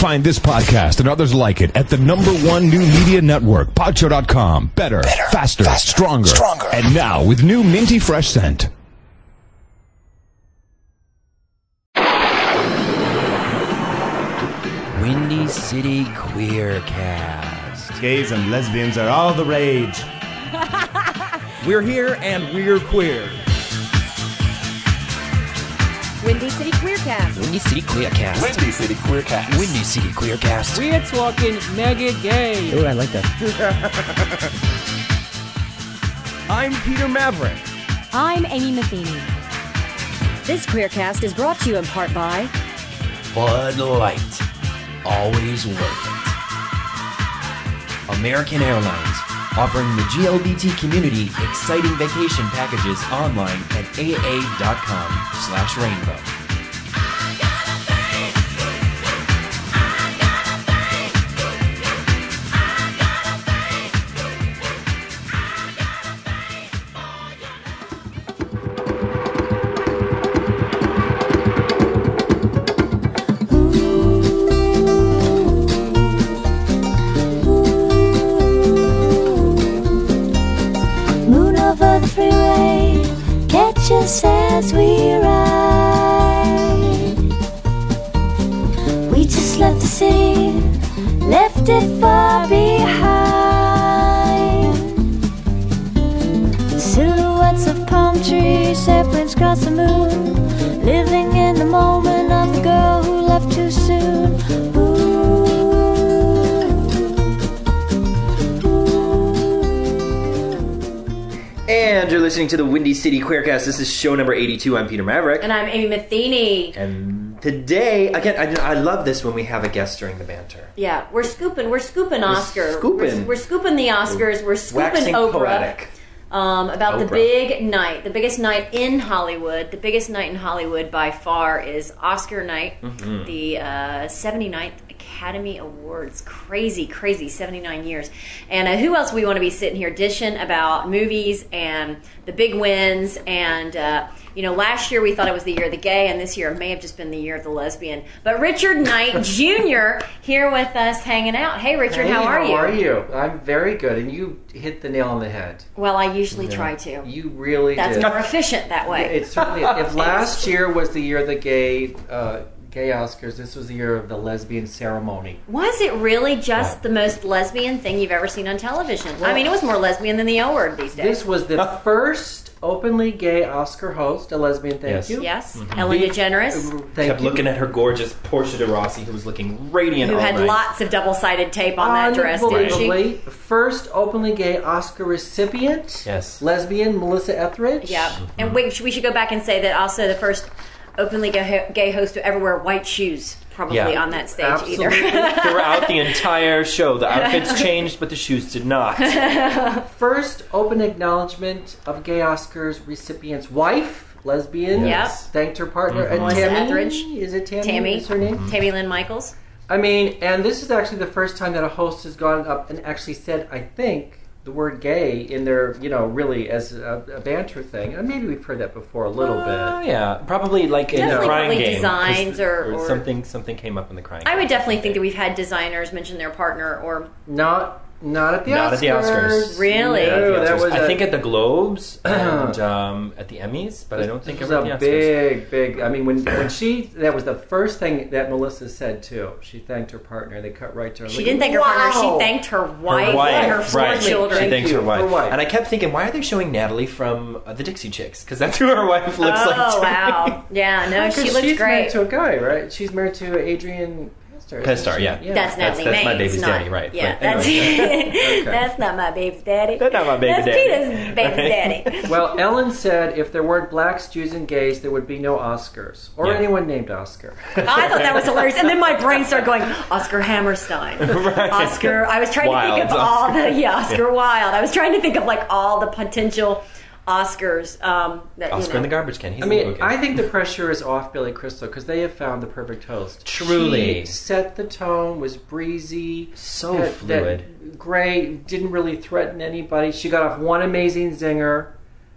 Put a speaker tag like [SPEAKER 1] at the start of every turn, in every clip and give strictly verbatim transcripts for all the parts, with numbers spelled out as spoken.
[SPEAKER 1] Find this podcast and others like it at the number one new media network, podshow dot com. Better, Better faster, faster, stronger. stronger. And now with new minty fresh scent.
[SPEAKER 2] Windy City Queercast.
[SPEAKER 3] Gays and lesbians are all the rage.
[SPEAKER 4] We're here and we're queer.
[SPEAKER 5] Windy City Queercast.
[SPEAKER 2] Windy City Queercast.
[SPEAKER 6] Windy City Queercast.
[SPEAKER 2] Windy City Queercast.
[SPEAKER 7] We're talking mega gay.
[SPEAKER 2] Oh, I like that.
[SPEAKER 4] I'm Peter Maverick.
[SPEAKER 5] I'm Amy Matheny. This Queercast is brought to you in part by
[SPEAKER 2] Bud Light. Always worth it. American Airlines, offering the G L B T community exciting vacation packages online at A A dot com slash rainbow.
[SPEAKER 8] Just as we ride, we just left the city, left it far behind. Silhouettes of palm trees, airplanes across the moon, living in the moment of the girl who left too soon.
[SPEAKER 2] And you're listening to the Windy City Queercast. This is show number eighty-two. I'm Peter Maverick.
[SPEAKER 5] And I'm Amy Matheny.
[SPEAKER 2] And today, again, I, I love this when we have a guest during the banter.
[SPEAKER 5] Yeah, we're scooping. We're scooping Oscar.
[SPEAKER 2] We're scooping.
[SPEAKER 5] We're, we're scooping the Oscars. We're scooping
[SPEAKER 2] Waxing
[SPEAKER 5] Oprah.
[SPEAKER 2] poetic.
[SPEAKER 5] Um, about
[SPEAKER 2] Oprah.
[SPEAKER 5] the big night. The biggest night in Hollywood. The biggest night in Hollywood by far is Oscar night. Mm-hmm. The uh, seventy-ninth Academy Awards. Crazy, crazy seventy-nine years. And uh, who else we want to be sitting here dishing about movies and the big wins? And, uh, you know, last year we thought it was the year of the gay, and this year it may have just been the year of the lesbian. But Richard Knight Junior here with us hanging out. Hey, Richard,
[SPEAKER 9] hey,
[SPEAKER 5] how are
[SPEAKER 9] how
[SPEAKER 5] you?
[SPEAKER 9] How are you? I'm very good, and you hit the nail on the head.
[SPEAKER 5] Well, I usually
[SPEAKER 9] yeah.
[SPEAKER 5] try to.
[SPEAKER 9] You really
[SPEAKER 5] That's
[SPEAKER 9] did.
[SPEAKER 5] more efficient that way.
[SPEAKER 9] It certainly is. If last year was the year of the gay... Uh, Gay Oscars, this was the year of the lesbian ceremony.
[SPEAKER 5] Was it really just
[SPEAKER 9] yeah.
[SPEAKER 5] the most lesbian thing you've ever seen on television?
[SPEAKER 9] Well,
[SPEAKER 5] I mean, it was more lesbian than the L word these days.
[SPEAKER 9] This was the first openly gay Oscar host, a lesbian, thank
[SPEAKER 2] yes.
[SPEAKER 9] you.
[SPEAKER 5] Yes,
[SPEAKER 2] mm-hmm.
[SPEAKER 5] Ellen DeGeneres.
[SPEAKER 9] Thank
[SPEAKER 2] kept
[SPEAKER 9] you.
[SPEAKER 2] looking at her gorgeous Portia de Rossi, who was looking radiant
[SPEAKER 5] Who
[SPEAKER 2] all
[SPEAKER 5] had
[SPEAKER 2] night.
[SPEAKER 5] lots of double-sided tape on that dress, didn't she?
[SPEAKER 9] Unbelievably. First openly gay Oscar recipient.
[SPEAKER 2] Yes.
[SPEAKER 9] Lesbian, Melissa Etheridge.
[SPEAKER 5] Yeah,
[SPEAKER 2] Mm-hmm.
[SPEAKER 5] and we, we should go back and say that also the first openly gay, gay host to ever wear white shoes. Probably
[SPEAKER 2] yeah.
[SPEAKER 5] on that stage
[SPEAKER 9] Absolutely.
[SPEAKER 5] either.
[SPEAKER 2] Throughout the entire show, the outfits changed, but the shoes did not.
[SPEAKER 9] First open acknowledgement of gay Oscars recipient's wife, lesbian.
[SPEAKER 5] Yes.
[SPEAKER 9] Thanked her partner.
[SPEAKER 2] Mm-hmm.
[SPEAKER 9] And
[SPEAKER 5] Melissa
[SPEAKER 9] Tammy,
[SPEAKER 5] Etheridge.
[SPEAKER 9] Is it Tammy?
[SPEAKER 5] Tammy.
[SPEAKER 9] Is her name?
[SPEAKER 5] Tammy Lynn Michaels.
[SPEAKER 9] I mean, and this is actually the first time that a host has gone up and actually said, I think, the word gay in their, you know, really as a, a banter thing. And maybe we've heard that before a little
[SPEAKER 2] uh,
[SPEAKER 9] bit.
[SPEAKER 2] Yeah, probably like in
[SPEAKER 5] Definitely
[SPEAKER 2] the crying
[SPEAKER 5] probably
[SPEAKER 2] game.
[SPEAKER 5] designs or, or
[SPEAKER 2] something something came up in the crying
[SPEAKER 5] I
[SPEAKER 2] game.
[SPEAKER 5] would definitely think that we've had designers mention their partner or...
[SPEAKER 9] Not Not at the
[SPEAKER 2] Not
[SPEAKER 9] Oscars.
[SPEAKER 2] at the Oscars.
[SPEAKER 5] Really?
[SPEAKER 2] Not at the
[SPEAKER 9] No, that
[SPEAKER 2] Oscars.
[SPEAKER 9] was
[SPEAKER 2] I
[SPEAKER 9] a-
[SPEAKER 2] think at the Globes and um, at the Emmys, but I don't think
[SPEAKER 9] it was
[SPEAKER 2] ever
[SPEAKER 9] a
[SPEAKER 2] at the Oscars.
[SPEAKER 9] big, big. I mean, when when she that was the first thing that Melissa said too. She thanked her partner. They cut right to her.
[SPEAKER 5] She
[SPEAKER 9] like,
[SPEAKER 5] didn't thank her
[SPEAKER 9] wow.
[SPEAKER 5] partner. She thanked her wife,
[SPEAKER 2] Her wife,
[SPEAKER 5] and her four
[SPEAKER 2] right.
[SPEAKER 5] children.
[SPEAKER 2] She thanks
[SPEAKER 9] you,
[SPEAKER 2] her wife.
[SPEAKER 9] her wife.
[SPEAKER 2] And I kept thinking, why are they showing Natalie from uh, the Dixie Chicks? Because that's who her wife looks
[SPEAKER 5] oh,
[SPEAKER 2] like to me.
[SPEAKER 5] wow. Yeah, no, she
[SPEAKER 9] Because
[SPEAKER 5] looks
[SPEAKER 9] she's
[SPEAKER 5] great.
[SPEAKER 9] married to a guy, right? She's married to Adrian Pestar. isn't
[SPEAKER 2] Pestar,
[SPEAKER 9] she?
[SPEAKER 2] yeah.
[SPEAKER 5] That's Natalie
[SPEAKER 2] that's my
[SPEAKER 5] Maines,
[SPEAKER 2] baby's
[SPEAKER 5] not,
[SPEAKER 2] daddy, right.
[SPEAKER 5] Yeah,
[SPEAKER 2] But
[SPEAKER 5] that's
[SPEAKER 2] anyway.
[SPEAKER 9] Okay.
[SPEAKER 5] that's not my baby's daddy.
[SPEAKER 2] That's not my baby
[SPEAKER 5] that's
[SPEAKER 2] daddy.
[SPEAKER 5] Peter's baby's daddy.
[SPEAKER 9] Well, Ellen said if there weren't blacks, Jews, and gays, there would be no Oscars. Or
[SPEAKER 2] Yeah.
[SPEAKER 9] anyone named Oscar.
[SPEAKER 5] I thought that was hilarious, and then my brain started going Oscar Hammerstein,
[SPEAKER 2] Right.
[SPEAKER 5] Oscar. I was trying to think
[SPEAKER 2] Wilde.
[SPEAKER 5] of all the yeah Oscar Wilde. I was trying to think of like all the potential Oscars. Um, that,
[SPEAKER 2] Oscar
[SPEAKER 5] you know.
[SPEAKER 2] in the garbage can. He's
[SPEAKER 9] I
[SPEAKER 2] a
[SPEAKER 9] mean,
[SPEAKER 2] little
[SPEAKER 9] I think the pressure is off Billy Crystal because they have found the perfect host.
[SPEAKER 2] Truly.
[SPEAKER 9] She set the tone, was breezy.
[SPEAKER 2] So
[SPEAKER 9] that-
[SPEAKER 2] fluid.
[SPEAKER 9] That great, didn't really threaten anybody. She got off one amazing zinger.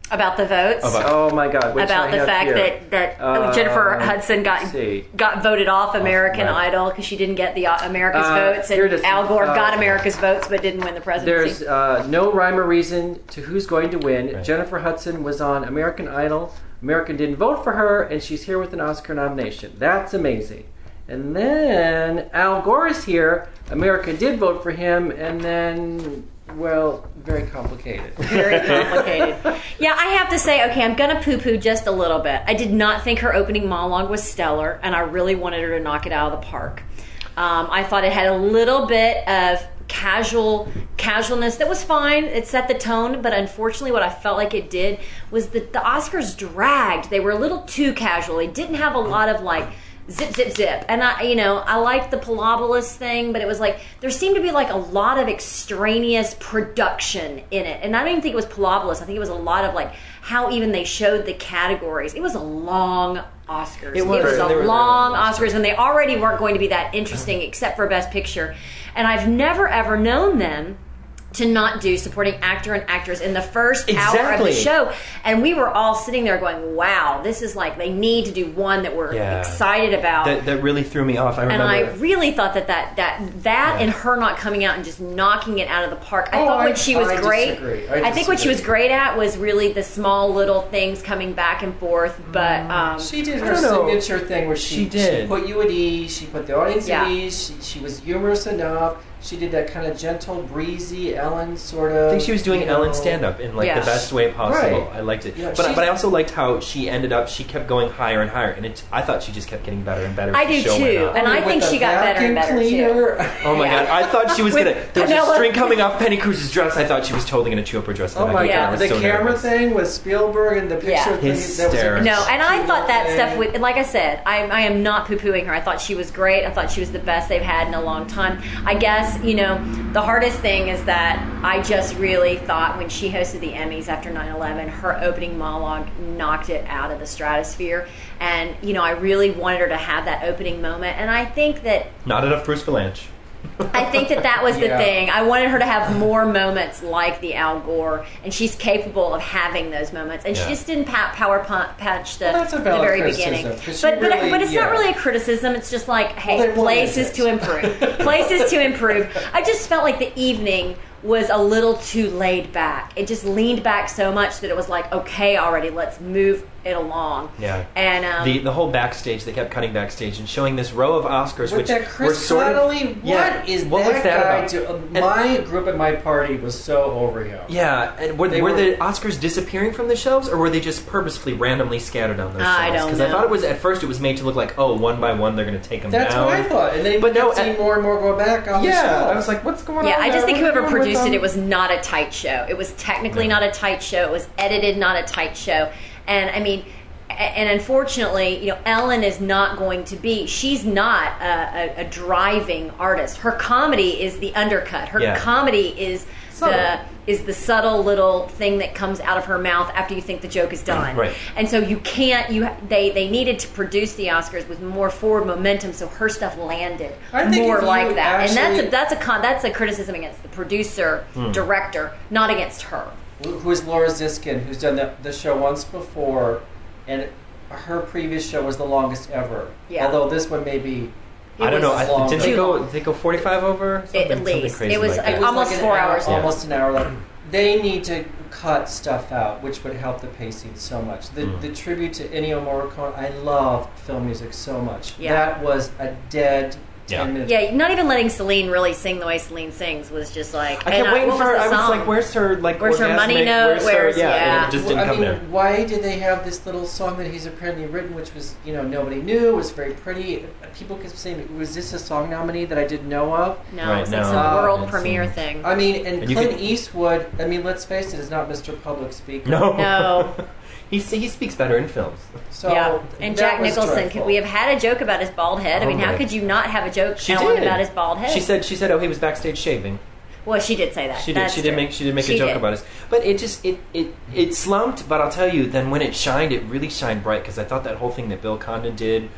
[SPEAKER 5] About the votes.
[SPEAKER 9] About, oh my God! Which
[SPEAKER 5] about
[SPEAKER 9] I
[SPEAKER 5] the
[SPEAKER 9] have
[SPEAKER 5] fact
[SPEAKER 9] here.
[SPEAKER 5] that that
[SPEAKER 9] Uh,
[SPEAKER 5] Jennifer Hudson got
[SPEAKER 9] see.
[SPEAKER 5] got voted off American
[SPEAKER 9] right.
[SPEAKER 5] Idol because she didn't get the uh, America's
[SPEAKER 9] Uh,
[SPEAKER 5] votes,
[SPEAKER 9] here
[SPEAKER 5] and
[SPEAKER 9] it is.
[SPEAKER 5] Al Gore
[SPEAKER 9] Uh,
[SPEAKER 5] got America's votes but didn't win the presidency.
[SPEAKER 9] There's uh, no rhyme or reason to who's going to win.
[SPEAKER 6] Right.
[SPEAKER 9] Jennifer Hudson was on American Idol. American didn't vote for her, and she's here with an Oscar nomination. That's amazing. And then Al Gore is here. America did vote for him, and then, well, very complicated.
[SPEAKER 5] Very complicated. Yeah, I have to say, okay, I'm going to poo-poo just a little bit. I did not think her opening monologue was stellar, and I really wanted her to knock it out of the park. Um, I thought it had a little bit of casual casualness that was fine. It set the tone, but unfortunately what I felt like it did was that the Oscars dragged. They were a little too casual. They didn't have a lot of like zip, zip, zip. And I, you know, I liked the Polobolus thing, but it was like, there seemed to be like a lot of extraneous production in it. And I don't even think it was Polobolus. I think it was a lot of like how even they showed the categories. It was a long Oscars.
[SPEAKER 6] It was.
[SPEAKER 5] It was
[SPEAKER 6] They
[SPEAKER 5] a
[SPEAKER 6] were
[SPEAKER 5] long
[SPEAKER 6] very long
[SPEAKER 5] Oscars, and they already weren't going to be that interesting except for Best Picture. And I've never ever known them to not do supporting actor and actress in the first hour of the
[SPEAKER 6] Exactly.
[SPEAKER 5] show. And we were all sitting there going, wow, this is like, they need to do one that we're
[SPEAKER 6] Yeah.
[SPEAKER 5] excited about.
[SPEAKER 6] That, that really threw me off. I
[SPEAKER 5] and
[SPEAKER 6] remember.
[SPEAKER 5] I really thought that that, that, that
[SPEAKER 6] Yeah.
[SPEAKER 5] and her not coming out and just knocking it out of the park. I
[SPEAKER 9] Oh,
[SPEAKER 5] thought
[SPEAKER 9] I-
[SPEAKER 5] what she was
[SPEAKER 9] I
[SPEAKER 5] great.
[SPEAKER 9] disagree. I
[SPEAKER 5] I think what she was
[SPEAKER 9] disagree.
[SPEAKER 5] great at was really the small little things coming back and forth. But um,
[SPEAKER 9] She did
[SPEAKER 6] I
[SPEAKER 9] her
[SPEAKER 6] don't know.
[SPEAKER 9] signature thing where she,
[SPEAKER 6] She did.
[SPEAKER 9] she put you at ease, she put the audience
[SPEAKER 5] Yeah.
[SPEAKER 9] at ease, she, she was humorous enough, she did that kind of gentle, breezy Ellen sort of...
[SPEAKER 6] I think she was doing
[SPEAKER 9] you know,
[SPEAKER 6] Ellen stand-up in like
[SPEAKER 5] Yeah.
[SPEAKER 6] the best way possible.
[SPEAKER 9] Right.
[SPEAKER 6] I liked it,
[SPEAKER 9] Yeah,
[SPEAKER 6] but
[SPEAKER 9] she's-
[SPEAKER 6] but I also liked how she ended up. She kept going higher and higher, and it, I thought she just kept getting better and better.
[SPEAKER 5] I
[SPEAKER 6] as the
[SPEAKER 5] do
[SPEAKER 6] show went
[SPEAKER 5] too.
[SPEAKER 6] on.
[SPEAKER 5] And I
[SPEAKER 9] with
[SPEAKER 5] think
[SPEAKER 9] the
[SPEAKER 5] she got better and
[SPEAKER 9] vacuum
[SPEAKER 5] better, too.
[SPEAKER 9] cleaner.
[SPEAKER 6] Oh my
[SPEAKER 5] Yeah.
[SPEAKER 6] god! I thought she was
[SPEAKER 5] With
[SPEAKER 6] gonna. There was
[SPEAKER 5] Penelope-
[SPEAKER 6] a string coming off Penny Cruz's dress. I thought she was totally gonna chew up her dress.
[SPEAKER 9] Oh my
[SPEAKER 5] Yeah.
[SPEAKER 9] god,
[SPEAKER 6] I was
[SPEAKER 9] the
[SPEAKER 6] so
[SPEAKER 9] camera
[SPEAKER 6] nervous.
[SPEAKER 9] thing with Spielberg and the picture
[SPEAKER 5] Yeah.
[SPEAKER 9] thing. That was
[SPEAKER 6] Hysterical.
[SPEAKER 5] No, and I thought that
[SPEAKER 9] thing.
[SPEAKER 5] stuff with, like I said, I, I am not poo-pooing her. I thought she was great. I thought she was the best they've had in a long time. I guess, you know, the hardest thing is that I just really thought when she hosted the Emmys after nine eleven, her opening monologue knocked it out of the stratosphere. And, you know, I really wanted her to have that opening moment. And I think that
[SPEAKER 6] Not enough Bruce Valanche.
[SPEAKER 5] I think that that was the
[SPEAKER 9] Yeah.
[SPEAKER 5] thing. I wanted her to have more moments like the Al Gore, and she's capable of having those moments. And
[SPEAKER 6] Yeah.
[SPEAKER 5] she just didn't pa- power punch, patch the,
[SPEAKER 9] Well, that's a
[SPEAKER 5] the
[SPEAKER 9] valid
[SPEAKER 5] very
[SPEAKER 9] criticism,
[SPEAKER 5] beginning.
[SPEAKER 9] 'cause she
[SPEAKER 5] But but,
[SPEAKER 9] really-
[SPEAKER 5] but it's not
[SPEAKER 9] yeah.
[SPEAKER 5] really a criticism. It's just like, hey,
[SPEAKER 9] Well, they wanted
[SPEAKER 5] places
[SPEAKER 9] it.
[SPEAKER 5] to improve. Places to improve. I just felt like the evening was a little too laid back. It just leaned back so much that it was like, okay, already, let's move it along.
[SPEAKER 6] Yeah.
[SPEAKER 5] And um,
[SPEAKER 6] the the whole backstage, they kept cutting backstage and showing this row of Oscars,
[SPEAKER 9] With
[SPEAKER 6] which
[SPEAKER 9] that
[SPEAKER 6] were
[SPEAKER 9] Chris
[SPEAKER 6] sort of
[SPEAKER 9] Connolly, what
[SPEAKER 6] yeah,
[SPEAKER 9] is
[SPEAKER 6] what
[SPEAKER 9] that,
[SPEAKER 6] was that
[SPEAKER 9] guy
[SPEAKER 6] about?
[SPEAKER 9] do? Uh,
[SPEAKER 6] And-
[SPEAKER 9] my group at my party was so over him.
[SPEAKER 6] Yeah, and were,
[SPEAKER 9] They
[SPEAKER 6] were
[SPEAKER 9] were-
[SPEAKER 6] the Oscars disappearing from the shelves, or were they just purposefully randomly scattered on those shelves?
[SPEAKER 5] I don't
[SPEAKER 6] Because I
[SPEAKER 5] know.
[SPEAKER 6] thought it was at first it was made to look like, oh, one by one they're going to take them
[SPEAKER 9] That's
[SPEAKER 6] down.
[SPEAKER 9] what I thought. And then
[SPEAKER 6] But
[SPEAKER 9] you
[SPEAKER 6] no,
[SPEAKER 9] kept seeing
[SPEAKER 6] and-
[SPEAKER 9] more and more go back on the
[SPEAKER 6] Yeah,
[SPEAKER 9] shelf.
[SPEAKER 6] I was like, what's going
[SPEAKER 5] Yeah,
[SPEAKER 6] on?
[SPEAKER 5] I just
[SPEAKER 6] there?
[SPEAKER 5] think
[SPEAKER 6] What are
[SPEAKER 5] whoever
[SPEAKER 6] they doing with
[SPEAKER 5] produced it,
[SPEAKER 6] them?
[SPEAKER 5] it was not a tight show. It was technically
[SPEAKER 6] No.
[SPEAKER 5] not a tight show. It was edited, not a tight show. And I mean, a- and unfortunately, you know, Ellen is not going to be. She's not a, a, a driving artist. Her comedy is the undercut. Her
[SPEAKER 6] Yeah.
[SPEAKER 5] comedy is
[SPEAKER 9] Subtle.
[SPEAKER 5] the is the subtle little thing that comes out of her mouth after you think the joke is done.
[SPEAKER 6] Right.
[SPEAKER 5] And so you can't. You they they needed to produce the Oscars with more forward momentum, so her stuff landed
[SPEAKER 9] I think
[SPEAKER 5] more
[SPEAKER 9] if you
[SPEAKER 5] like that. and that's
[SPEAKER 9] actually-
[SPEAKER 5] a that's a con, that's a criticism against the producer,
[SPEAKER 6] Hmm.
[SPEAKER 5] director, not against her.
[SPEAKER 9] Who is Laura Ziskin, who's done the, the show once before, and her previous show was the longest ever.
[SPEAKER 5] Yeah.
[SPEAKER 9] Although this one may be...
[SPEAKER 6] I don't know. I,
[SPEAKER 9] long.
[SPEAKER 6] did they
[SPEAKER 5] Too
[SPEAKER 6] go?
[SPEAKER 5] long.
[SPEAKER 6] Did they go forty-five over? Something,
[SPEAKER 5] At
[SPEAKER 6] something
[SPEAKER 5] least.
[SPEAKER 6] crazy
[SPEAKER 5] It was
[SPEAKER 6] like
[SPEAKER 5] like
[SPEAKER 6] that.
[SPEAKER 9] It was
[SPEAKER 5] almost
[SPEAKER 9] an
[SPEAKER 5] four
[SPEAKER 9] hour,
[SPEAKER 5] hours.
[SPEAKER 6] Yeah.
[SPEAKER 9] Almost an hour. Like, they need to cut stuff out, which would help the pacing so much. The,
[SPEAKER 6] Mm.
[SPEAKER 9] the tribute to Ennio Morricone, I love film music so much.
[SPEAKER 5] Yeah.
[SPEAKER 9] That was a dead
[SPEAKER 6] Yeah.
[SPEAKER 9] ten minutes.
[SPEAKER 5] Yeah, not even letting Celine really sing the way Celine sings was just like.
[SPEAKER 6] I
[SPEAKER 5] and
[SPEAKER 6] kept waiting
[SPEAKER 5] what
[SPEAKER 6] for her.
[SPEAKER 5] was the
[SPEAKER 6] I was
[SPEAKER 5] song?
[SPEAKER 6] like, "Where's her like?
[SPEAKER 5] Where's her money
[SPEAKER 6] orgasmic-
[SPEAKER 5] note?
[SPEAKER 6] Where's,
[SPEAKER 5] Where's-
[SPEAKER 6] her, yeah?"
[SPEAKER 5] yeah.
[SPEAKER 6] And it just didn't
[SPEAKER 9] Well, I
[SPEAKER 6] come
[SPEAKER 9] mean,
[SPEAKER 6] there.
[SPEAKER 9] why did they have this little song that he's apparently written, which was, you know, nobody knew, it was very pretty. People kept saying, was this a song nominee that I didn't know of?
[SPEAKER 5] No,
[SPEAKER 6] Right,
[SPEAKER 5] it's like
[SPEAKER 6] no.
[SPEAKER 5] some
[SPEAKER 9] Uh,
[SPEAKER 5] world
[SPEAKER 6] it's,
[SPEAKER 5] premiere
[SPEAKER 6] um,
[SPEAKER 5] thing.
[SPEAKER 9] I mean, and,
[SPEAKER 6] And you
[SPEAKER 9] Clint
[SPEAKER 6] could-
[SPEAKER 9] Eastwood, I mean, let's face it, is not Mister Public Speaker.
[SPEAKER 6] No,
[SPEAKER 5] No.
[SPEAKER 6] he he speaks better in films.
[SPEAKER 9] So
[SPEAKER 5] yeah, and
[SPEAKER 9] that
[SPEAKER 5] Jack
[SPEAKER 9] was
[SPEAKER 5] Nicholson.
[SPEAKER 9] dreadful.
[SPEAKER 5] Could we have had a joke about his bald head? I
[SPEAKER 6] Oh
[SPEAKER 5] mean, how
[SPEAKER 6] my-
[SPEAKER 5] could you not have a joke
[SPEAKER 6] She
[SPEAKER 5] Ellen
[SPEAKER 6] did
[SPEAKER 5] about his bald head?
[SPEAKER 6] She said she said, "Oh, he was backstage shaving."
[SPEAKER 5] Well, she did say that.
[SPEAKER 6] She did.
[SPEAKER 5] That's
[SPEAKER 6] she did
[SPEAKER 5] true.
[SPEAKER 6] make. She did make
[SPEAKER 5] She
[SPEAKER 6] a joke
[SPEAKER 5] did.
[SPEAKER 6] about it. But it just it it it slumped. But I'll tell you, then when it shined, it really shined bright because I thought that whole thing that Bill Condon did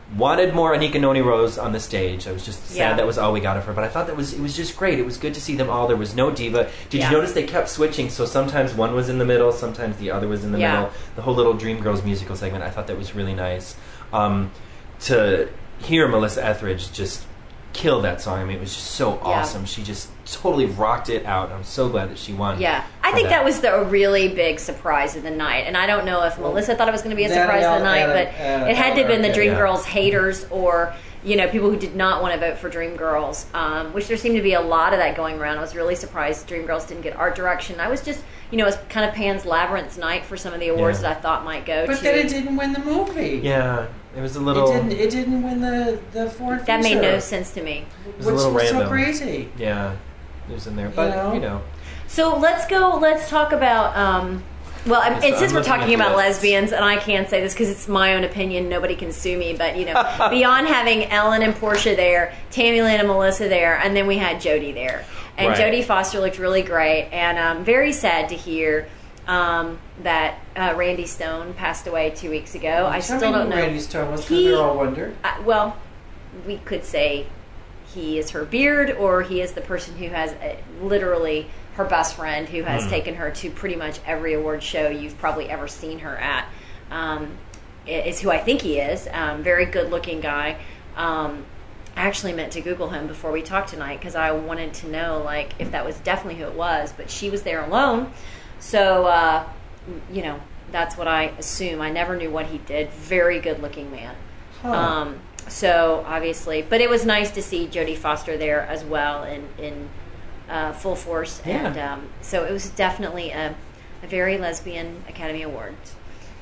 [SPEAKER 6] wanted more Anika Noni Rose on the stage. I was just sad
[SPEAKER 5] Yeah.
[SPEAKER 6] that was all we got of her. But I thought that was it was just great. It was good to see them all. There was no diva. Did
[SPEAKER 5] Yeah.
[SPEAKER 6] you notice they kept switching? So sometimes one was in the middle, sometimes the other was in the
[SPEAKER 5] Yeah.
[SPEAKER 6] middle. The whole little Dreamgirls musical segment, I thought that was really nice. Um, to hear Melissa Etheridge just kill that song, I mean, it was just so
[SPEAKER 5] Yeah.
[SPEAKER 6] awesome. She just totally rocked it out. I'm so glad that she won.
[SPEAKER 5] Yeah, I
[SPEAKER 6] for
[SPEAKER 5] think that. was the a really big surprise of the night, and I don't know if Melissa thought it was going to be a
[SPEAKER 9] that
[SPEAKER 5] surprise of the
[SPEAKER 9] and-
[SPEAKER 5] night,
[SPEAKER 9] and-
[SPEAKER 5] but
[SPEAKER 9] and-
[SPEAKER 5] it had to have been the
[SPEAKER 9] yeah.
[SPEAKER 5] Dreamgirls haters or you know people who did not want to vote for Dreamgirls, um, which there seemed to be a lot of that going around. I was really surprised Dreamgirls didn't get art direction. I was just you know it was kind of Pan's Labyrinth night for some of the awards
[SPEAKER 6] Yeah.
[SPEAKER 5] that I thought might go
[SPEAKER 9] But
[SPEAKER 5] to.
[SPEAKER 9] then it didn't win the movie.
[SPEAKER 6] Yeah, it was a little.
[SPEAKER 9] It didn't. It didn't win the the foreign
[SPEAKER 5] That made
[SPEAKER 9] feature,
[SPEAKER 5] no sense to me.
[SPEAKER 6] It was a
[SPEAKER 9] which
[SPEAKER 6] little
[SPEAKER 9] was
[SPEAKER 6] random.
[SPEAKER 9] so crazy.
[SPEAKER 6] Yeah, it was in there, but
[SPEAKER 9] know?
[SPEAKER 6] you know.
[SPEAKER 5] So let's go. Let's talk about. Um, well, and,
[SPEAKER 6] Yes,
[SPEAKER 5] and
[SPEAKER 6] I'm
[SPEAKER 5] since we're
[SPEAKER 6] looking
[SPEAKER 5] talking
[SPEAKER 6] at the
[SPEAKER 5] about
[SPEAKER 6] lists.
[SPEAKER 5] lesbians, and I can say this because it's my own opinion, nobody can sue me. But you know, beyond having Ellen and Portia there, Tammy Lynn and Melissa there, and then we had Jodie there, and
[SPEAKER 6] Right.
[SPEAKER 5] Jodie Foster looked really great, and um, very sad to hear um, that uh, Randy Stone passed away two weeks ago. I still don't know.
[SPEAKER 9] Randy Stone was
[SPEAKER 5] He-
[SPEAKER 9] because we all wondered.
[SPEAKER 5] Uh, well, we could say he is her beard, or he is the person who has uh, literally her best friend who has taken her to pretty much every award show you've probably ever seen her at. Um, is who I think he is. Um, very good looking guy. Um, I actually meant to Google him before we talked tonight because I wanted to know like if that was definitely who it was. But she was there alone, so uh, you know that's what I assume. I never knew what he did. Very good looking man.
[SPEAKER 9] Huh.
[SPEAKER 5] Um, so obviously, but it was nice to see Jodie Foster there as well in in uh, full force,
[SPEAKER 6] Yeah.
[SPEAKER 5] and um, so it was definitely a, a very lesbian Academy Awards.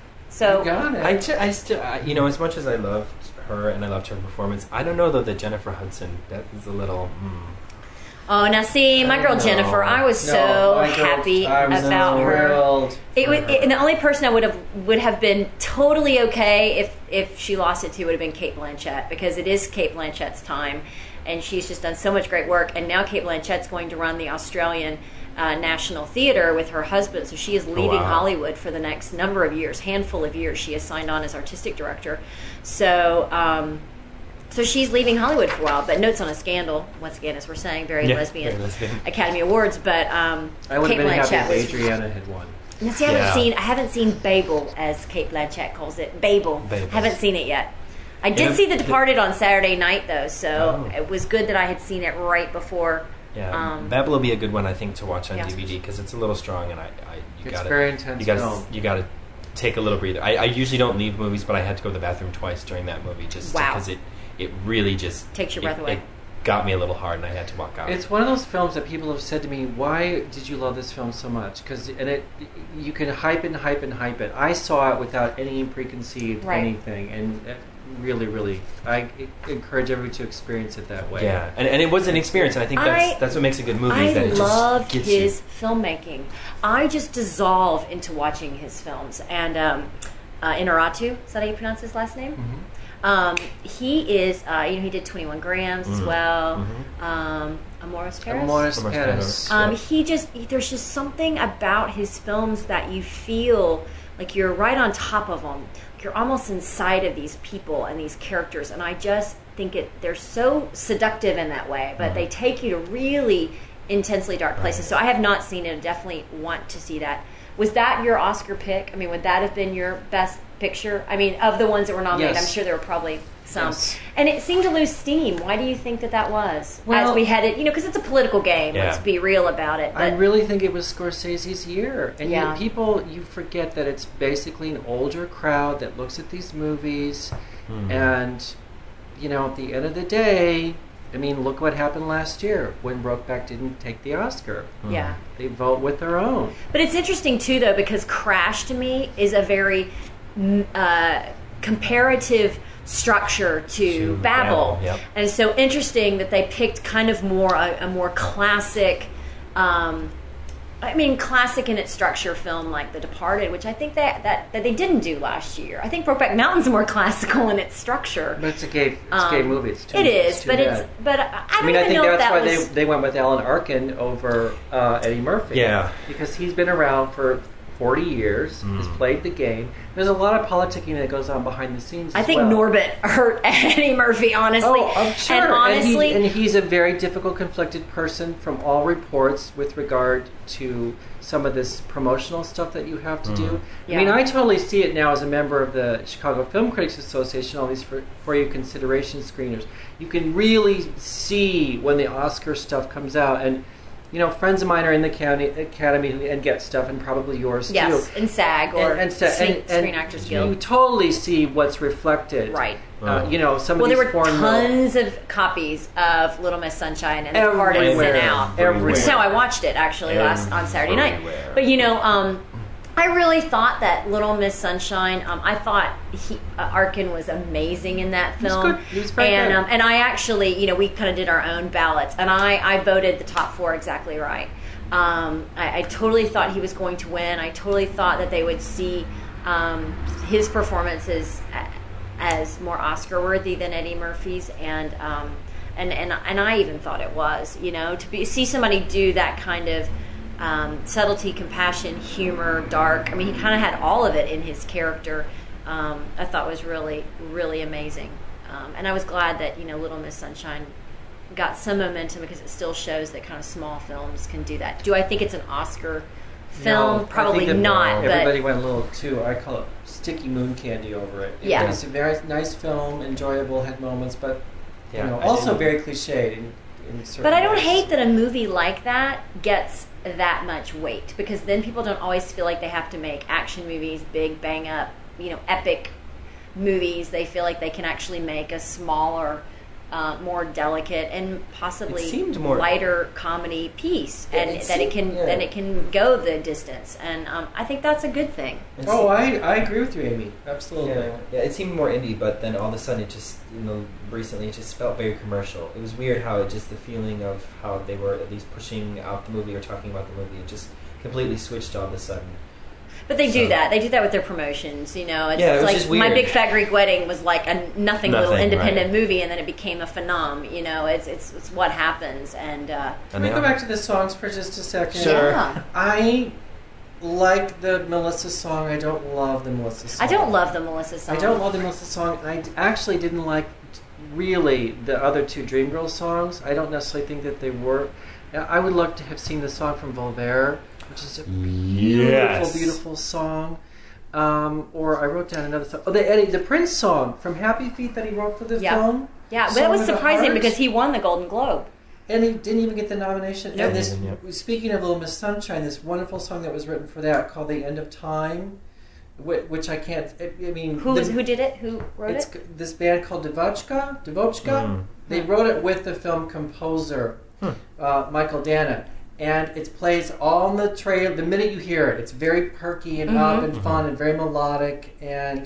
[SPEAKER 5] So
[SPEAKER 9] You got it.
[SPEAKER 6] I, ju- I still, I, you know, as much as I loved her and I loved her performance, I don't know though that Jennifer Hudson, that is a little. Mm.
[SPEAKER 5] oh, now see, my
[SPEAKER 6] I
[SPEAKER 5] girl
[SPEAKER 6] don't know.
[SPEAKER 5] Jennifer, I was
[SPEAKER 9] No,
[SPEAKER 5] so
[SPEAKER 9] my girl-
[SPEAKER 5] happy
[SPEAKER 9] I was
[SPEAKER 5] about her.
[SPEAKER 9] thrilled
[SPEAKER 5] It
[SPEAKER 9] for
[SPEAKER 5] was,
[SPEAKER 9] her.
[SPEAKER 5] and the only person I would have would have been totally okay if if she lost it to would have been Cate Blanchett, because it is Cate Blanchett's time, and she's just done so much great work. And now Cate Blanchett's going to run the Australian uh, National Theatre with her husband, so she is leaving
[SPEAKER 6] wow.
[SPEAKER 5] Hollywood for the next number of years, handful of years. She has signed on as artistic director, so. Um, So she's leaving Hollywood for a while, but Notes on a Scandal, once again, as we're saying, very
[SPEAKER 6] Yeah,
[SPEAKER 5] lesbian,
[SPEAKER 6] very lesbian.
[SPEAKER 5] Academy Awards. But um,
[SPEAKER 9] I would
[SPEAKER 5] Cate
[SPEAKER 9] have been happy
[SPEAKER 5] Blanchett
[SPEAKER 9] if
[SPEAKER 5] was.
[SPEAKER 9] Adriana had won.
[SPEAKER 5] Now, see, I haven't
[SPEAKER 6] Yeah.
[SPEAKER 5] seen I haven't seen Babel, as Cate Blanchett calls it. Babel.
[SPEAKER 6] Babel.
[SPEAKER 5] Haven't seen it yet. I did
[SPEAKER 6] Yeah.
[SPEAKER 5] see The Departed on Saturday night, though, so
[SPEAKER 6] Oh.
[SPEAKER 5] it was good that I had seen it right before.
[SPEAKER 6] Yeah,
[SPEAKER 5] Um,
[SPEAKER 6] Babel will be a good one, I think, to watch on
[SPEAKER 5] yeah.
[SPEAKER 6] D V D because it's a little strong, and I, I you
[SPEAKER 9] It's
[SPEAKER 6] got
[SPEAKER 9] very intense
[SPEAKER 6] You got
[SPEAKER 9] film.
[SPEAKER 6] you got to take a little breather. I, I usually don't leave movies, but I had to go to the bathroom twice during that movie just
[SPEAKER 5] Wow.
[SPEAKER 6] because it it really just
[SPEAKER 5] Takes your
[SPEAKER 6] it-
[SPEAKER 5] breath away.
[SPEAKER 6] It got me a little hard, and I had to walk out.
[SPEAKER 9] It's one of those films that people have said to me, "Why did you love this film so much?" Because and it, you can hype and hype and hype it. I saw it without any preconceived
[SPEAKER 5] Right.
[SPEAKER 9] anything, and it really, really, I encourage everybody to experience it that way.
[SPEAKER 6] yeah, and, and it was an experience, and I think that's
[SPEAKER 5] I-
[SPEAKER 6] that's what makes a good movie.
[SPEAKER 5] I
[SPEAKER 6] is that it
[SPEAKER 5] loved
[SPEAKER 6] just gets
[SPEAKER 5] his
[SPEAKER 6] you.
[SPEAKER 5] filmmaking. I just dissolve into watching his films. And um, uh, Inarritu, is that how you pronounce his last name?
[SPEAKER 6] Mm-hmm.
[SPEAKER 5] Um, he is, uh, you know, he did twenty-one grams as
[SPEAKER 6] Mhm.
[SPEAKER 5] well.
[SPEAKER 6] Mhm.
[SPEAKER 5] Um, Amoris Paris.
[SPEAKER 9] Amoris
[SPEAKER 6] Amoris
[SPEAKER 9] Paris.
[SPEAKER 6] Paris.
[SPEAKER 5] Um,
[SPEAKER 6] Yeah.
[SPEAKER 5] he just he- there's just something about his films that you feel like you're right on top of them. You're almost inside of these people and these characters, and I just think it they're so seductive in that way. But they take you to really intensely dark places. So I have not seen it. I definitely want to see that. Was that your Oscar pick? I mean, would that have been your best picture? I mean, of the ones that were nominated,
[SPEAKER 9] Yes.
[SPEAKER 5] I'm sure there were probably some.
[SPEAKER 9] Yes.
[SPEAKER 5] And it seemed to lose steam. Why do you think that that was?
[SPEAKER 9] Well-
[SPEAKER 5] As we headed, you know, because it's a political game.
[SPEAKER 6] Yeah.
[SPEAKER 5] Let's be real about it.
[SPEAKER 9] I
[SPEAKER 5] But
[SPEAKER 9] really think it was Scorsese's year, and
[SPEAKER 5] Yeah.
[SPEAKER 9] you, people you forget that it's basically an older crowd that looks at these movies,
[SPEAKER 6] Mhm.
[SPEAKER 9] and you know, at the end of the day, I mean, look what happened last year when Brokeback didn't take the Oscar.
[SPEAKER 5] yeah.
[SPEAKER 9] They vote with their own.
[SPEAKER 5] But it's interesting too, though, because Crash to me is a very mm, uh, comparative structure to,
[SPEAKER 6] To
[SPEAKER 5] Babel,
[SPEAKER 6] Babel, yep.
[SPEAKER 5] and it's so interesting that they picked kind of more a, a more classic. Um, I mean, classic in its structure film like The Departed, which I think that, that, that they didn't do last year. I think Brokeback Mountain's more classical in its structure.
[SPEAKER 9] But it's a gay, it's a gay
[SPEAKER 5] Um,
[SPEAKER 9] movie. It's too,
[SPEAKER 5] it is,
[SPEAKER 9] it's too
[SPEAKER 5] but
[SPEAKER 9] bad.
[SPEAKER 5] it's but I, I
[SPEAKER 9] I
[SPEAKER 5] don't
[SPEAKER 9] mean, I
[SPEAKER 5] even
[SPEAKER 9] think
[SPEAKER 5] know if
[SPEAKER 9] that's
[SPEAKER 5] that
[SPEAKER 9] why
[SPEAKER 5] was.
[SPEAKER 9] they, they went with Alan Arkin over uh, Eddie Murphy.
[SPEAKER 6] Yeah.
[SPEAKER 9] Because he's been around for forty years,
[SPEAKER 6] Mm.
[SPEAKER 9] has played the game. There's a lot of politicking that goes on behind the scenes.
[SPEAKER 5] I
[SPEAKER 9] as
[SPEAKER 5] think
[SPEAKER 9] well.
[SPEAKER 5] Norbit hurt Eddie Murphy, honestly.
[SPEAKER 9] Oh, I'm sure.
[SPEAKER 5] And honestly,
[SPEAKER 9] and, he, and he's a very difficult, conflicted person from all reports with regard to some of this promotional stuff that you have to
[SPEAKER 6] Mm.
[SPEAKER 9] do.
[SPEAKER 5] Yeah.
[SPEAKER 9] I mean, I totally see it now as a member of the Chicago Film Critics Association, all these for, for you consideration screeners. You can really see when the Oscar stuff comes out. And, you know, friends of mine are in the county, academy and get stuff, and probably yours
[SPEAKER 5] yes,
[SPEAKER 9] too.
[SPEAKER 5] and SAG or
[SPEAKER 9] And- and sa-
[SPEAKER 5] Screen,
[SPEAKER 9] and- and
[SPEAKER 5] Screen Actors
[SPEAKER 9] You
[SPEAKER 5] Guild.
[SPEAKER 9] totally see what's reflected.
[SPEAKER 5] Right.
[SPEAKER 9] Uh, you know, some
[SPEAKER 5] Well,
[SPEAKER 9] of
[SPEAKER 5] there
[SPEAKER 9] these
[SPEAKER 5] were
[SPEAKER 9] foreign
[SPEAKER 5] tons of copies of Little Miss Sunshine and the
[SPEAKER 9] Everywhere.
[SPEAKER 5] partisan out,
[SPEAKER 9] Everywhere.
[SPEAKER 5] which is how I watched it actually last on Saturday night.
[SPEAKER 6] Everywhere.
[SPEAKER 5] But you know, um, I really thought that Little Miss Sunshine. Um, I thought he, uh, Arkin was amazing in that
[SPEAKER 9] He was
[SPEAKER 5] film.
[SPEAKER 9] good. He was very
[SPEAKER 5] and
[SPEAKER 9] good.
[SPEAKER 5] Um, and I actually, you know, we kind of did our own ballots, and I, I voted the top four exactly right. Um, I, I totally thought he was going to win. I totally thought that they would see um, his performances as more Oscar worthy than Eddie Murphy's, and um, and and and I even thought it was. You know, to be see somebody do that kind of um, subtlety, compassion, humor, dark. I mean, he kind of had all of it in his character. Um, I thought was really really amazing, um, and I was glad that you know Little Miss Sunshine got some momentum because it still shows that kind of small films can do that. Do I think it's an Oscar film?
[SPEAKER 9] No, I
[SPEAKER 5] Probably
[SPEAKER 9] think that
[SPEAKER 5] not.
[SPEAKER 9] Everybody
[SPEAKER 5] But
[SPEAKER 9] went a little too, I call it sticky moon candy over it.
[SPEAKER 5] Yeah.
[SPEAKER 9] It's a very nice film, enjoyable, had moments, but
[SPEAKER 6] Yeah,
[SPEAKER 9] you know,
[SPEAKER 6] I
[SPEAKER 9] also
[SPEAKER 6] didn't-
[SPEAKER 9] very cliched in, in certain
[SPEAKER 5] But I don't
[SPEAKER 9] ways.
[SPEAKER 5] hate that a movie like that gets that much weight, because then people don't always feel like they have to make action movies, big bang up, you know, epic movies. They feel like they can actually make a smaller, uh, more delicate, and possibly
[SPEAKER 6] It seemed more-
[SPEAKER 5] lighter comedy piece,
[SPEAKER 6] It-
[SPEAKER 5] and
[SPEAKER 6] it
[SPEAKER 5] that it can
[SPEAKER 6] seemed- yeah.
[SPEAKER 5] that it can go the distance. And um, I think that's a good thing.
[SPEAKER 6] It
[SPEAKER 9] Oh,
[SPEAKER 6] seemed-
[SPEAKER 9] I, I agree with you, Amy. Absolutely.
[SPEAKER 6] Yeah, yeah, it seemed more indie, but then all of a sudden it just, you know, recently it just felt very commercial. It was weird how it just, the feeling of how they were at least pushing out the movie or talking about the movie, it just completely switched all of a sudden.
[SPEAKER 5] But they do
[SPEAKER 6] So-
[SPEAKER 5] that. They do that with their promotions. You know, it's,
[SPEAKER 6] Yeah, it
[SPEAKER 5] it's
[SPEAKER 6] was
[SPEAKER 5] like
[SPEAKER 6] just
[SPEAKER 5] My
[SPEAKER 6] weird.
[SPEAKER 5] Big Fat Greek Wedding was like a nothing, little
[SPEAKER 6] Nothing,
[SPEAKER 5] independent
[SPEAKER 6] right.
[SPEAKER 5] movie, and then it became a phenom. You know, it's it's, it's what happens. And uh,
[SPEAKER 9] Can we go back to the songs for just a second?
[SPEAKER 6] Sure.
[SPEAKER 5] yeah.
[SPEAKER 9] I like the Melissa song. I don't love the Melissa song.
[SPEAKER 5] I don't love the Melissa song.
[SPEAKER 9] I don't love the Melissa song. I d- actually didn't like really the other two Dreamgirls songs. I don't necessarily think that they were. I would love to have seen the song from Voltaire, which is a beautiful,
[SPEAKER 3] Yes.
[SPEAKER 9] beautiful song. Um, or I wrote down another song. Oh, the Eddie, the Prince song from Happy Feet that he wrote for the
[SPEAKER 5] Yeah.
[SPEAKER 9] film.
[SPEAKER 5] Yeah, but
[SPEAKER 9] Song
[SPEAKER 5] that was
[SPEAKER 9] of the
[SPEAKER 5] surprising
[SPEAKER 9] Heart.
[SPEAKER 5] because he won the Golden Globe.
[SPEAKER 9] And he didn't even get the nomination.
[SPEAKER 5] Nope.
[SPEAKER 9] And this,
[SPEAKER 6] Yep.
[SPEAKER 9] speaking of Little Miss Sunshine, this wonderful song that was written for that called "The End of Time," whi- which I can't. I I mean,
[SPEAKER 5] Who
[SPEAKER 9] the-
[SPEAKER 5] was, who did it? Who wrote
[SPEAKER 9] it's
[SPEAKER 5] it?
[SPEAKER 9] g- this band called Devochka. Devochka.
[SPEAKER 6] Mm.
[SPEAKER 9] They wrote it with the film composer uh, Michael Dana, and it plays on the trail. The minute you hear it, it's very perky and up
[SPEAKER 5] Mhm.
[SPEAKER 9] and fun and very melodic. And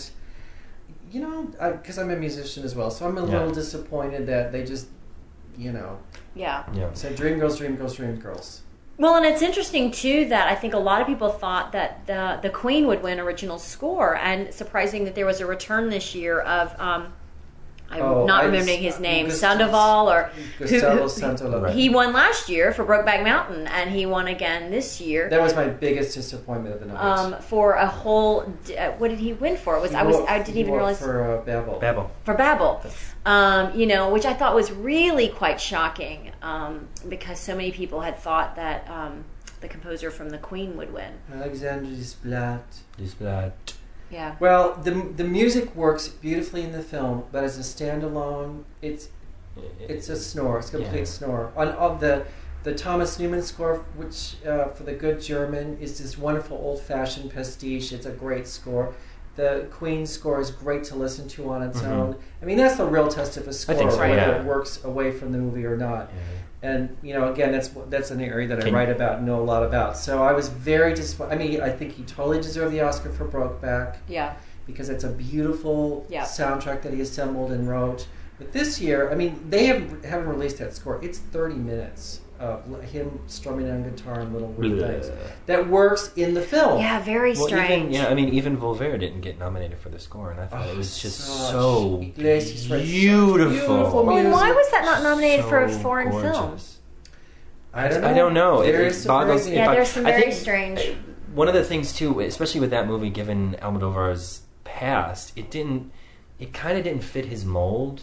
[SPEAKER 9] you know, because I'm a musician as well, so I'm a
[SPEAKER 6] Yeah.
[SPEAKER 9] little disappointed that they just, you know,
[SPEAKER 5] Yeah.
[SPEAKER 6] Yeah.
[SPEAKER 9] said "Dream Girls, Dream Girls, Dream Girls."
[SPEAKER 5] Well, and it's interesting too that I think a lot of people thought that the the Queen would win original score, and surprising that there was a return this year of um, I'm
[SPEAKER 9] Oh,
[SPEAKER 5] not
[SPEAKER 9] I
[SPEAKER 5] remembering
[SPEAKER 9] just-
[SPEAKER 5] his name,
[SPEAKER 9] Gust-
[SPEAKER 5] Sandoval, or
[SPEAKER 9] Gustavo
[SPEAKER 5] who-
[SPEAKER 9] Santaolalla.
[SPEAKER 5] he won last year for Brokeback Mountain, and he won again this year.
[SPEAKER 9] That was my biggest disappointment of the night.
[SPEAKER 5] um, for a whole. Uh, what did he win for? It was
[SPEAKER 9] He
[SPEAKER 5] I was
[SPEAKER 9] wrote-
[SPEAKER 5] I didn't
[SPEAKER 9] he
[SPEAKER 5] even
[SPEAKER 9] wrote
[SPEAKER 5] realize
[SPEAKER 9] for uh, Babel.
[SPEAKER 6] Babel.
[SPEAKER 5] for Babel, um, you know, which I thought was really quite shocking um, because so many people had thought that um, the composer from The Queen would win.
[SPEAKER 9] Alexandre Desplat.
[SPEAKER 6] Desplat.
[SPEAKER 5] Yeah.
[SPEAKER 9] Well, the the music works beautifully in the film, but as a standalone, it's it's a snore. It's a complete
[SPEAKER 6] Yeah.
[SPEAKER 9] snore. On, on the the Thomas Newman score, which uh, for the Good German is this wonderful old-fashioned pastiche. It's a great score. The Queen score is great to listen to on its
[SPEAKER 6] Mhm.
[SPEAKER 9] own. I mean, that's the real test of a score,
[SPEAKER 6] think
[SPEAKER 5] so,
[SPEAKER 9] whether
[SPEAKER 6] yeah.
[SPEAKER 9] it works away from the movie or not. And you know, again, that's that's an area that I
[SPEAKER 6] Can-
[SPEAKER 9] write about and know a lot about. So I was very disappointed. I mean, I think he totally deserved the Oscar for Brokeback
[SPEAKER 5] Yeah.
[SPEAKER 9] because it's a beautiful
[SPEAKER 5] Yeah.
[SPEAKER 9] soundtrack that he assembled and wrote. But this year, I mean, they have, haven't released that score. It's thirty minutes of l- him strumming on guitar and little weird
[SPEAKER 6] Blah.
[SPEAKER 9] things that works in the film.
[SPEAKER 5] Yeah, very
[SPEAKER 6] Well,
[SPEAKER 5] strange.
[SPEAKER 6] even, yeah, I mean, even Voltaire didn't get nominated for the score, and I thought
[SPEAKER 9] Oh,
[SPEAKER 6] it was just
[SPEAKER 9] such-
[SPEAKER 6] so
[SPEAKER 9] Iglesias writes such
[SPEAKER 6] beautiful.
[SPEAKER 9] beautiful
[SPEAKER 5] Well, and why
[SPEAKER 9] music.
[SPEAKER 5] was that not nominated for a
[SPEAKER 6] So
[SPEAKER 5] foreign film?
[SPEAKER 6] gorgeous.
[SPEAKER 9] I don't know.
[SPEAKER 6] I don't know. It-
[SPEAKER 9] Very
[SPEAKER 6] it boggles-
[SPEAKER 9] surprising.
[SPEAKER 6] it
[SPEAKER 5] Yeah,
[SPEAKER 6] bog-
[SPEAKER 5] there's some
[SPEAKER 6] I
[SPEAKER 5] very
[SPEAKER 6] think
[SPEAKER 5] strange.
[SPEAKER 6] one of the things too, especially with that movie, given Almodovar's past, it didn't. It kind of didn't fit his mold.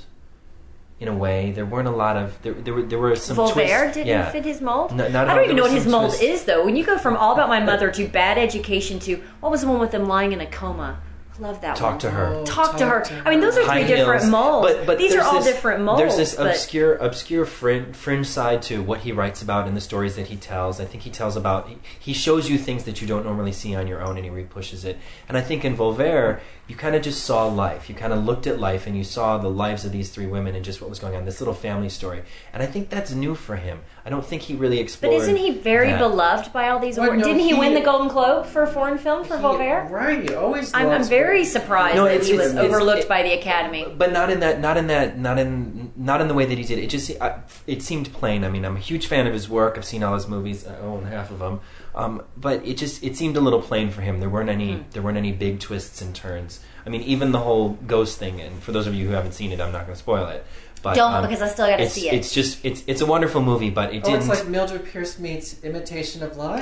[SPEAKER 6] In a way, there weren't a lot of there. There were there were some.
[SPEAKER 5] Voltaire
[SPEAKER 6] twists.
[SPEAKER 5] didn't
[SPEAKER 6] yeah.
[SPEAKER 5] fit his mold.
[SPEAKER 6] No, not
[SPEAKER 5] I don't even know what his mold
[SPEAKER 6] twists.
[SPEAKER 5] is, though. When you go from All About My Mother to Bad Education to what was the one with them lying in a coma? I love that
[SPEAKER 6] Talk
[SPEAKER 5] one.
[SPEAKER 6] to her.
[SPEAKER 9] Oh,
[SPEAKER 5] Talk,
[SPEAKER 9] talk
[SPEAKER 5] to her.
[SPEAKER 9] to her.
[SPEAKER 5] I mean, those are
[SPEAKER 6] High
[SPEAKER 5] three different
[SPEAKER 6] heels.
[SPEAKER 5] molds.
[SPEAKER 6] But, but
[SPEAKER 5] These are
[SPEAKER 6] there's
[SPEAKER 5] all
[SPEAKER 6] this-
[SPEAKER 5] different molds.
[SPEAKER 6] There's this
[SPEAKER 5] but
[SPEAKER 6] obscure, obscure fringe, fringe side to what he writes about in the stories that he tells. I think he tells about. He, he shows you things that you don't normally see on your own, and he repushes it. And I think in Voltaire, you kind of just saw life. You kind of looked at life, and you saw the lives of these three women and just what was going on. This little family story. And I think that's new for him. I don't think he really
[SPEAKER 5] But
[SPEAKER 6] explored.
[SPEAKER 5] isn't he very
[SPEAKER 6] that.
[SPEAKER 5] beloved by all these
[SPEAKER 9] Well,
[SPEAKER 5] awards?
[SPEAKER 9] no,
[SPEAKER 5] Didn't he,
[SPEAKER 9] he-
[SPEAKER 5] win the Golden Globe for a foreign film for
[SPEAKER 9] He-
[SPEAKER 5] Voltaire?
[SPEAKER 9] Right, he always
[SPEAKER 5] I'm, I'm
[SPEAKER 9] loves-
[SPEAKER 5] very surprised
[SPEAKER 6] No,
[SPEAKER 5] that
[SPEAKER 6] it's-
[SPEAKER 5] he was
[SPEAKER 6] it's- it's-
[SPEAKER 5] overlooked
[SPEAKER 6] it-
[SPEAKER 5] by the Academy.
[SPEAKER 6] But not in that, not in that, not in, not in the way that he did. It just, I, it seemed plain. I mean, I'm a huge fan of his work. I've seen all his movies. I own half of them. Um, but it just, it seemed a little plain for him. There weren't any,
[SPEAKER 5] Mm.
[SPEAKER 6] there weren't any big twists and turns. I mean, even the whole ghost thing. And for those of you who haven't seen it, I'm not going to spoil it. But,
[SPEAKER 5] Don't,
[SPEAKER 6] um,
[SPEAKER 5] because I still got to
[SPEAKER 6] it's,
[SPEAKER 5] see it.
[SPEAKER 6] It's just, it's, it's a wonderful movie, but it
[SPEAKER 9] Oh,
[SPEAKER 6] didn't.
[SPEAKER 9] it's like Mildred Pierce meets Imitation of Life.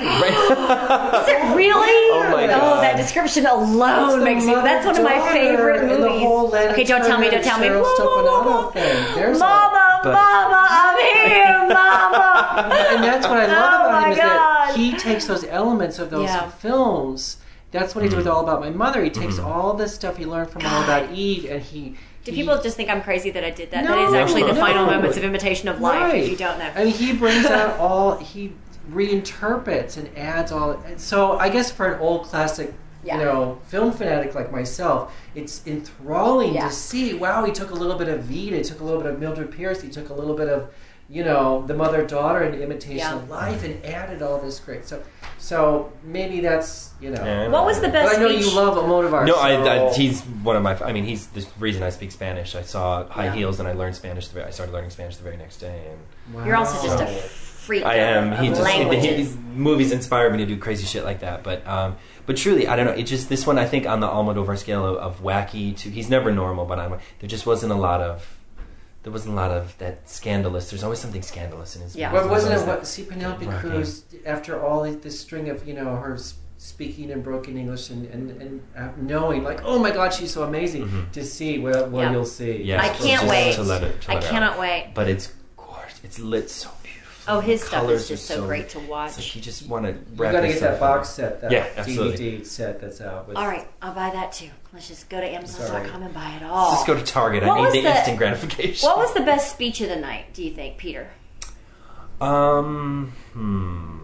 [SPEAKER 6] Right?
[SPEAKER 5] Is it really?
[SPEAKER 6] Oh my
[SPEAKER 5] Oh,
[SPEAKER 6] God.
[SPEAKER 5] that description alone
[SPEAKER 9] It's the
[SPEAKER 5] makes me. That's one of my
[SPEAKER 9] mother-daughter
[SPEAKER 5] favorite
[SPEAKER 9] and the
[SPEAKER 5] movies.
[SPEAKER 9] whole Lana
[SPEAKER 5] Okay, don't tell me, don't tell me.
[SPEAKER 9] Turner, Cheryl Stolpanato thing. There's a-
[SPEAKER 5] Mama,
[SPEAKER 6] But-
[SPEAKER 5] Mama, I'm here, Mama.
[SPEAKER 9] and that's what I love
[SPEAKER 5] Oh
[SPEAKER 9] about
[SPEAKER 5] my
[SPEAKER 9] him is that
[SPEAKER 5] God.
[SPEAKER 9] he takes those elements of those
[SPEAKER 5] Yeah.
[SPEAKER 9] films. That's what he did with All About My Mother. He takes
[SPEAKER 6] Mm-hmm.
[SPEAKER 9] all the stuff he learned from All About Eve, and he.
[SPEAKER 5] Do
[SPEAKER 9] he-
[SPEAKER 5] people just think I'm crazy that I did that?
[SPEAKER 9] No,
[SPEAKER 5] that is actually the
[SPEAKER 9] no.
[SPEAKER 5] final moments of Imitation of Life,
[SPEAKER 9] Right.
[SPEAKER 5] if you don't know.
[SPEAKER 9] I mean, he brings out all he reinterprets and adds all. And so I guess for an old classic,
[SPEAKER 5] Yeah.
[SPEAKER 9] you know, film fanatic like myself, it's enthralling
[SPEAKER 5] Yeah.
[SPEAKER 9] to see. Wow, he took a little bit of Vita, he took a little bit of Mildred Pierce, he took a little bit of, you know, the mother-daughter and Imitation
[SPEAKER 5] Yeah.
[SPEAKER 9] of Life, and added all this great. So, so maybe that's you know.
[SPEAKER 6] Yeah.
[SPEAKER 5] What was the
[SPEAKER 9] But
[SPEAKER 5] best
[SPEAKER 9] I know
[SPEAKER 5] speech?
[SPEAKER 9] you love Almodovar.
[SPEAKER 6] No,
[SPEAKER 9] so
[SPEAKER 6] I, I, he's one of my. I mean, he's the reason I speak Spanish. I saw High
[SPEAKER 5] Yeah.
[SPEAKER 6] Heels, and I learned Spanish. The, very- I started learning Spanish the very next day, and
[SPEAKER 9] Wow.
[SPEAKER 5] You're also just a
[SPEAKER 6] So-
[SPEAKER 5] freak
[SPEAKER 6] I am.
[SPEAKER 5] of
[SPEAKER 6] He just
[SPEAKER 5] languages.
[SPEAKER 6] he, he, movies inspire me to do crazy shit like that. But um, but truly, I don't know. It just this one. I think on the Almodovar scale of, of wacky to he's never normal, but I'm, there just wasn't a lot of. There wasn't a lot of that scandalous. There's always something scandalous in his
[SPEAKER 5] Yeah.
[SPEAKER 6] movies.
[SPEAKER 9] But wasn't
[SPEAKER 6] There's
[SPEAKER 9] it
[SPEAKER 6] always
[SPEAKER 9] what? See, Penelope
[SPEAKER 6] Rocking.
[SPEAKER 9] Cruz, after all this string of you know her s- speaking in broken English and and, and uh, knowing like, oh my God, she's so amazing
[SPEAKER 6] Mhm.
[SPEAKER 9] to see what, what
[SPEAKER 5] Yeah.
[SPEAKER 9] you'll see.
[SPEAKER 6] Yes,
[SPEAKER 5] I
[SPEAKER 6] but
[SPEAKER 5] can't
[SPEAKER 6] just
[SPEAKER 5] wait.
[SPEAKER 6] To let it, to
[SPEAKER 5] I
[SPEAKER 6] let it
[SPEAKER 5] cannot
[SPEAKER 6] out.
[SPEAKER 5] wait.
[SPEAKER 6] But it's gorgeous. It's lit so beautiful.
[SPEAKER 5] Oh, his
[SPEAKER 6] The
[SPEAKER 5] stuff
[SPEAKER 6] colors
[SPEAKER 5] is just
[SPEAKER 6] are
[SPEAKER 5] so great to watch.
[SPEAKER 6] It's like you just want to
[SPEAKER 9] You
[SPEAKER 6] wrap
[SPEAKER 9] got to get
[SPEAKER 6] yourself
[SPEAKER 9] that box set, that
[SPEAKER 6] Yeah,
[SPEAKER 9] D
[SPEAKER 6] absolutely.
[SPEAKER 9] V D set that's out. With,
[SPEAKER 5] All right, I'll buy that too. Let's just go to Amazon dot com
[SPEAKER 9] Sorry.
[SPEAKER 5] and buy it all.
[SPEAKER 6] Just go to Target.
[SPEAKER 5] What
[SPEAKER 6] I
[SPEAKER 5] was
[SPEAKER 6] need the,
[SPEAKER 5] the-
[SPEAKER 6] instant gratification.
[SPEAKER 5] What was the best speech of the night, do you think, Peter?
[SPEAKER 6] Um, hmm.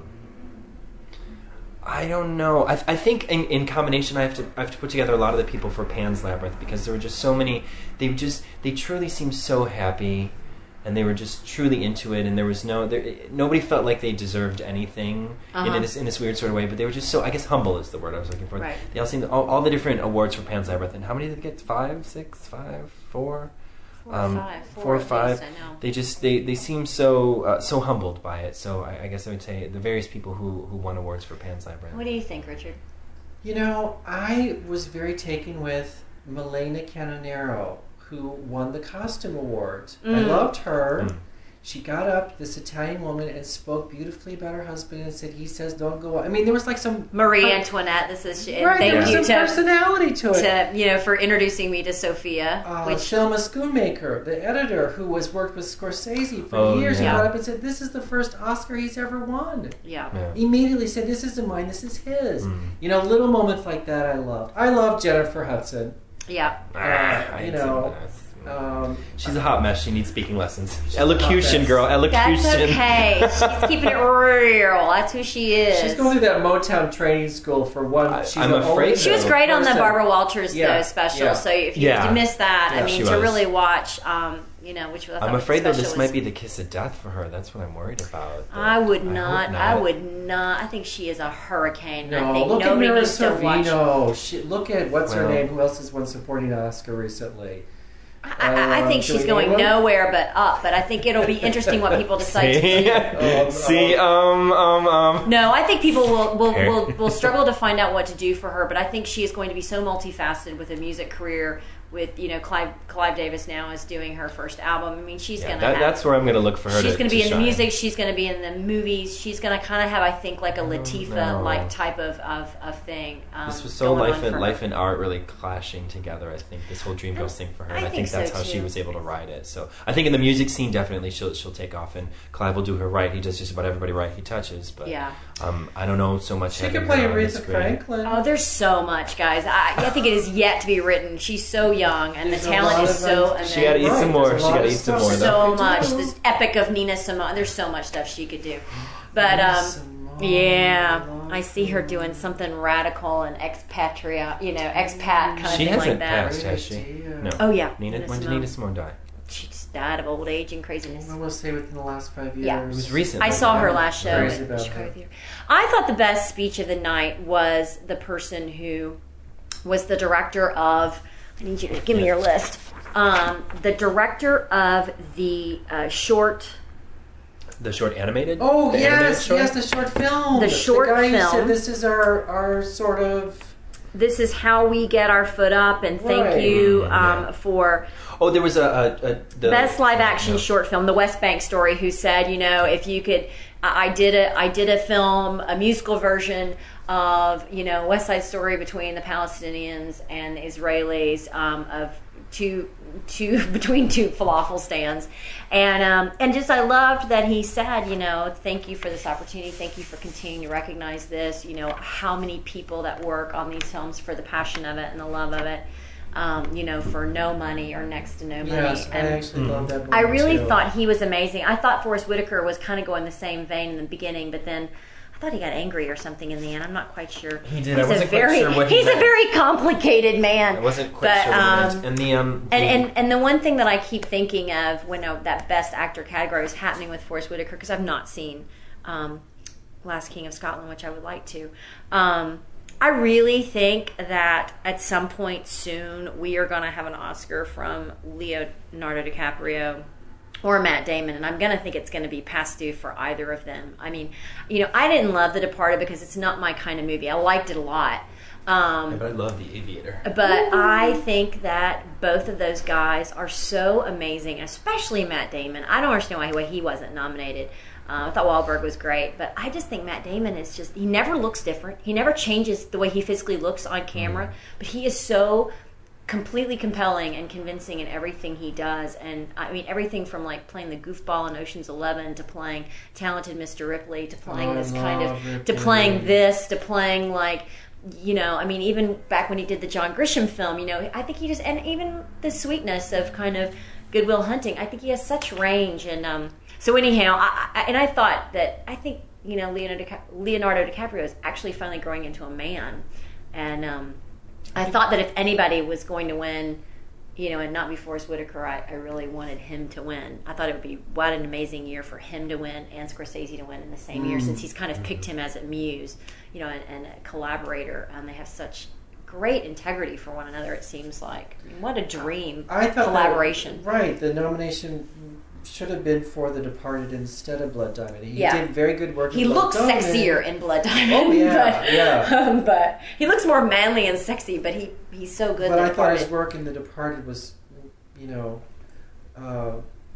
[SPEAKER 6] I don't know. I, I think in, in combination, I have to I have to put together a lot of the people for Pan's Labyrinth because there were just so many. They just they truly seemed so happy, and they were just truly into it. And there was no there, nobody felt like they deserved anything
[SPEAKER 5] Uh-huh.
[SPEAKER 6] in this in this weird sort of way. But they were just so I guess humble is the word I was looking for.
[SPEAKER 5] Right.
[SPEAKER 6] They all seemed all, all the different awards for Pan's Labyrinth. And how many did they get? Five, six, five, four.
[SPEAKER 5] Four or
[SPEAKER 6] Um,
[SPEAKER 5] five.
[SPEAKER 6] four
[SPEAKER 5] Four
[SPEAKER 6] or
[SPEAKER 5] at
[SPEAKER 6] five.
[SPEAKER 5] least, I know.
[SPEAKER 6] They just they, they seem so uh, so humbled by it. So I, I guess I would say the various people who, who won awards for Pan's Labyrinth.
[SPEAKER 5] What do you think, Richard?
[SPEAKER 9] You know, I was very taken with Milena Canonero, who won the costume award. I
[SPEAKER 5] Mm.
[SPEAKER 9] loved her.
[SPEAKER 6] Mm.
[SPEAKER 9] She got up, this Italian woman, and spoke beautifully about her husband and said, he says, don't go. I mean, there was like some...
[SPEAKER 5] Marie Antoinette, this is and
[SPEAKER 9] Right,
[SPEAKER 5] thank
[SPEAKER 9] there was
[SPEAKER 5] you
[SPEAKER 9] some
[SPEAKER 5] to,
[SPEAKER 9] personality to it.
[SPEAKER 5] to you know for introducing me to Sophia,
[SPEAKER 9] Uh,
[SPEAKER 5] which
[SPEAKER 9] Thelma Schoonmaker, the editor, who was worked with Scorsese for
[SPEAKER 6] Oh,
[SPEAKER 9] years,
[SPEAKER 6] yeah.
[SPEAKER 9] got up and said, this is the first Oscar he's ever won.
[SPEAKER 5] yeah.
[SPEAKER 6] Yeah.
[SPEAKER 9] Immediately said, this isn't mine, this is his.
[SPEAKER 6] Mm.
[SPEAKER 9] You know, little moments like that I loved. I love Jennifer Hudson.
[SPEAKER 5] Yeah.
[SPEAKER 6] Ah,
[SPEAKER 9] Uh,
[SPEAKER 6] I
[SPEAKER 9] you
[SPEAKER 6] didn't
[SPEAKER 9] know,
[SPEAKER 6] see that.
[SPEAKER 9] Um,
[SPEAKER 6] She's a hot mess. She needs speaking lessons.
[SPEAKER 9] a hot
[SPEAKER 6] Elocution,
[SPEAKER 9] mess.
[SPEAKER 6] girl. Elocution.
[SPEAKER 5] That's okay. She's keeping it real. That's who she is.
[SPEAKER 9] she's going through that Motown training school for one.
[SPEAKER 6] I-
[SPEAKER 9] She's
[SPEAKER 6] I'm
[SPEAKER 9] the
[SPEAKER 6] afraid
[SPEAKER 9] only
[SPEAKER 5] She was great on the
[SPEAKER 9] person-
[SPEAKER 5] Barbara Walters
[SPEAKER 9] Yeah,
[SPEAKER 5] though special.
[SPEAKER 9] yeah.
[SPEAKER 5] So if you,
[SPEAKER 6] Yeah.
[SPEAKER 5] if you missed that,
[SPEAKER 6] Yeah,
[SPEAKER 5] I mean,
[SPEAKER 6] she
[SPEAKER 5] to
[SPEAKER 6] was.
[SPEAKER 5] really watch, um, you know, which I thought
[SPEAKER 6] I'm
[SPEAKER 5] was
[SPEAKER 6] afraid though
[SPEAKER 5] special
[SPEAKER 6] this
[SPEAKER 5] was-
[SPEAKER 6] might be the kiss of death for her. That's what I'm worried about.
[SPEAKER 5] I would
[SPEAKER 6] hope
[SPEAKER 5] not,
[SPEAKER 6] not.
[SPEAKER 5] I would not. I think she is a hurricane.
[SPEAKER 9] No,
[SPEAKER 5] I think
[SPEAKER 9] look at
[SPEAKER 5] nobody
[SPEAKER 9] Mira
[SPEAKER 5] needs to watch.
[SPEAKER 9] Sorvino. She, look at what's her
[SPEAKER 6] Well-
[SPEAKER 9] name? Who else has won supporting Oscar recently?
[SPEAKER 5] I, I, I think
[SPEAKER 9] Um,
[SPEAKER 5] she's
[SPEAKER 9] do we
[SPEAKER 5] going
[SPEAKER 9] name them?
[SPEAKER 5] nowhere but up. But I think it'll be interesting what people decide to do.
[SPEAKER 9] Oh,
[SPEAKER 6] See, um, um, um.
[SPEAKER 5] No, I think people will will,
[SPEAKER 6] Okay.
[SPEAKER 5] will will struggle to find out what to do for her, but I think she is going to be so multifaceted with a music career, with you know Clive Clive Davis now is doing her first album. I mean, she's
[SPEAKER 6] Yeah,
[SPEAKER 5] gonna.
[SPEAKER 6] that,
[SPEAKER 5] have,
[SPEAKER 6] that's where I'm going to look for her.
[SPEAKER 5] She's
[SPEAKER 6] to,
[SPEAKER 5] going to be in
[SPEAKER 6] shine.
[SPEAKER 5] the music. She's going to be in the movies. She's going to kind of have, I think, like a Latifah like
[SPEAKER 6] no.
[SPEAKER 5] type of of, of thing. Um,
[SPEAKER 6] This was so
[SPEAKER 5] going
[SPEAKER 6] life
[SPEAKER 5] on
[SPEAKER 6] and
[SPEAKER 5] for
[SPEAKER 6] life
[SPEAKER 5] her.
[SPEAKER 6] and art really clashing together. I think this whole Dreamgirls thing for her.
[SPEAKER 5] I
[SPEAKER 6] And I think,
[SPEAKER 5] think
[SPEAKER 6] that's
[SPEAKER 5] so,
[SPEAKER 6] how she
[SPEAKER 5] too.
[SPEAKER 6] was able to ride it. So I think in the music scene, definitely she'll she'll take off, and Clive will do her right. He does just about everybody right he touches. But
[SPEAKER 5] Yeah.
[SPEAKER 6] um, I don't know so much.
[SPEAKER 9] She
[SPEAKER 6] having
[SPEAKER 9] could play
[SPEAKER 6] her on the
[SPEAKER 9] Aretha
[SPEAKER 6] screen.
[SPEAKER 9] Franklin.
[SPEAKER 5] Oh, there's so much, guys. I, I think it is yet to be written. She's so young, and
[SPEAKER 9] There's
[SPEAKER 5] the
[SPEAKER 9] a
[SPEAKER 5] talent
[SPEAKER 9] lot
[SPEAKER 5] is
[SPEAKER 9] of,
[SPEAKER 5] so
[SPEAKER 9] like-
[SPEAKER 5] immense.
[SPEAKER 6] She got to eat
[SPEAKER 9] Right,
[SPEAKER 6] some more.
[SPEAKER 9] there's a
[SPEAKER 6] She
[SPEAKER 9] lot
[SPEAKER 6] got to
[SPEAKER 9] of
[SPEAKER 6] eat some
[SPEAKER 9] stuff
[SPEAKER 6] more.
[SPEAKER 9] she
[SPEAKER 6] Though.
[SPEAKER 5] so
[SPEAKER 9] could
[SPEAKER 5] much.
[SPEAKER 9] do.
[SPEAKER 5] This epic of Nina Simone. There's so much stuff she could do. But um,
[SPEAKER 9] Simone,
[SPEAKER 5] yeah, I see her doing something radical and expatriate, you know, expat kind of
[SPEAKER 6] She
[SPEAKER 5] thing like
[SPEAKER 6] hasn't
[SPEAKER 5] that.
[SPEAKER 6] passed, has she? No.
[SPEAKER 5] Oh yeah,
[SPEAKER 6] Nina,
[SPEAKER 5] Nina
[SPEAKER 6] when did
[SPEAKER 5] Simone.
[SPEAKER 6] Nina Simone die?
[SPEAKER 5] She just died of old age and craziness.
[SPEAKER 9] I want to say within the last five years.
[SPEAKER 5] Yeah.
[SPEAKER 6] It was recent.
[SPEAKER 5] I saw her last show
[SPEAKER 9] Crazy
[SPEAKER 5] at
[SPEAKER 9] about
[SPEAKER 5] Chicago
[SPEAKER 9] her.
[SPEAKER 5] Theater. I thought the best speech of the night was the person who was the director of. I need you to give me your list. Um, the director of the uh, short.
[SPEAKER 6] The short animated.
[SPEAKER 9] Oh
[SPEAKER 6] the animated
[SPEAKER 9] yes,
[SPEAKER 6] short?
[SPEAKER 9] yes, the short film.
[SPEAKER 5] The short
[SPEAKER 9] guy
[SPEAKER 5] film.
[SPEAKER 9] Who said this is our our sort of.
[SPEAKER 5] This is how we get our foot up, and thank
[SPEAKER 9] Right.
[SPEAKER 5] you
[SPEAKER 6] Mm,
[SPEAKER 5] um,
[SPEAKER 6] yeah.
[SPEAKER 5] for
[SPEAKER 6] Oh, there was a, a, a the,
[SPEAKER 5] best live action
[SPEAKER 6] no.
[SPEAKER 5] short film, the West Bank Story, who said, you know, if you could, I I did a, I did a film, a musical version of, you know, West Side Story between the Palestinians and the Israelis, um, of two, two between two falafel stands, and um, and just I loved that he said, you know, thank you for this opportunity, thank you for continuing to recognize this, you know, how many people that work on these films for the passion of it and the love of it. Um, you know, for no money or next to no money.
[SPEAKER 9] Yes, I
[SPEAKER 5] And
[SPEAKER 9] actually love that.
[SPEAKER 5] I
[SPEAKER 9] movie,
[SPEAKER 5] really
[SPEAKER 9] too.
[SPEAKER 5] thought he was amazing. I thought Forrest Whitaker was kind of going the same vein in the beginning, but then I thought he got angry or something in the end. I'm not quite sure.
[SPEAKER 6] He did.
[SPEAKER 5] He's
[SPEAKER 6] I wasn't
[SPEAKER 5] a
[SPEAKER 6] quite
[SPEAKER 5] very,
[SPEAKER 6] sure what he
[SPEAKER 5] he's a
[SPEAKER 6] meant.
[SPEAKER 5] very complicated man.
[SPEAKER 6] I wasn't quite
[SPEAKER 5] but,
[SPEAKER 6] sure what he
[SPEAKER 5] um,
[SPEAKER 6] meant. And the um
[SPEAKER 5] And, and and the one thing that I keep thinking of when uh, that Best Actor category is happening with Forrest Whitaker, because I've not seen um, Last King of Scotland, which I would like to. Um, I really think that at some point soon we are going to have an Oscar from Leonardo DiCaprio or Matt Damon, and I'm going to think it's going to be past due for either of them. I mean, you know, I didn't love The Departed because it's not my kind of movie. I liked it a lot. Um,
[SPEAKER 6] yeah, but I love The Aviator.
[SPEAKER 5] but I think that both of those guys are so amazing, especially Matt Damon. I don't understand why, why he wasn't nominated. Uh, I thought Wahlberg was great, but I just think Matt Damon is just, he never looks different. He never changes the way he physically looks on camera, mm. but he is so completely compelling and convincing in everything he does. And I mean, everything from like playing the goofball in Ocean's Eleven to playing Talented Mister Ripley to playing
[SPEAKER 9] Oh,
[SPEAKER 5] this
[SPEAKER 9] I
[SPEAKER 5] kind of,
[SPEAKER 9] love
[SPEAKER 5] to
[SPEAKER 9] Ripley.
[SPEAKER 5] playing this, to playing like, you know, I mean, even back when he did the John Grisham film, you know, I think he just, and even the sweetness of kind of Good Will Hunting, I think he has such range. And um, so anyhow, I, I, and I thought that, I think, you know, Leonardo, Dica- Leonardo DiCaprio is actually finally growing into a man. And um, I thought that if anybody was going to win, you know, and not be Forrest Whitaker, I, I really wanted him to win. I thought it would be, what an amazing year for him to win and Scorsese to win in the same mm. year, since he's kind of picked him as a muse, you know, and, and a collaborator. And they have such great integrity for one another, it seems like. I mean, what a dream
[SPEAKER 9] I thought
[SPEAKER 5] collaboration.
[SPEAKER 9] That, right, the nomination should have been for The Departed instead of Blood Diamond. He
[SPEAKER 5] yeah.
[SPEAKER 9] did very good work.
[SPEAKER 5] He
[SPEAKER 9] in Blood
[SPEAKER 5] looks
[SPEAKER 9] Diamond.
[SPEAKER 5] sexier in Blood Diamond.
[SPEAKER 9] Oh yeah,
[SPEAKER 5] but,
[SPEAKER 9] yeah.
[SPEAKER 5] Um, but he looks more manly and sexy. But he, he's so good.
[SPEAKER 9] But
[SPEAKER 5] in
[SPEAKER 9] I
[SPEAKER 5] The
[SPEAKER 9] thought his
[SPEAKER 5] Departed.
[SPEAKER 9] work in The Departed was, you know, uh,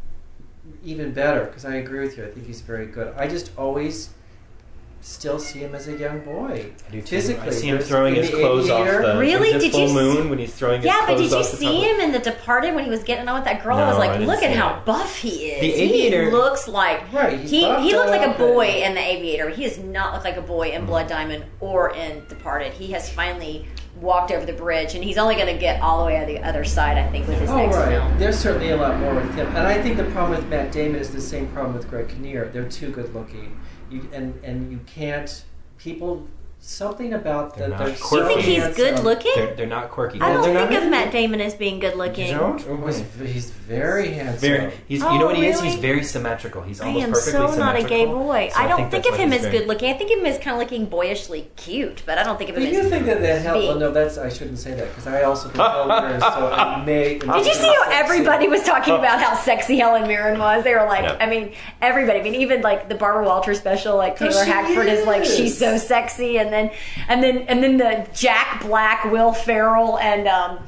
[SPEAKER 9] even better, because I agree with you. I think he's very good. I just always still see him as a young boy.
[SPEAKER 6] I do too.
[SPEAKER 9] Physically,
[SPEAKER 6] I see him
[SPEAKER 9] There's-
[SPEAKER 6] throwing
[SPEAKER 9] in
[SPEAKER 6] his
[SPEAKER 9] The
[SPEAKER 6] clothes off
[SPEAKER 9] Aviator-
[SPEAKER 6] the
[SPEAKER 5] Really?
[SPEAKER 6] was it
[SPEAKER 5] Did
[SPEAKER 6] full
[SPEAKER 5] you s-
[SPEAKER 6] moon when he's throwing his
[SPEAKER 5] Yeah, but
[SPEAKER 6] clothes
[SPEAKER 5] did you
[SPEAKER 6] off the top
[SPEAKER 5] see
[SPEAKER 6] of-
[SPEAKER 5] him in The Departed when he was getting on with that girl?
[SPEAKER 6] No,
[SPEAKER 5] I was
[SPEAKER 6] I
[SPEAKER 5] like,
[SPEAKER 6] didn't
[SPEAKER 5] look
[SPEAKER 6] see
[SPEAKER 5] at how
[SPEAKER 6] it.
[SPEAKER 5] buff he is.
[SPEAKER 6] The Aviator-
[SPEAKER 5] He looks like
[SPEAKER 9] Right, he's
[SPEAKER 5] he
[SPEAKER 9] buffed
[SPEAKER 5] he looked like a
[SPEAKER 9] up
[SPEAKER 5] boy
[SPEAKER 9] and-
[SPEAKER 5] in The Aviator. He does not look like a boy in Blood Diamond or in Departed. He has finally walked over the bridge, and he's only going to get all the way to the other side, I think, with his
[SPEAKER 9] Oh,
[SPEAKER 5] next
[SPEAKER 9] right.
[SPEAKER 5] film.
[SPEAKER 9] There's certainly a lot more with him. And I think the problem with Matt Damon is the same problem with Greg Kinnear. They're too good looking. You, and, and you can't... People... Something about
[SPEAKER 6] They're
[SPEAKER 9] that.
[SPEAKER 6] not
[SPEAKER 9] They're
[SPEAKER 6] quirky.
[SPEAKER 5] You
[SPEAKER 9] so
[SPEAKER 5] think he's
[SPEAKER 9] handsome.
[SPEAKER 5] good looking?
[SPEAKER 6] They're, they're not quirky.
[SPEAKER 5] I
[SPEAKER 6] No,
[SPEAKER 5] don't
[SPEAKER 6] they're not
[SPEAKER 5] think of
[SPEAKER 6] really-
[SPEAKER 5] Matt Damon as being good looking.
[SPEAKER 6] You don't?
[SPEAKER 9] Oh, he's, he's very handsome.
[SPEAKER 6] Very, he's,
[SPEAKER 5] Oh,
[SPEAKER 6] you know what he is?
[SPEAKER 5] really?
[SPEAKER 6] He's very symmetrical. He's
[SPEAKER 5] I
[SPEAKER 6] almost
[SPEAKER 5] am
[SPEAKER 6] perfectly
[SPEAKER 5] so not a
[SPEAKER 6] symmetrical.
[SPEAKER 5] gay boy.
[SPEAKER 6] So
[SPEAKER 5] I don't think,
[SPEAKER 6] that's
[SPEAKER 5] of
[SPEAKER 6] why
[SPEAKER 5] him
[SPEAKER 6] he's
[SPEAKER 5] as
[SPEAKER 6] very-
[SPEAKER 5] good looking. I think of him as kind of looking boyishly cute, but I don't think of him
[SPEAKER 9] Do
[SPEAKER 5] as.
[SPEAKER 9] you think that that helped?
[SPEAKER 5] being-
[SPEAKER 9] Well, no, that's I shouldn't say that because I also think Helen Mirren. So I may.
[SPEAKER 5] Did you see how everybody was talking about how sexy Helen Mirren was? They were like,
[SPEAKER 6] Yeah.
[SPEAKER 5] I mean, everybody. I mean, even like the Barbara Walters special, like
[SPEAKER 9] Oh,
[SPEAKER 5] Taylor
[SPEAKER 9] she
[SPEAKER 5] Hackford is. like,
[SPEAKER 9] is.
[SPEAKER 5] she's so sexy, and then and then and then the Jack Black, Will Ferrell, and um,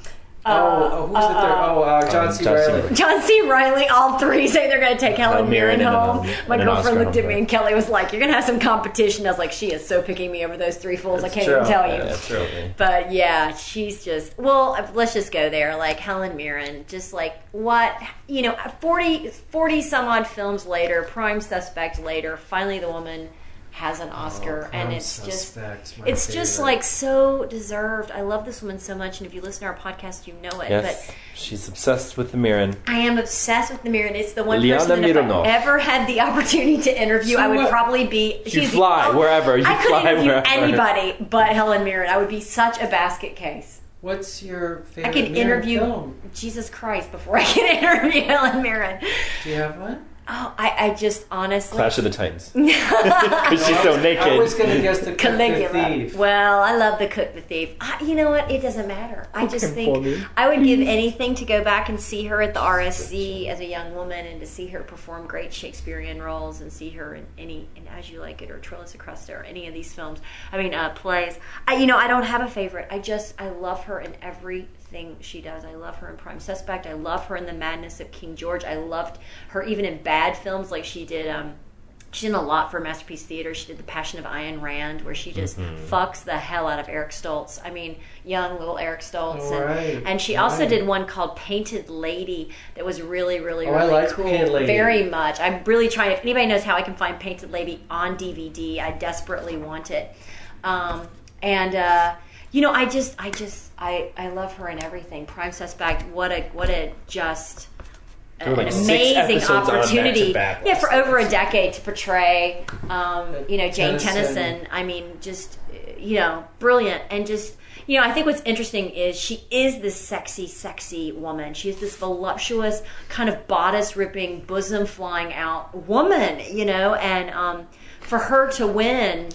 [SPEAKER 9] oh, oh, who's uh, the third? Oh, uh, John
[SPEAKER 10] um,
[SPEAKER 9] C.
[SPEAKER 10] John C.
[SPEAKER 9] Reilly.
[SPEAKER 5] John C. Reilly, all three say they're going to take Helen Mirren home.
[SPEAKER 10] Um,
[SPEAKER 5] My girlfriend looked at
[SPEAKER 10] home
[SPEAKER 5] me and Kelly was like, "You're going to have some competition." I was like, "She is so picking me over those three fools.
[SPEAKER 9] It's
[SPEAKER 5] I can't
[SPEAKER 9] true.
[SPEAKER 5] even tell you."
[SPEAKER 10] Yeah, that's true.
[SPEAKER 5] But yeah, she's just, well, let's just go there. Like Helen Mirren, just like what, you know, forty, forty some odd films later, Prime Suspect later, finally the woman has an Oscar,
[SPEAKER 9] oh,
[SPEAKER 5] and it's
[SPEAKER 9] Suspect's
[SPEAKER 5] just
[SPEAKER 9] my
[SPEAKER 5] it's
[SPEAKER 9] favorite.
[SPEAKER 5] just like so deserved. I love this woman so much, and if you listen to our podcast, you know it.
[SPEAKER 10] Yes,
[SPEAKER 5] But
[SPEAKER 10] she's obsessed with the Mirren.
[SPEAKER 5] I am obsessed with the Mirren. It's the one
[SPEAKER 10] Liana
[SPEAKER 5] person that if
[SPEAKER 10] Mironov.
[SPEAKER 5] I ever had the opportunity to interview,
[SPEAKER 9] So
[SPEAKER 5] I would
[SPEAKER 9] what-
[SPEAKER 5] probably be.
[SPEAKER 10] You
[SPEAKER 5] she's the-
[SPEAKER 10] fly
[SPEAKER 5] oh,
[SPEAKER 10] wherever. You
[SPEAKER 5] I could
[SPEAKER 10] fly
[SPEAKER 5] interview
[SPEAKER 10] wherever.
[SPEAKER 5] anybody but Helen Mirren. I would be such a basket case.
[SPEAKER 9] What's your favorite
[SPEAKER 5] I could
[SPEAKER 9] Mirren
[SPEAKER 5] interview
[SPEAKER 9] film?
[SPEAKER 5] Jesus Christ before I could interview Helen Mirren.
[SPEAKER 9] Do you have one?
[SPEAKER 5] Oh, I, I just honestly.
[SPEAKER 10] Clash of the Titans. Because she's so naked.
[SPEAKER 9] I was going to guess the Cook the
[SPEAKER 5] Caligula.
[SPEAKER 9] Thief.
[SPEAKER 5] Well, I love the Cook the Thief. I, you know what? It doesn't matter. I just
[SPEAKER 10] Cooking for
[SPEAKER 5] think
[SPEAKER 10] me.
[SPEAKER 5] I would give anything to go back and see her at the R S C as a young woman, and to see her perform great Shakespearean roles, and see her in any in As You Like It or Trillis of Cresta or any of these films. I mean, uh, plays. I, you know, I don't have a favorite. I just I love her in everything she does. I love her in Prime Suspect. I love her in The Madness of King George. I loved her even in bad films like she did. Um, She did a lot for Masterpiece Theater. She did The Passion of Ayn Rand, where she just
[SPEAKER 10] mm-hmm.
[SPEAKER 5] fucks the hell out of Eric Stoltz. I mean, young little Eric Stoltz.
[SPEAKER 9] Oh,
[SPEAKER 5] and,
[SPEAKER 9] right,
[SPEAKER 5] and she
[SPEAKER 9] right.
[SPEAKER 5] also did one called Painted Lady that was really, really,
[SPEAKER 9] Oh, I
[SPEAKER 5] really
[SPEAKER 9] like
[SPEAKER 5] cool.
[SPEAKER 9] Painted Lady.
[SPEAKER 5] Very much. I'm really trying. If anybody knows how I can find Painted Lady on D V D, I desperately want it. Um, and uh, you know, I just, I just, I, I love her in everything. Prime Suspect. What a, what a just.
[SPEAKER 10] There were like
[SPEAKER 5] an
[SPEAKER 10] six
[SPEAKER 5] amazing
[SPEAKER 10] episodes on
[SPEAKER 5] opportunity,
[SPEAKER 10] back to back
[SPEAKER 5] yeah, for
[SPEAKER 10] last
[SPEAKER 5] over a
[SPEAKER 10] night.
[SPEAKER 5] decade to portray, um, you know, Jane
[SPEAKER 9] Tennyson.
[SPEAKER 5] Tennyson. I mean, just you know, brilliant, and just you know, I think what's interesting is she is this sexy, sexy woman. She is this voluptuous, kind of bodice ripping, bosom flying out woman, you know, and um, for her to win,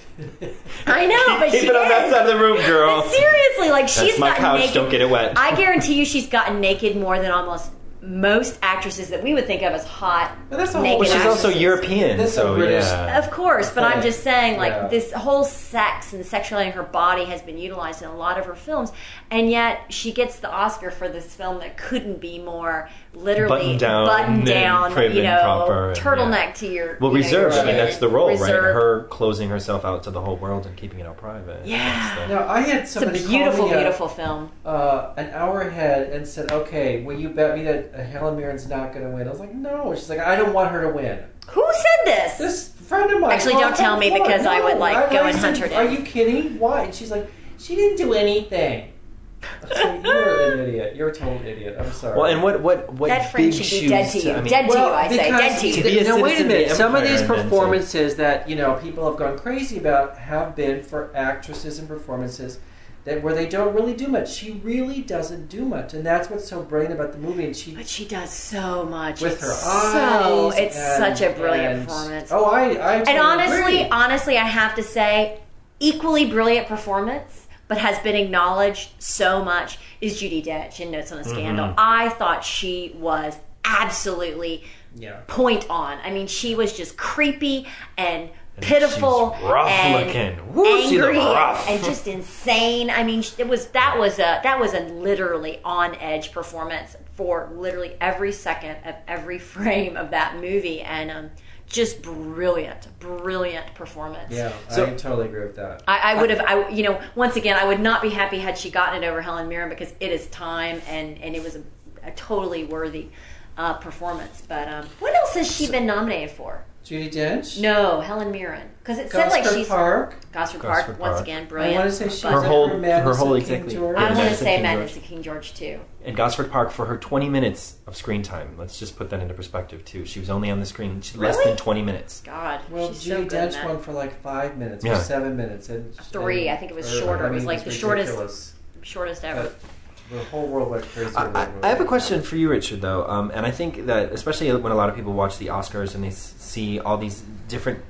[SPEAKER 5] I know, but
[SPEAKER 10] Keep
[SPEAKER 5] she
[SPEAKER 10] it on that
[SPEAKER 5] is.
[SPEAKER 10] side of the room, girl.
[SPEAKER 5] But seriously, like
[SPEAKER 10] That's
[SPEAKER 5] she's
[SPEAKER 10] my
[SPEAKER 5] gotten
[SPEAKER 10] couch.
[SPEAKER 5] naked.
[SPEAKER 10] Don't get it wet.
[SPEAKER 5] I guarantee you, she's gotten naked more than almost most actresses that we would think of as hot.
[SPEAKER 9] But that's a whole-
[SPEAKER 5] naked
[SPEAKER 10] Well, she's
[SPEAKER 5] actresses.
[SPEAKER 10] also European,
[SPEAKER 9] That's a
[SPEAKER 10] so
[SPEAKER 9] British-
[SPEAKER 10] yeah.
[SPEAKER 5] Of course, but I'm just saying, like,
[SPEAKER 9] Yeah.
[SPEAKER 5] this whole sex and sexuality in her body has been utilized in a lot of her films, and yet she gets the Oscar for this film that couldn't be more literally
[SPEAKER 10] Buttoned down
[SPEAKER 5] buttoned
[SPEAKER 10] and
[SPEAKER 5] down,
[SPEAKER 10] prim
[SPEAKER 5] you
[SPEAKER 10] and
[SPEAKER 5] know,
[SPEAKER 10] proper and-
[SPEAKER 5] turtleneck
[SPEAKER 10] yeah.
[SPEAKER 5] to your
[SPEAKER 10] Well,
[SPEAKER 5] you know,
[SPEAKER 10] reserved.
[SPEAKER 5] your
[SPEAKER 10] I mean,
[SPEAKER 5] chin.
[SPEAKER 10] that's the role, right?
[SPEAKER 5] Reserved.
[SPEAKER 10] Her closing herself out to the whole world and keeping it all private.
[SPEAKER 5] Yeah.
[SPEAKER 10] That's the-
[SPEAKER 9] Now, I had
[SPEAKER 5] It's a
[SPEAKER 9] somebody
[SPEAKER 5] beautiful,
[SPEAKER 9] call me
[SPEAKER 5] beautiful film.
[SPEAKER 9] Uh, an hour ahead and said, "Okay, will you bet me that uh, Helen Mirren's not going to win?" I was like, "No." She's like, "I don't want her to win."
[SPEAKER 5] Who said this?
[SPEAKER 9] This friend of mine.
[SPEAKER 5] Actually,
[SPEAKER 9] called
[SPEAKER 5] don't tell me
[SPEAKER 9] for it.
[SPEAKER 5] because I would,
[SPEAKER 9] No,
[SPEAKER 5] like, go and
[SPEAKER 9] said,
[SPEAKER 5] hunt her down.
[SPEAKER 9] Are you kidding? Why? And she's like, "She didn't do anything." I was like, "You're an idiot. You're a total idiot. I'm sorry."
[SPEAKER 10] Well, and what what what
[SPEAKER 5] That friend
[SPEAKER 10] big
[SPEAKER 5] should be dead
[SPEAKER 10] shoes
[SPEAKER 5] to you.
[SPEAKER 10] I mean,
[SPEAKER 5] Dead to
[SPEAKER 9] Well,
[SPEAKER 5] you, I say.
[SPEAKER 9] because
[SPEAKER 5] Dead to you.
[SPEAKER 10] To be a
[SPEAKER 9] no, wait a
[SPEAKER 10] citizen of the
[SPEAKER 9] minute. Some of these
[SPEAKER 10] empire and then to-
[SPEAKER 9] performances that you know people have gone crazy about have been for actresses and performances that where they don't really do much. She really doesn't do much, and that's what's so brilliant about the movie. And she
[SPEAKER 5] But she does so much.
[SPEAKER 9] with
[SPEAKER 5] It's
[SPEAKER 9] her
[SPEAKER 5] so,
[SPEAKER 9] eyes.
[SPEAKER 5] It's
[SPEAKER 9] and-
[SPEAKER 5] such a brilliant
[SPEAKER 9] and-
[SPEAKER 5] performance.
[SPEAKER 9] Oh, I, I totally
[SPEAKER 5] And honestly,
[SPEAKER 9] agree.
[SPEAKER 5] honestly, I have to say, equally brilliant performance, but has been acknowledged so much, is Judi Dench in Notes on a Scandal.
[SPEAKER 10] Mm-hmm.
[SPEAKER 5] I thought she was absolutely
[SPEAKER 9] yeah.
[SPEAKER 5] point on. I mean, she was just creepy and pitiful
[SPEAKER 10] she's rough
[SPEAKER 5] and
[SPEAKER 10] looking. Woo, she
[SPEAKER 5] angry
[SPEAKER 10] look rough.
[SPEAKER 5] and just insane. I mean, it was that was a that was a literally on edge performance for literally every second of every frame of that movie, and um, just brilliant, brilliant performance.
[SPEAKER 9] Yeah,
[SPEAKER 10] So-
[SPEAKER 9] I totally agree with that.
[SPEAKER 5] I, I would have, I, you know, once again, I would not be happy had she gotten it over Helen Mirren because it is time and, and it was a, a totally worthy uh, performance. But um, what else has she been nominated for?
[SPEAKER 9] Judi Dench?
[SPEAKER 5] No, Helen Mirren, because it said like
[SPEAKER 9] Gosford
[SPEAKER 5] she's
[SPEAKER 9] Park?
[SPEAKER 5] Gosford
[SPEAKER 10] Gosford
[SPEAKER 5] Park once
[SPEAKER 10] Park.
[SPEAKER 5] again,
[SPEAKER 9] I
[SPEAKER 5] brilliant.
[SPEAKER 9] want to say she's
[SPEAKER 5] But
[SPEAKER 10] Her
[SPEAKER 9] in
[SPEAKER 10] whole-
[SPEAKER 9] for Madness
[SPEAKER 10] her whole
[SPEAKER 9] of King
[SPEAKER 10] exactly-
[SPEAKER 9] George.
[SPEAKER 5] I want to
[SPEAKER 10] Madness of
[SPEAKER 5] say
[SPEAKER 10] King
[SPEAKER 5] Madness
[SPEAKER 10] George.
[SPEAKER 5] of King George too.
[SPEAKER 10] And Gosford Park for her twenty minutes of screen time. Let's just put that into perspective too. She was only on the screen she, less
[SPEAKER 5] Really?
[SPEAKER 10] than twenty minutes.
[SPEAKER 5] God,
[SPEAKER 9] Well,
[SPEAKER 5] she's so
[SPEAKER 9] Judi
[SPEAKER 5] good in
[SPEAKER 9] Dench
[SPEAKER 5] that.
[SPEAKER 9] won for like five minutes
[SPEAKER 10] Yeah.
[SPEAKER 9] or seven minutes. And,
[SPEAKER 5] Three,
[SPEAKER 9] and-
[SPEAKER 5] I think it was
[SPEAKER 9] or-
[SPEAKER 5] shorter.
[SPEAKER 9] I
[SPEAKER 5] It was
[SPEAKER 9] mean,
[SPEAKER 5] like
[SPEAKER 9] it's
[SPEAKER 5] the shortest-
[SPEAKER 9] ridiculous.
[SPEAKER 5] Shortest ever.
[SPEAKER 9] But the whole world went crazy.
[SPEAKER 10] I,
[SPEAKER 9] over
[SPEAKER 10] I,
[SPEAKER 9] that
[SPEAKER 10] I have a
[SPEAKER 9] movie.
[SPEAKER 10] question for you, Richard, though, um, and I think that especially when a lot of people watch the Oscars and they s- see all these different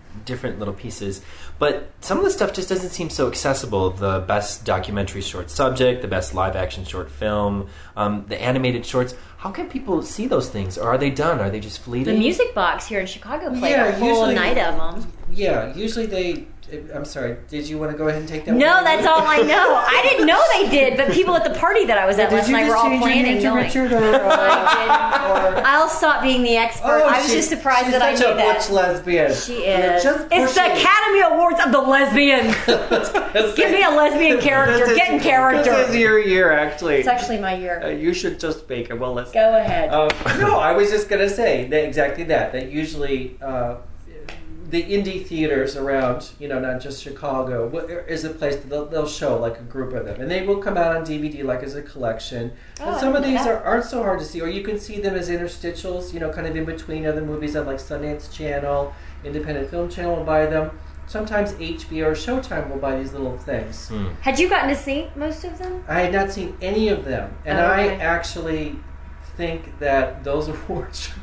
[SPEAKER 10] different little pieces. But some of the stuff just doesn't seem so accessible. The best documentary short subject, the best live action short film, um, the animated shorts. How can people see those things? Or are they done? Are they just fleeting?
[SPEAKER 5] The Music Box here in Chicago played
[SPEAKER 9] Yeah,
[SPEAKER 5] a whole
[SPEAKER 9] usually-
[SPEAKER 5] night of them.
[SPEAKER 9] Yeah, usually they. I'm sorry. Did you want to go ahead and take that?
[SPEAKER 5] No,
[SPEAKER 9] one?
[SPEAKER 5] that's all I know. I didn't know they did, but people at the party that I was at
[SPEAKER 9] Did
[SPEAKER 5] last
[SPEAKER 9] you
[SPEAKER 5] night
[SPEAKER 9] just
[SPEAKER 5] were all
[SPEAKER 9] change your name
[SPEAKER 5] planning
[SPEAKER 9] to
[SPEAKER 5] going.
[SPEAKER 9] Richard, or, uh, or-
[SPEAKER 5] I'll stop being the expert.
[SPEAKER 9] Oh,
[SPEAKER 5] I was
[SPEAKER 9] she-
[SPEAKER 5] just surprised
[SPEAKER 9] she's
[SPEAKER 5] that I
[SPEAKER 9] such
[SPEAKER 5] knew
[SPEAKER 9] a
[SPEAKER 5] that.
[SPEAKER 9] butch lesbian.
[SPEAKER 5] She
[SPEAKER 9] You're
[SPEAKER 5] is.
[SPEAKER 9] just
[SPEAKER 5] It's the
[SPEAKER 9] pushing-
[SPEAKER 5] Academy Awards of the lesbians. Give me a lesbian character.
[SPEAKER 9] This is-
[SPEAKER 5] Get in character.
[SPEAKER 9] This is your year, actually.
[SPEAKER 5] It's actually my year.
[SPEAKER 9] Uh, you should just make it. Well, let's
[SPEAKER 5] Go ahead.
[SPEAKER 9] Um, no, I was just going to say that exactly that. That usually uh, the indie theaters around, you know, not just Chicago, what- is a place that they'll, they'll show like a group of them, and they will come out on D V D like as a collection.
[SPEAKER 5] Oh,
[SPEAKER 9] and some of
[SPEAKER 5] I
[SPEAKER 9] these
[SPEAKER 5] know that.
[SPEAKER 9] are, aren't so hard to see, or you can see them as interstitials, you know, kind of in between other movies on like Sundance Channel, Independent Film Channel will buy them. Sometimes H B O or Showtime will buy these little things.
[SPEAKER 10] Hmm.
[SPEAKER 5] Had you gotten to see most of them?
[SPEAKER 9] I had not seen any of them, and
[SPEAKER 5] Oh,
[SPEAKER 9] I
[SPEAKER 5] okay.
[SPEAKER 9] actually think that those awards should be.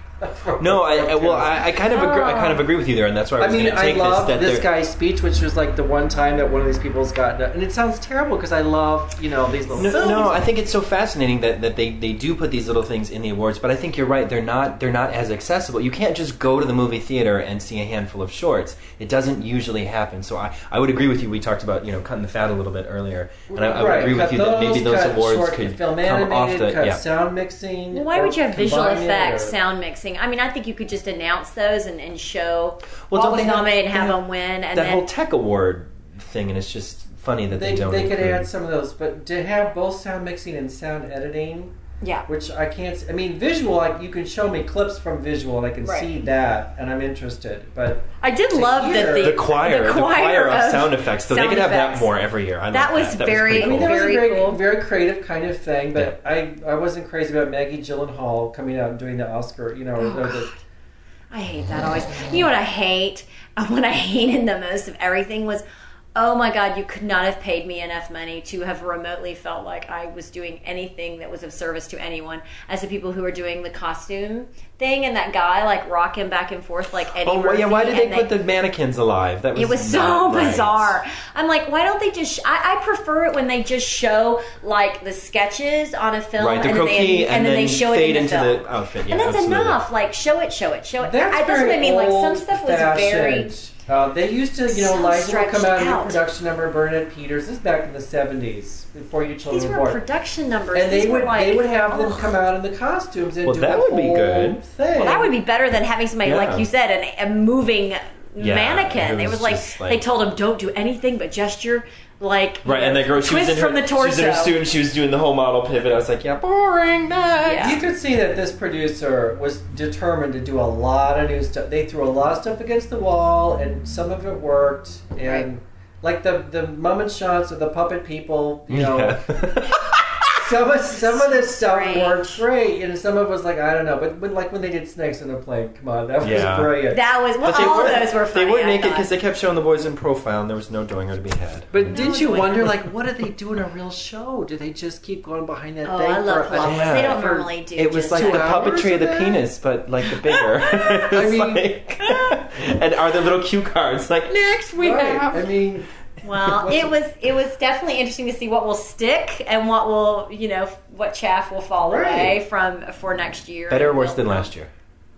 [SPEAKER 10] No, I, I well, I, I kind of agree. I kind of agree with you there, and that's why I
[SPEAKER 9] I
[SPEAKER 10] was
[SPEAKER 9] mean,
[SPEAKER 10] going to
[SPEAKER 9] I
[SPEAKER 10] take
[SPEAKER 9] love
[SPEAKER 10] this. That
[SPEAKER 9] this
[SPEAKER 10] they're-
[SPEAKER 9] guy's speech, which was like the one time that one of these people's gotten, and it sounds terrible because I love, you know, these little
[SPEAKER 10] No,
[SPEAKER 9] films.
[SPEAKER 10] no, I think it's so fascinating that, that they, they do put these little things in the awards, but I think you're right. They're not they're not as accessible. You can't just go to the movie theater and see a handful of shorts. It doesn't usually happen. So I, I would agree with you. We talked about, you know, cutting the fat a little bit earlier, and I, I would
[SPEAKER 9] Right,
[SPEAKER 10] agree with
[SPEAKER 9] cut
[SPEAKER 10] you that maybe those
[SPEAKER 9] cut
[SPEAKER 10] awards
[SPEAKER 9] short
[SPEAKER 10] could
[SPEAKER 9] film
[SPEAKER 10] come off
[SPEAKER 9] animated,
[SPEAKER 10] the
[SPEAKER 9] cut
[SPEAKER 10] yeah.
[SPEAKER 9] sound mixing.
[SPEAKER 5] Well, why
[SPEAKER 9] or
[SPEAKER 5] would you have visual
[SPEAKER 9] combine it,
[SPEAKER 5] effects,
[SPEAKER 9] or-
[SPEAKER 5] sound mixing? I mean, I think you could just announce those and, and show
[SPEAKER 10] Well,
[SPEAKER 5] what
[SPEAKER 10] don't
[SPEAKER 5] was
[SPEAKER 10] they have-
[SPEAKER 5] nominated and have
[SPEAKER 10] they have
[SPEAKER 5] them win. And
[SPEAKER 10] that
[SPEAKER 5] then
[SPEAKER 10] whole tech award thing, and it's just funny that they,
[SPEAKER 9] They,
[SPEAKER 10] don't.
[SPEAKER 9] they could
[SPEAKER 10] include-
[SPEAKER 9] add some of those, but to have both sound mixing and sound editing,
[SPEAKER 5] yeah.
[SPEAKER 9] which I can't. s- I mean, visual. Like you can show me clips from visual, and I can
[SPEAKER 5] Right.
[SPEAKER 9] see that, and I'm interested. But
[SPEAKER 5] I did
[SPEAKER 9] to
[SPEAKER 5] love
[SPEAKER 9] hear-
[SPEAKER 5] that the,
[SPEAKER 10] the choir, the choir, of,
[SPEAKER 5] of
[SPEAKER 10] sound effects. So they
[SPEAKER 5] sound
[SPEAKER 10] could have
[SPEAKER 5] effects.
[SPEAKER 10] that more every year. I
[SPEAKER 5] That
[SPEAKER 10] like
[SPEAKER 5] was
[SPEAKER 10] that.
[SPEAKER 5] very-
[SPEAKER 10] that
[SPEAKER 9] I mean,
[SPEAKER 10] was
[SPEAKER 9] that
[SPEAKER 10] pretty
[SPEAKER 9] was a
[SPEAKER 10] cool.
[SPEAKER 5] Very
[SPEAKER 9] very,
[SPEAKER 5] cool.
[SPEAKER 9] very creative kind of thing, but I, I wasn't crazy about Maggie Gyllenhaal coming out and doing the Oscar, you know,
[SPEAKER 5] Oh,
[SPEAKER 9] or the,
[SPEAKER 5] I hate that always. You know what I hate? What I hated the most of everything was, oh my God, you could not have paid me enough money to have remotely felt like I was doing anything that was of service to anyone. As the people who were doing the costume thing, and that guy like rocking back and forth like Eddie
[SPEAKER 10] Oh well,
[SPEAKER 5] Murphy.
[SPEAKER 10] yeah. Why did they
[SPEAKER 5] and
[SPEAKER 10] put the mannequins alive? That was
[SPEAKER 5] It was so
[SPEAKER 10] not right.
[SPEAKER 5] bizarre. I'm like, why don't they just? Sh- I, I prefer it when they just show like the sketches on a film,
[SPEAKER 10] Right, the
[SPEAKER 5] and, then
[SPEAKER 10] croquis,
[SPEAKER 5] they,
[SPEAKER 10] and
[SPEAKER 5] and then
[SPEAKER 10] then
[SPEAKER 5] they show it
[SPEAKER 10] fade
[SPEAKER 5] in the
[SPEAKER 10] into
[SPEAKER 5] film.
[SPEAKER 10] the outfit. Yeah,
[SPEAKER 5] and that's
[SPEAKER 10] absolutely.
[SPEAKER 5] enough. Like, show it, show it, show it.
[SPEAKER 9] That's
[SPEAKER 5] I, that's what
[SPEAKER 9] very
[SPEAKER 5] I mean. Like, some stuff was very.
[SPEAKER 9] old-fashioned. Uh, they used to, you know,
[SPEAKER 5] So
[SPEAKER 9] Liza would
[SPEAKER 5] stretched
[SPEAKER 9] come out in a
[SPEAKER 5] out.
[SPEAKER 9] production number, Bernadette Peters. This is back in the seventies, before you children
[SPEAKER 5] These
[SPEAKER 9] were
[SPEAKER 5] were
[SPEAKER 9] born.
[SPEAKER 5] production numbers.
[SPEAKER 9] And
[SPEAKER 5] These
[SPEAKER 9] they
[SPEAKER 5] were
[SPEAKER 9] would
[SPEAKER 5] like,
[SPEAKER 9] they would have them
[SPEAKER 5] oh.
[SPEAKER 9] come out in the costumes and
[SPEAKER 10] Well,
[SPEAKER 9] do
[SPEAKER 10] that
[SPEAKER 9] a
[SPEAKER 10] would be
[SPEAKER 9] whole
[SPEAKER 10] good.
[SPEAKER 9] thing.
[SPEAKER 5] Well, that would be better than having somebody,
[SPEAKER 10] Yeah.
[SPEAKER 5] like you said, an, a moving
[SPEAKER 10] Yeah,
[SPEAKER 5] mannequin.
[SPEAKER 10] it
[SPEAKER 5] It
[SPEAKER 10] was
[SPEAKER 5] was like,
[SPEAKER 10] just like-
[SPEAKER 5] they told him, don't do anything but gesture, like you
[SPEAKER 10] Right,
[SPEAKER 5] know,
[SPEAKER 10] and the girl, she was
[SPEAKER 5] twist
[SPEAKER 10] in her,
[SPEAKER 5] from the
[SPEAKER 10] she was in her
[SPEAKER 5] torso.
[SPEAKER 10] suit, and she was doing the whole model pivot. I was like, yeah, boring. Next.
[SPEAKER 5] Yeah.
[SPEAKER 9] You could see that this producer was determined to do a lot of new stuff. They threw a lot of stuff against the wall, and some of it worked. And
[SPEAKER 5] Right.
[SPEAKER 9] like the the moment shots of the puppet people, you know,
[SPEAKER 10] Yeah.
[SPEAKER 9] some of some of this stuff
[SPEAKER 5] Strange.
[SPEAKER 9] worked great, and some of it was like I don't know. But when, like when they did Snakes on a Plane, come on, that was
[SPEAKER 10] Yeah.
[SPEAKER 9] brilliant.
[SPEAKER 5] That was well,
[SPEAKER 10] But they
[SPEAKER 5] all
[SPEAKER 10] weren't-
[SPEAKER 5] those were funny.
[SPEAKER 10] They weren't
[SPEAKER 5] I
[SPEAKER 10] naked
[SPEAKER 5] thought.
[SPEAKER 10] because they kept showing the boys in profile, and there was no doing her to be had.
[SPEAKER 9] But did you
[SPEAKER 5] doing
[SPEAKER 9] wonder,
[SPEAKER 5] it.
[SPEAKER 9] like, what do they do in a real show? Do they just keep going behind that
[SPEAKER 5] Oh,
[SPEAKER 9] thing?
[SPEAKER 5] I love
[SPEAKER 9] for,
[SPEAKER 5] puppets.
[SPEAKER 10] Yeah.
[SPEAKER 5] They don't
[SPEAKER 9] for-
[SPEAKER 5] normally do.
[SPEAKER 10] It was
[SPEAKER 5] just
[SPEAKER 10] like
[SPEAKER 9] two
[SPEAKER 10] the
[SPEAKER 9] hours
[SPEAKER 10] puppetry of the
[SPEAKER 9] of that?
[SPEAKER 10] penis, but like the bigger. It was
[SPEAKER 9] I mean-
[SPEAKER 10] like, and are the little cue cards like next we
[SPEAKER 9] Right.
[SPEAKER 10] have?
[SPEAKER 9] I mean,
[SPEAKER 5] Well,
[SPEAKER 9] What's
[SPEAKER 5] it
[SPEAKER 9] it-
[SPEAKER 5] was it was definitely interesting to see what will stick and what will you know what chaff will fall
[SPEAKER 9] Right.
[SPEAKER 5] away from for next year.
[SPEAKER 10] Better or
[SPEAKER 5] And
[SPEAKER 10] worse
[SPEAKER 5] we'll-
[SPEAKER 10] than last year?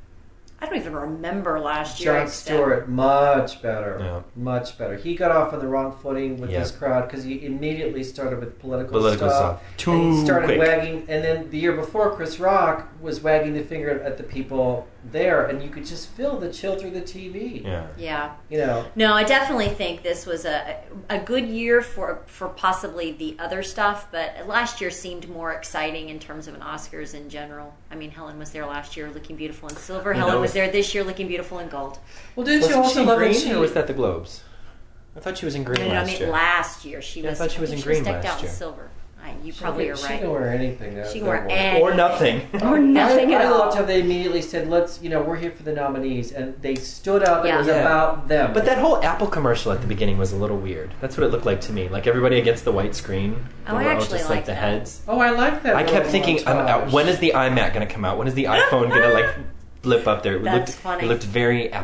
[SPEAKER 5] I don't even remember last year.
[SPEAKER 9] Jon
[SPEAKER 5] except-
[SPEAKER 9] Stewart, much better.
[SPEAKER 10] Yeah.
[SPEAKER 9] Much better. He got off on the wrong footing with
[SPEAKER 10] Yeah.
[SPEAKER 9] this crowd because he immediately started with political,
[SPEAKER 10] Political
[SPEAKER 9] stuff.
[SPEAKER 10] stuff. Too
[SPEAKER 9] and he started
[SPEAKER 10] quick.
[SPEAKER 9] wagging, and then the year before, Chris Rock was wagging the finger at the people there, and you could just feel the chill through the T V.
[SPEAKER 10] Yeah.
[SPEAKER 5] Yeah.
[SPEAKER 9] You know,
[SPEAKER 5] No, I definitely think this was a a good year for for possibly the other stuff, but last year seemed more exciting in terms of an Oscars in general. I mean, Helen was there last year looking beautiful in silver.
[SPEAKER 10] You
[SPEAKER 5] Helen
[SPEAKER 10] know,
[SPEAKER 5] was there this year looking beautiful in gold.
[SPEAKER 9] well, didn't you
[SPEAKER 10] Wasn't
[SPEAKER 9] also
[SPEAKER 10] she
[SPEAKER 9] love that
[SPEAKER 10] green,
[SPEAKER 9] she?
[SPEAKER 10] or was that the Globes? I thought she was in green
[SPEAKER 5] No, no, I
[SPEAKER 10] last
[SPEAKER 5] mean
[SPEAKER 10] year.
[SPEAKER 5] last year she
[SPEAKER 10] Yeah, I
[SPEAKER 5] was.
[SPEAKER 10] thought she was
[SPEAKER 5] think
[SPEAKER 10] in green
[SPEAKER 5] decked
[SPEAKER 10] last
[SPEAKER 5] out
[SPEAKER 10] year.
[SPEAKER 5] in silver. I, you
[SPEAKER 9] She
[SPEAKER 5] probably
[SPEAKER 9] can,
[SPEAKER 5] are
[SPEAKER 9] She
[SPEAKER 5] right.
[SPEAKER 9] can wear anything. That,
[SPEAKER 5] She can
[SPEAKER 9] that
[SPEAKER 5] wear
[SPEAKER 9] woman.
[SPEAKER 5] anything.
[SPEAKER 10] Or nothing.
[SPEAKER 5] Or nothing
[SPEAKER 9] I,
[SPEAKER 5] at
[SPEAKER 9] I
[SPEAKER 5] all.
[SPEAKER 9] loved how they immediately said, "Let's, you know, we're here for the nominees," and they stood up.
[SPEAKER 5] Yeah.
[SPEAKER 9] It was
[SPEAKER 10] Yeah.
[SPEAKER 9] about them.
[SPEAKER 10] But that whole Apple commercial at the beginning was a little weird. That's what it looked like to me. Like everybody against the white screen.
[SPEAKER 5] Oh,
[SPEAKER 10] They
[SPEAKER 5] I
[SPEAKER 10] were all
[SPEAKER 5] actually
[SPEAKER 10] just like
[SPEAKER 5] liked
[SPEAKER 10] the
[SPEAKER 5] that.
[SPEAKER 10] heads.
[SPEAKER 9] oh, I like that.
[SPEAKER 10] I kept
[SPEAKER 9] little
[SPEAKER 10] thinking, I'm, uh,
[SPEAKER 9] montage.
[SPEAKER 10] when is the iMac going to come out? When is the iPhone going to like blip up there? It
[SPEAKER 5] That's
[SPEAKER 10] looked,
[SPEAKER 5] funny.
[SPEAKER 10] It looked very Apple.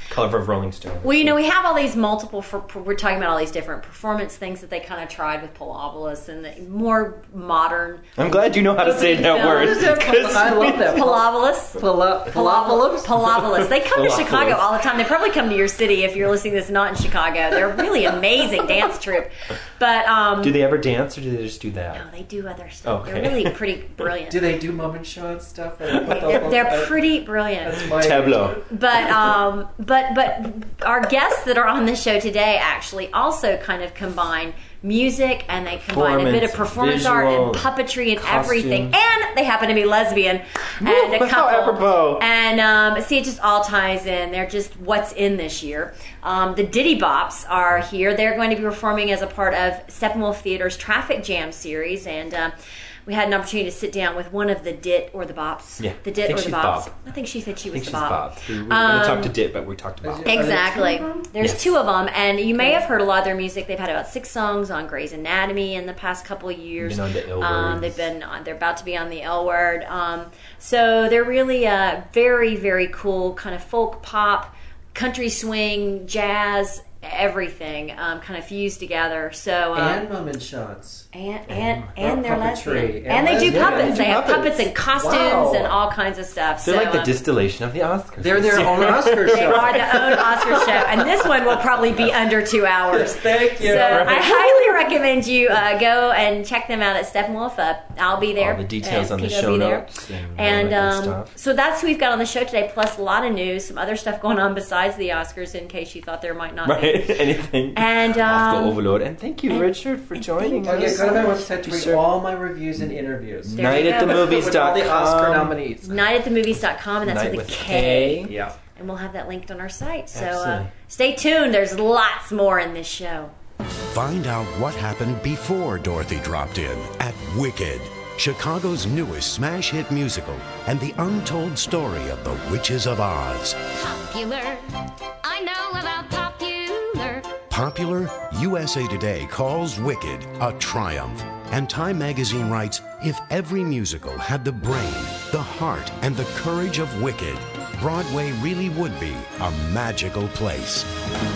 [SPEAKER 10] Cover of Rolling Stone.
[SPEAKER 5] Well, you know, we have all these multiple. For, we're talking about all these different performance things that they kind of tried with Pilobolus and the more modern.
[SPEAKER 10] I'm glad you know how to say that word.
[SPEAKER 9] I love that.
[SPEAKER 5] Pilobolus.
[SPEAKER 9] Pilobolus.
[SPEAKER 5] Pilobolus. They come to Chicago all the time. They probably come to your city if you're listening to this not in Chicago. They're a really amazing dance troupe. But um,
[SPEAKER 10] do they ever dance or do they just do that?
[SPEAKER 5] No, they do other stuff.
[SPEAKER 10] Okay.
[SPEAKER 5] They're really pretty brilliant.
[SPEAKER 9] Do they do moment shot stuff?
[SPEAKER 5] They're, they're pretty brilliant.
[SPEAKER 9] That's my
[SPEAKER 10] tableau.
[SPEAKER 5] But um, but but our guests that are on the show today actually also kind of combine music and they combine a bit of performance art and puppetry and
[SPEAKER 10] costumes.
[SPEAKER 5] everything, and they happen to be lesbian and
[SPEAKER 10] Woo,
[SPEAKER 5] a couple.
[SPEAKER 10] how apropos.
[SPEAKER 5] And um, see, it just all ties in. They're just what's in this year. Um, the Diddy Bops are here. They're going to be performing as a part of Steppenwolf Theater's Traffic Jam series, and uh, we had an opportunity to sit down with one of the Dit or the Bops.
[SPEAKER 10] Yeah,
[SPEAKER 5] the Dit
[SPEAKER 10] I think
[SPEAKER 5] or the
[SPEAKER 10] she's
[SPEAKER 5] Bops.
[SPEAKER 10] Bob.
[SPEAKER 5] I think she said she was
[SPEAKER 10] I think
[SPEAKER 5] the
[SPEAKER 10] she's
[SPEAKER 5] Bob.
[SPEAKER 10] Bob. We, we, we
[SPEAKER 5] Um,
[SPEAKER 10] talked to Dit, but we talked to Bob.
[SPEAKER 5] Exactly. There's
[SPEAKER 10] Yes.
[SPEAKER 5] two of them, and you may have heard a lot of their music. They've had about six songs on Grey's Anatomy in the past couple of years.
[SPEAKER 10] Been on the L
[SPEAKER 5] Um,
[SPEAKER 10] Words.
[SPEAKER 5] they've been on, they're about to be on the L Word. Um, so they're really a very, very cool kind of folk pop, country swing, jazz, everything um, kind of fused together. So um,
[SPEAKER 9] and moment shots.
[SPEAKER 5] And and, and,
[SPEAKER 9] Or
[SPEAKER 5] they're
[SPEAKER 9] puppetry.
[SPEAKER 5] lesbian.
[SPEAKER 9] And
[SPEAKER 5] And they do
[SPEAKER 9] lesbian.
[SPEAKER 5] puppets.
[SPEAKER 9] They do
[SPEAKER 5] They have
[SPEAKER 9] puppets.
[SPEAKER 5] puppets and costumes
[SPEAKER 9] Wow.
[SPEAKER 5] and all kinds of stuff.
[SPEAKER 10] They're
[SPEAKER 5] so,
[SPEAKER 10] like the
[SPEAKER 5] uh,
[SPEAKER 10] distillation of the Oscars.
[SPEAKER 9] They're their own Oscar
[SPEAKER 5] They
[SPEAKER 9] show.
[SPEAKER 5] are the own Oscar show, and this one will probably be under two hours.
[SPEAKER 9] Thank you.
[SPEAKER 5] So I highly recommend you uh, go and check them out at Steppenwolf. Uh, I'll be there.
[SPEAKER 10] All the details
[SPEAKER 5] and
[SPEAKER 10] on the
[SPEAKER 5] Pete will
[SPEAKER 10] show
[SPEAKER 5] be there.
[SPEAKER 10] notes and all
[SPEAKER 5] And
[SPEAKER 10] that good
[SPEAKER 5] um,
[SPEAKER 10] stuff.
[SPEAKER 5] so that's who we've got on the show today, plus a lot of news, some other stuff going on besides the Oscars, in case you thought there might not
[SPEAKER 10] Right?
[SPEAKER 5] be.
[SPEAKER 10] Anything.
[SPEAKER 5] And
[SPEAKER 10] Oscar
[SPEAKER 5] um,
[SPEAKER 10] overload. And thank you,
[SPEAKER 5] and-
[SPEAKER 10] Richard, for joining
[SPEAKER 9] Oh, yeah,
[SPEAKER 10] us.
[SPEAKER 9] go to my website to read
[SPEAKER 10] Sure.
[SPEAKER 9] all my reviews and interviews.
[SPEAKER 5] There you
[SPEAKER 10] night at the
[SPEAKER 5] go.
[SPEAKER 10] movies
[SPEAKER 9] With all
[SPEAKER 10] dot
[SPEAKER 9] the Oscar
[SPEAKER 10] com.
[SPEAKER 9] nominees.
[SPEAKER 5] night at the movies dot com, and that's
[SPEAKER 10] Night
[SPEAKER 5] with a
[SPEAKER 10] with
[SPEAKER 5] K.
[SPEAKER 10] K.
[SPEAKER 9] Yeah.
[SPEAKER 5] And we'll have that linked on our site. So uh,
[SPEAKER 10] Absolutely.
[SPEAKER 5] stay tuned. There's lots more in this show.
[SPEAKER 11] Find out what happened before Dorothy dropped in at Wicked, Chicago's newest smash hit musical, and the untold story of the Witches of Oz.
[SPEAKER 12] Popular. I know about popular.
[SPEAKER 11] Popular, U S A Today calls Wicked a triumph. And Time magazine writes, if every musical had the brain, the heart, and the courage of Wicked, Broadway really would be a magical place.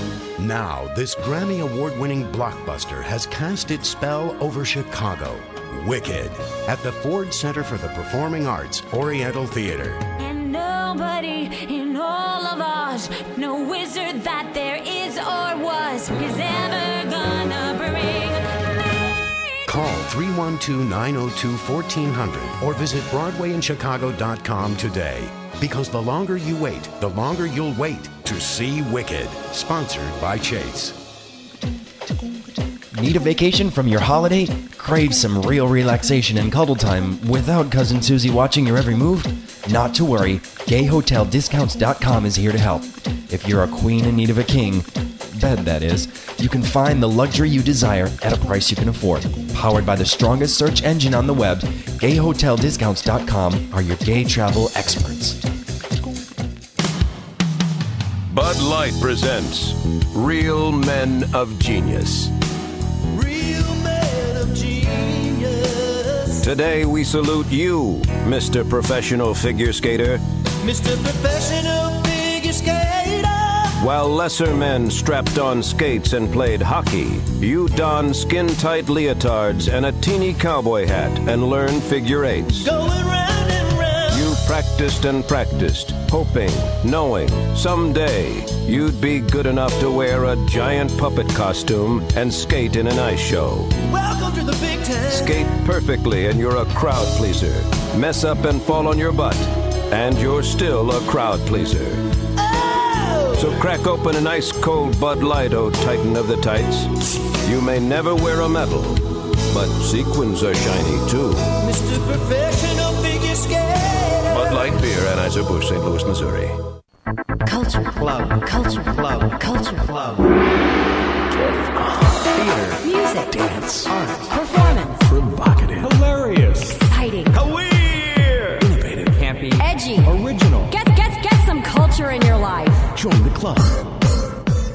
[SPEAKER 11] Now, this Grammy Award-winning blockbuster has cast its spell over Chicago. Wicked, at the Ford Center for the Performing Arts, Oriental Theater.
[SPEAKER 12] And nobody in all of Oz, no wizard that there is or was, is ever gonna bring me.
[SPEAKER 11] Call three one two, nine oh two, one four hundred or visit broadway in chicago dot com today. Because the longer you wait, the longer you'll wait to see Wicked. Sponsored by Chase.
[SPEAKER 2] Need a vacation from your holiday? Crave some real relaxation and cuddle time without Cousin Susie watching your every move? Not to worry, gay hotel discounts dot com is here to help. If you're a queen in need of a king, bed that is, you can find the luxury you desire at a price you can afford. Powered by the strongest search engine on the web, gay hotel discounts dot com are your gay travel experts.
[SPEAKER 13] Bud Light presents Real Men of Genius.
[SPEAKER 14] Real men of genius.
[SPEAKER 13] Today we salute you, Mister Professional Figure Skater.
[SPEAKER 14] Mister Professional Figure Skater.
[SPEAKER 13] While lesser men strapped on skates and played hockey, you don skin-tight leotards and a teeny cowboy hat and learn figure eights.
[SPEAKER 14] Going round and round.
[SPEAKER 13] You practiced and practiced, hoping, knowing, someday you'd be good enough to wear a giant puppet costume and skate in an ice show.
[SPEAKER 14] Welcome to the big time.
[SPEAKER 13] Skate perfectly and you're a crowd pleaser. Mess up and fall on your butt, and you're still a crowd pleaser. So crack open an ice cold Bud Light, oh Titan of the tights. You may never wear a medal, but sequins are shiny too.
[SPEAKER 14] Mister Professional Figure Skater.
[SPEAKER 13] Bud Light Beer, Anheuser-Busch, Saint Louis, Missouri.
[SPEAKER 12] Culture Club. Culture Club. Culture Club.
[SPEAKER 11] Theater.
[SPEAKER 12] Music.
[SPEAKER 11] Dance.
[SPEAKER 12] Art. Performance.
[SPEAKER 11] Provocative.
[SPEAKER 4] Hilarious.
[SPEAKER 12] Exciting.
[SPEAKER 4] Weird.
[SPEAKER 11] Innovative.
[SPEAKER 7] Campy.
[SPEAKER 12] Edgy.
[SPEAKER 4] Original.
[SPEAKER 12] Get, get, get some culture in your life.
[SPEAKER 11] Join the club.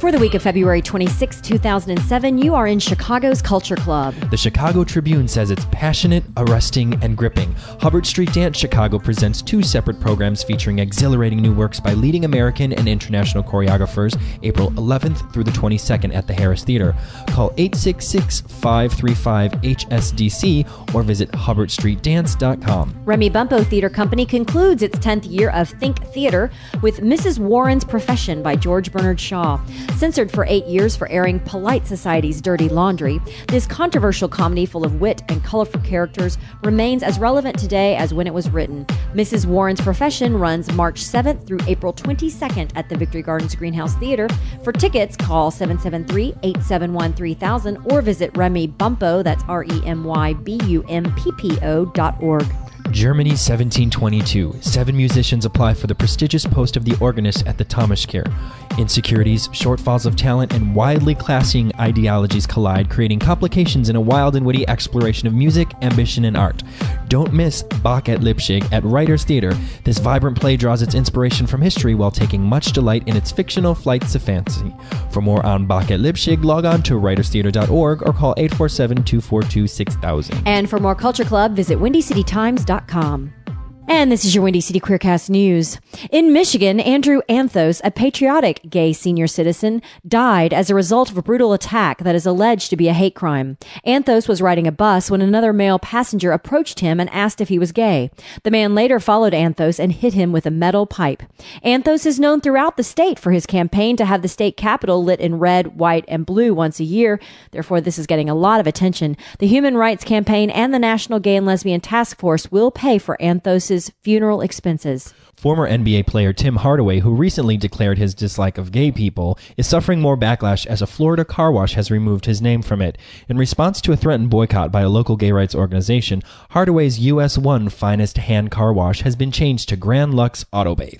[SPEAKER 5] For the week of February twenty-sixth, two thousand seven, you are in Chicago's Culture Club.
[SPEAKER 15] The Chicago Tribune says it's passionate, arresting, and gripping. Hubbard Street Dance Chicago presents two separate programs featuring exhilarating new works by leading American and international choreographers April eleventh through the twenty-second at the Harris Theater. Call eight six six, five three five, H S D C or visit hubbard street dance dot com.
[SPEAKER 5] Remy Bumpo Theater Company concludes its tenth year of Think Theater with Missus Warren's Profession by George Bernard Shaw. Censored for eight years for airing Polite Society's Dirty Laundry, this controversial comedy full of wit and colorful characters remains as relevant today as when it was written. Missus Warren's Profession runs March seventh through April twenty-second at the Victory Gardens Greenhouse Theater. For tickets, call seven seven three, eight seven one, three thousand or visit Remy Bumpo, that's R E M Y B U M P P O dot org.
[SPEAKER 15] Germany seventeen twenty-two. Seven musicians apply for the prestigious post of the organist at the Thomaskirche. Insecurities, shortfalls of talent, and widely clashing ideologies collide, creating complications in a wild and witty exploration of music, ambition, and art. Don't miss Bach at Leipzig at Writers Theater. This vibrant play draws its inspiration from history while taking much delight in its fictional flights of fantasy. For more on Bach at Leipzig, log on to writers theater dot org or call eight four seven, two four two, six thousand.
[SPEAKER 5] And for more Culture Club, visit windy city times dot com. And this is your Windy City Queercast News. In Michigan, Andrew Anthos, a patriotic gay senior citizen, died as a result of a brutal attack that is alleged to be a hate crime. Anthos was riding a bus when another male passenger approached him and asked if he was gay. The man later followed Anthos and hit him with a metal pipe. Anthos is known throughout the state for his campaign to have the state capitol lit in red, white, and blue once a year. Therefore, this is getting a lot of attention. The Human Rights Campaign and the National Gay and Lesbian Task Force will pay for Anthos' funeral expenses.
[SPEAKER 15] Former N B A player Tim Hardaway, who recently declared his dislike of gay people, is suffering more backlash as a Florida car wash has removed his name from it. In response to a threatened boycott by a local gay rights organization, Hardaway's U S one finest hand car wash has been changed to Grand Lux Auto Bathe.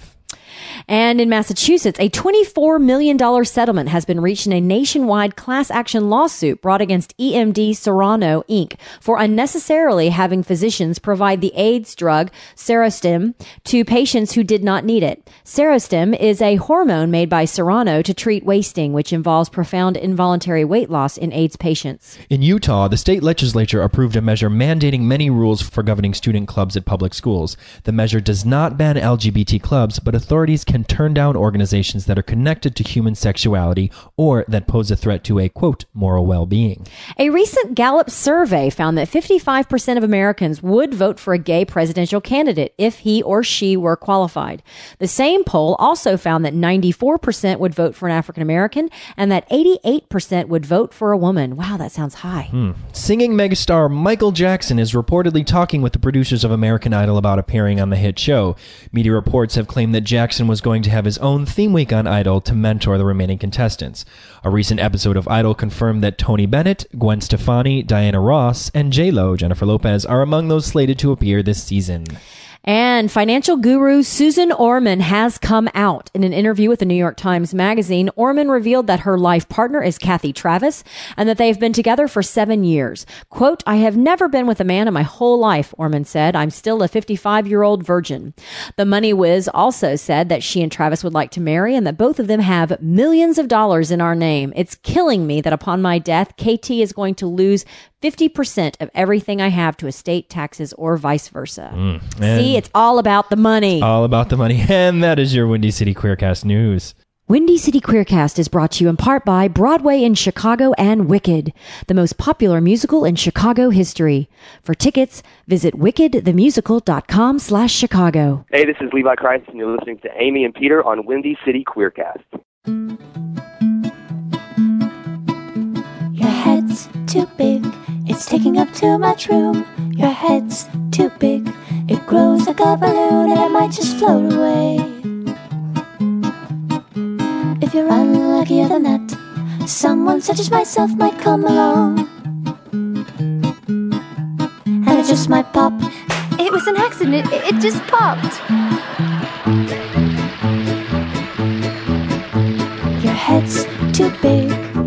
[SPEAKER 5] And in Massachusetts, a twenty-four million dollars settlement has been reached in a nationwide class action lawsuit brought against E M D Serono, Incorporated for unnecessarily having physicians provide the AIDS drug Serostim to patients who did not need it. Serostim is a hormone made by Serono to treat wasting, which involves profound involuntary weight loss in AIDS patients.
[SPEAKER 15] In Utah, the state legislature approved a measure mandating many rules for governing student clubs at public schools. The measure does not ban L G B T clubs, but authorities can turn down organizations that are connected to human sexuality or that pose a threat to a, quote, moral well-being.
[SPEAKER 5] A recent Gallup survey found that fifty-five percent of Americans would vote for a gay presidential candidate if he or she were qualified. The same poll also found that ninety-four percent would vote for an African American and that eighty-eight percent would vote for a woman. Wow, that sounds high.
[SPEAKER 15] Hmm. Singing megastar Michael Jackson is reportedly talking with the producers of American Idol about appearing on the hit show. Media reports have claimed that Jackson was going to have his own theme week on Idol to mentor the remaining contestants. A recent episode of Idol confirmed that Tony Bennett, Gwen Stefani, Diana Ross, and J-Lo, Jennifer Lopez, are among those slated to appear this season.
[SPEAKER 5] And financial guru Susan Orman has come out. In an interview with the New York Times Magazine, Orman revealed that her life partner is Kathy Travis and that they've been together for seven years. Quote, "I have never been with a man in my whole life," Orman said. "I'm still a fifty-five-year-old virgin." The Money Whiz also said that she and Travis would like to marry and that both of them have millions of dollars in our name. "It's killing me that upon my death, K T is going to lose fifty percent of everything I have to estate taxes or vice versa." Mm, See, it's all about the money.
[SPEAKER 15] All about the money. And that is your Windy City Queercast News.
[SPEAKER 5] Windy City Queercast is brought to you in part by Broadway in Chicago and Wicked, the most popular musical in Chicago history. For tickets, visit wicked the musical dot com slash Chicago.
[SPEAKER 16] Hey, this is Levi Christ, and you're listening to Amy and Peter on Windy City Queercast.
[SPEAKER 8] Your head's too big, it's taking up too much room. Your head's too big, it grows like a balloon and it might just float away. If you're unluckier than that, someone such as myself might come along, and it just might pop.
[SPEAKER 17] It was an accident, it, it just popped.
[SPEAKER 8] Your head's too big,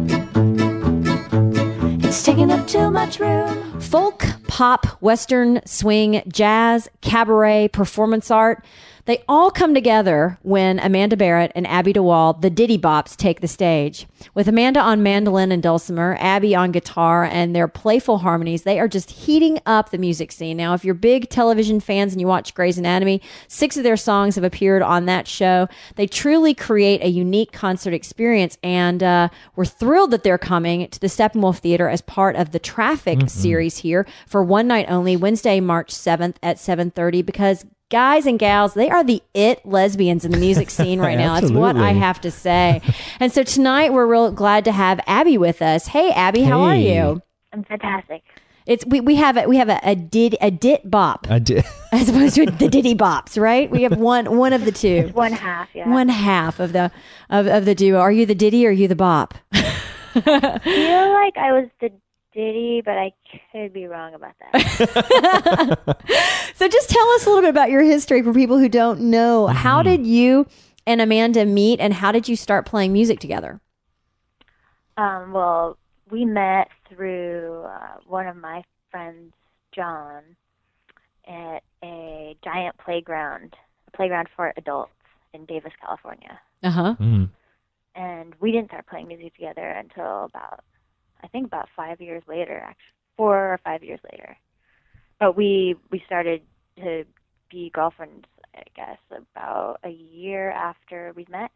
[SPEAKER 8] it's taking up too much room.
[SPEAKER 5] Folk, pop, western, swing, jazz, cabaret, performance art.
[SPEAKER 18] They all come together when Amanda Barrett and Abby DeWall, the Diddy Bops, take the stage. With Amanda on mandolin and dulcimer, Abby on guitar, and their playful harmonies, they are just heating up the music scene. Now, if you're big television fans and you watch Grey's Anatomy, six of their songs have appeared on that show. They truly create a unique concert experience, and uh, we're thrilled that they're coming to the Steppenwolf Theater as part of the Traffic mm-hmm. series here for one night only, Wednesday, March seventh at seven thirty, because guys and gals, they are the it lesbians in the music scene right now. That's what I have to say. And so tonight we're real glad to have Abby with us. Hey, Abby, how are
[SPEAKER 19] Hey.
[SPEAKER 18] you?
[SPEAKER 19] I'm fantastic.
[SPEAKER 18] It's we, we have a, we have a, a did a dit bop
[SPEAKER 15] I did.
[SPEAKER 18] as opposed to the Diddy Bops, right? We have one one of the two.
[SPEAKER 19] It's one half, yeah.
[SPEAKER 18] One half of the of, of the duo. Are you the Diddy or are you the Bop?
[SPEAKER 19] I feel like I was the Diddy, but I could be wrong about that.
[SPEAKER 18] So just tell us a little bit about your history for people who don't know.
[SPEAKER 15] Mm-hmm.
[SPEAKER 18] How did you and Amanda meet, and how did you start playing music together?
[SPEAKER 19] Um, well, we met through uh, one of my friends, John, at a giant playground, a playground for adults in Davis, California.
[SPEAKER 18] Uh huh.
[SPEAKER 15] Mm.
[SPEAKER 19] And we didn't start playing music together until about, I think about five years later, actually, four or five years later. But we we started to be girlfriends, I guess, about a year after we met.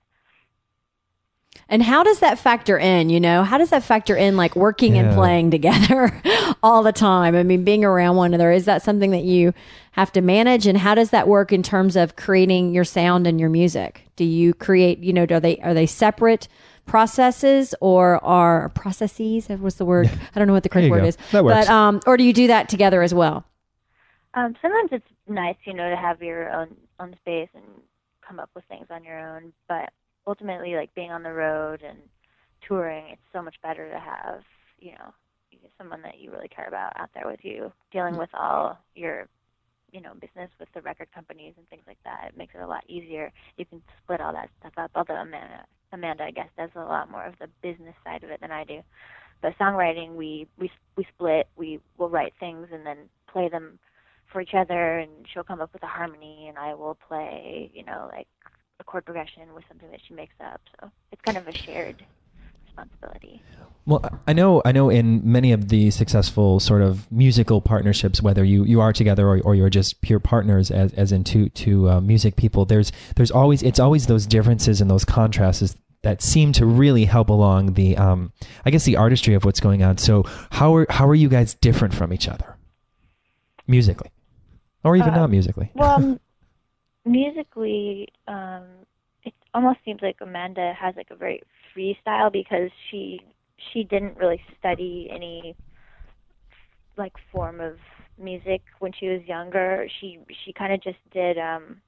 [SPEAKER 18] And how does that factor in, you know? How does that factor in, like, working and
[SPEAKER 15] Yeah.
[SPEAKER 18] playing together all the time? I mean, being around one another, is that something that you have to manage? And how does that work in terms of creating your sound and your music? Do you create, you know, are they are they separate processes or are processes? What's the word? I don't know what the
[SPEAKER 15] There
[SPEAKER 18] correct
[SPEAKER 15] you
[SPEAKER 18] word
[SPEAKER 15] go.
[SPEAKER 18] is.
[SPEAKER 15] That works.
[SPEAKER 18] But, um, or do you do that together as well?
[SPEAKER 19] Um, sometimes it's nice, you know, to have your own own space and come up with things on your own. But ultimately, like being on the road and touring, it's so much better to have, you know, someone that you really care about out there with you, dealing with all your, you know, business with the record companies and things like that. It makes it a lot easier. You can split all that stuff up. Although Amanda, Amanda, I guess, does a lot more of the business side of it than I do. But songwriting, we we we split. We will write things and then play them for each other, and she'll come up with a harmony, and I will play, you know, like a chord progression with something that she makes up. So it's kind of a shared responsibility.
[SPEAKER 15] Well, I know, I know in many of the successful sort of musical partnerships, whether you, you are together or, or you're just pure partners as, as in two, two uh, music people, there's, there's always, it's always those differences and those contrasts that seem to really help along the, um, I guess the artistry of what's going on. So how are, how are you guys different from each other musically or even
[SPEAKER 19] Uh,
[SPEAKER 15] not musically?
[SPEAKER 19] Well, musically, um, it almost seems like Amanda has like a very free style because she she didn't really study any like form of music when she was younger. She she kind of just did um,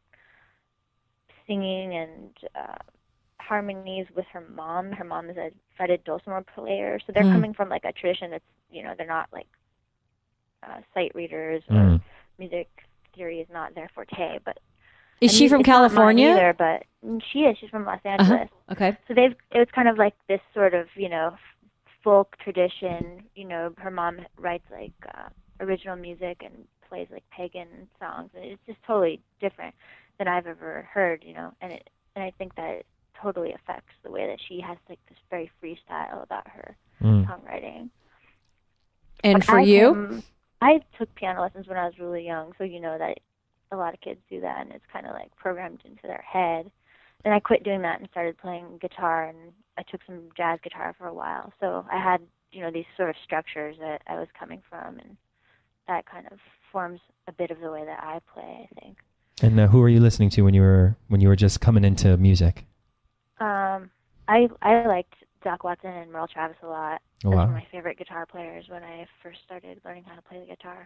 [SPEAKER 19] singing and uh, harmonies with her mom. Her mom is a fretted dulcimer player, so they're
[SPEAKER 18] Mm.
[SPEAKER 19] coming from like a tradition that's, you know, they're not like uh, sight readers or
[SPEAKER 15] Mm.
[SPEAKER 19] music theory is not their forte. But
[SPEAKER 18] Is
[SPEAKER 19] and
[SPEAKER 18] she
[SPEAKER 19] it's
[SPEAKER 18] from
[SPEAKER 19] not mine
[SPEAKER 18] California?
[SPEAKER 19] either, but she is. She's from Los
[SPEAKER 18] Uh-huh.
[SPEAKER 19] Angeles.
[SPEAKER 18] Okay.
[SPEAKER 19] So they've it was kind of like this sort of, you know, folk tradition. You know, her mom writes like uh, original music and plays like pagan songs, and it's just totally different than I've ever heard. You know, and it and I think that it totally affects the way that she has like this very free style about her
[SPEAKER 15] Mm.
[SPEAKER 19] songwriting.
[SPEAKER 18] And
[SPEAKER 19] But
[SPEAKER 18] for
[SPEAKER 19] I
[SPEAKER 18] you?
[SPEAKER 19] came- I took piano lessons when I was really young, so you know that a lot of kids do that, and it's kind of like programmed into their head. Then I quit doing that and started playing guitar, and I took some jazz guitar for a while. So I had, you know, these sort of structures that I was coming from, and that kind of forms a bit of the way that I play, I think.
[SPEAKER 15] And uh, who were you listening to when you were, when you were just coming into music?
[SPEAKER 19] Um, I I liked Doc Watson and Merle Travis a lot.
[SPEAKER 15] Oh,
[SPEAKER 19] Those
[SPEAKER 15] wow.
[SPEAKER 19] were my favorite guitar players when I first started learning how to play the guitar.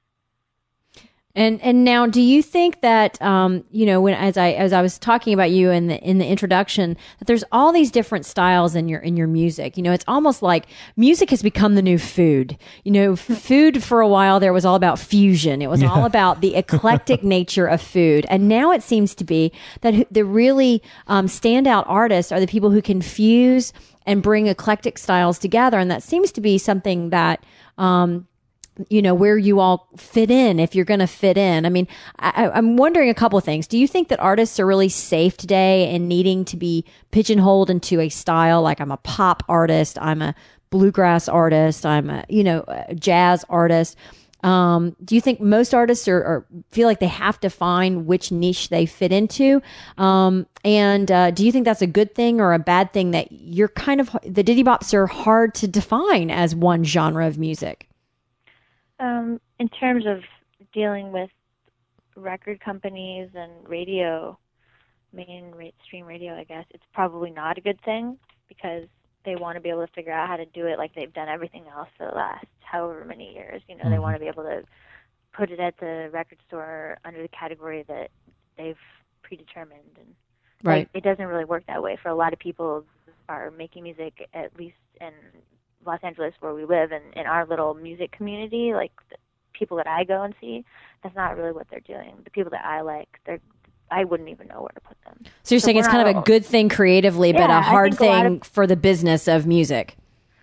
[SPEAKER 18] And and now, do you think that um, you know, when as I as I was talking about you in the in the introduction, that there's all these different styles in your in your music? You know, it's almost like music has become the new food. You know, f- food for a while there was all about fusion. It was
[SPEAKER 20] Yeah.
[SPEAKER 18] all about the eclectic nature of food, and now it seems to be that who- the really um, standout artists are the people who can fuse and bring eclectic styles together, and that seems to be something that. Um, you know, where you all fit in, if you're going to fit in. I mean, I, I'm wondering a couple of things. Do you think that artists are really safe today in needing to be pigeonholed into a style? Like, I'm a pop artist, I'm a bluegrass artist, I'm a, you know, a jazz artist. Um, do you think most artists are, are feel like they have to find which niche they fit into? Um, and uh, do you think that's a good thing or a bad thing that you're kind of, the Diddy Bops are hard to define as one genre of music?
[SPEAKER 19] Um, in terms of dealing with record companies and radio, mainstream radio, I guess, it's probably not a good thing because they want to be able to figure out how to do it like they've done everything else for the last however many years. You know, mm-hmm. they want to be able to put it at the record store under the category that they've predetermined. And
[SPEAKER 18] right.
[SPEAKER 19] Like, it doesn't really work that way. For a lot of people are making music, at least in Los Angeles where we live, and in our little music community, like the people that I go and see, that's not really what they're doing. The people that I like, they're I wouldn't even know where to put them.
[SPEAKER 18] So you're so saying it's kind of a good thing creatively, yeah, but a hard thing a of, for the business of music.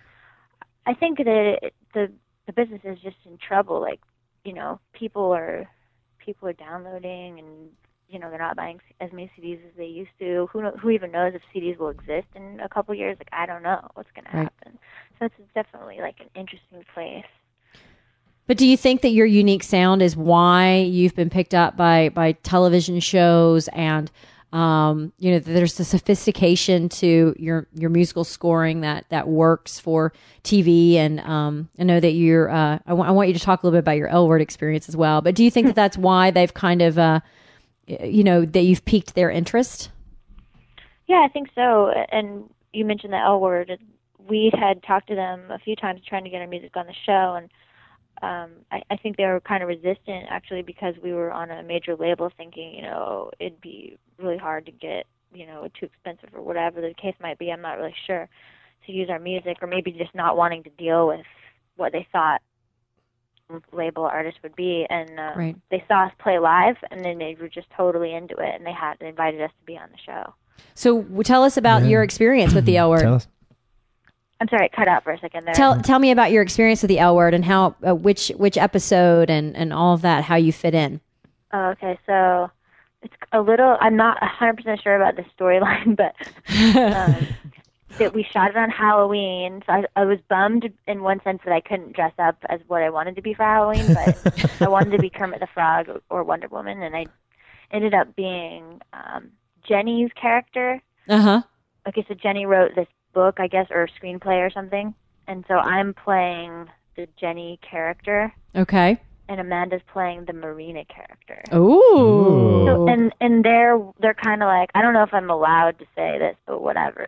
[SPEAKER 19] I think that it, the the business is just in trouble. Like, you know, people are people are downloading, and you know they're not buying as many C Ds as they used to. Who know, who even knows if C Ds will exist in a couple years? Like, I don't know what's going right. to happen. So it's definitely like an interesting place.
[SPEAKER 18] But do you think that your unique sound is why you've been picked up by, by television shows and, um, you know, there's the sophistication to your, your musical scoring that, that works for T V? And um, I know that you're, uh, I, w- I want you to talk a little bit about your L Word experience as well. But do you think that that's why they've kind of, uh, you know, that you've piqued their interest?
[SPEAKER 19] Yeah, I think so. And you mentioned the L Word. We had talked to them a few times trying to get our music on the show, and Um, I, I think they were kind of resistant, actually, because we were on a major label thinking, you know, it'd be really hard to get, you know, too expensive or whatever the case might be. I'm not really sure to use our music, or maybe just not wanting to deal with what they thought label artists would be. And uh,
[SPEAKER 18] right.
[SPEAKER 19] they saw us play live, and then they were just totally into it, and they had they invited us to be on the show.
[SPEAKER 18] So tell us about yeah. your experience with the L Word.
[SPEAKER 15] Tell us.
[SPEAKER 19] I'm sorry, it cut out for a second there.
[SPEAKER 18] Tell tell me about your experience with the L Word and how uh, which which episode and, and all of that, how you fit in.
[SPEAKER 19] Oh, okay, so it's a little. I'm not one hundred percent sure about the storyline, but um, that we shot it on Halloween. So I, I was bummed in one sense that I couldn't dress up as what I wanted to be for Halloween, but I wanted to be Kermit the Frog or Wonder Woman, and I ended up being um, Jenny's character.
[SPEAKER 18] Uh huh.
[SPEAKER 19] Okay, so Jenny wrote this book, I guess, or a screenplay or something, and so I'm playing the Jenny character.
[SPEAKER 18] Okay.
[SPEAKER 19] And Amanda's playing the Marina character.
[SPEAKER 18] Ooh.
[SPEAKER 19] So, and and they're they're kind of like, I don't know if I'm allowed to say this, but whatever.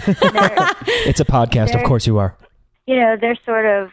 [SPEAKER 15] It's a podcast, of course you are.
[SPEAKER 19] You know, they're sort of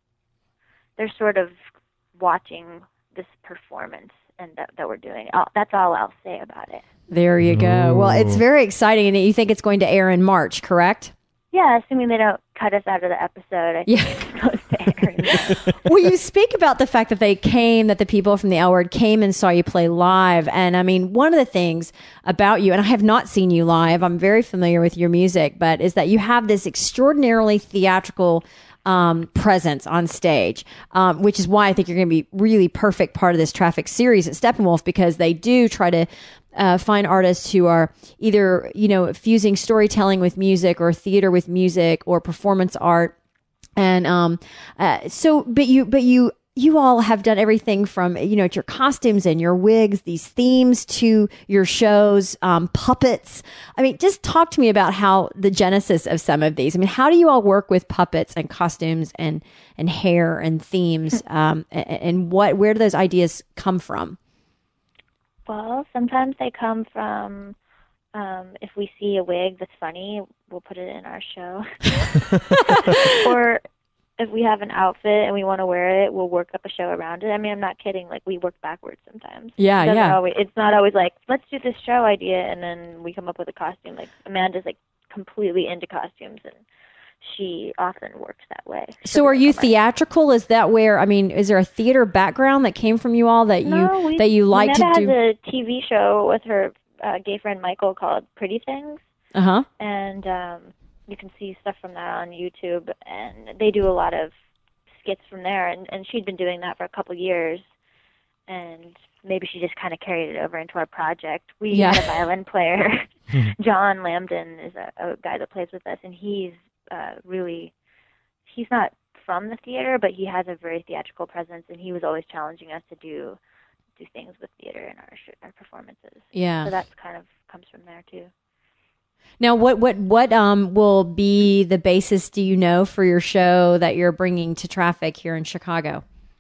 [SPEAKER 19] they're sort of watching this performance and that, that we're doing. I'll, that's all I'll say about it.
[SPEAKER 18] There you go. Ooh. Well, it's very exciting, and you think it's going to air in March, correct?
[SPEAKER 19] Yeah, assuming they don't cut us out of the episode. I think yeah. it's supposed to air in March.
[SPEAKER 18] Well, you speak about the fact that they came, that the people from the L Word came and saw you play live. And I mean, one of the things about you, and I have not seen you live, I'm very familiar with your music, but is that you have this extraordinarily theatrical Um, presence on stage, um, which is why I think you're going to be really perfect part of this Traffic series at Steppenwolf, because they do try to uh, find artists who are either, you know, fusing storytelling with music or theater with music or performance art. And um, uh, so, but you, but you, you all have done everything from, you know, your costumes and your wigs, these themes to your shows, um, puppets. I mean, just talk to me about how the genesis of some of these. I mean, how do you all work with puppets and costumes and, and hair and themes? Um, and, and what, where do those ideas come from?
[SPEAKER 19] Well, sometimes they come from, um, if we see a wig that's funny, we'll put it in our show. Or if we have an outfit and we want to wear it, we'll work up a show around it. I mean, I'm not kidding. Like, we work backwards sometimes.
[SPEAKER 18] Yeah,
[SPEAKER 19] it
[SPEAKER 18] yeah.
[SPEAKER 19] Always, it's not always like, let's do this show idea, and then we come up with a costume. Like, Amanda's, like, completely into costumes, and she often works that way. She'll
[SPEAKER 18] so are you theatrical? Is that where, I mean, is there a theater background that came from you all that
[SPEAKER 19] no,
[SPEAKER 18] you
[SPEAKER 19] we,
[SPEAKER 18] that you like to do?
[SPEAKER 19] Amanda has a T V show with her uh, gay friend Michael called Pretty Things.
[SPEAKER 18] Uh-huh.
[SPEAKER 19] And um, you can see stuff from that on YouTube, and they do a lot of skits from there, and, and she'd been doing that for a couple years, and maybe she just kind of carried it over into our project. We
[SPEAKER 18] Yeah.
[SPEAKER 19] had a violin player, John Lambden is a, a guy that plays with us, and he's uh, really, he's not from the theater, but he has a very theatrical presence, and he was always challenging us to do do things with theater in our sh- our performances.
[SPEAKER 18] Yeah.
[SPEAKER 19] So that's kind of comes from there too.
[SPEAKER 18] Now, what what what um will be the basis? Do you know for your show that you're bringing to Traffic here in Chicago?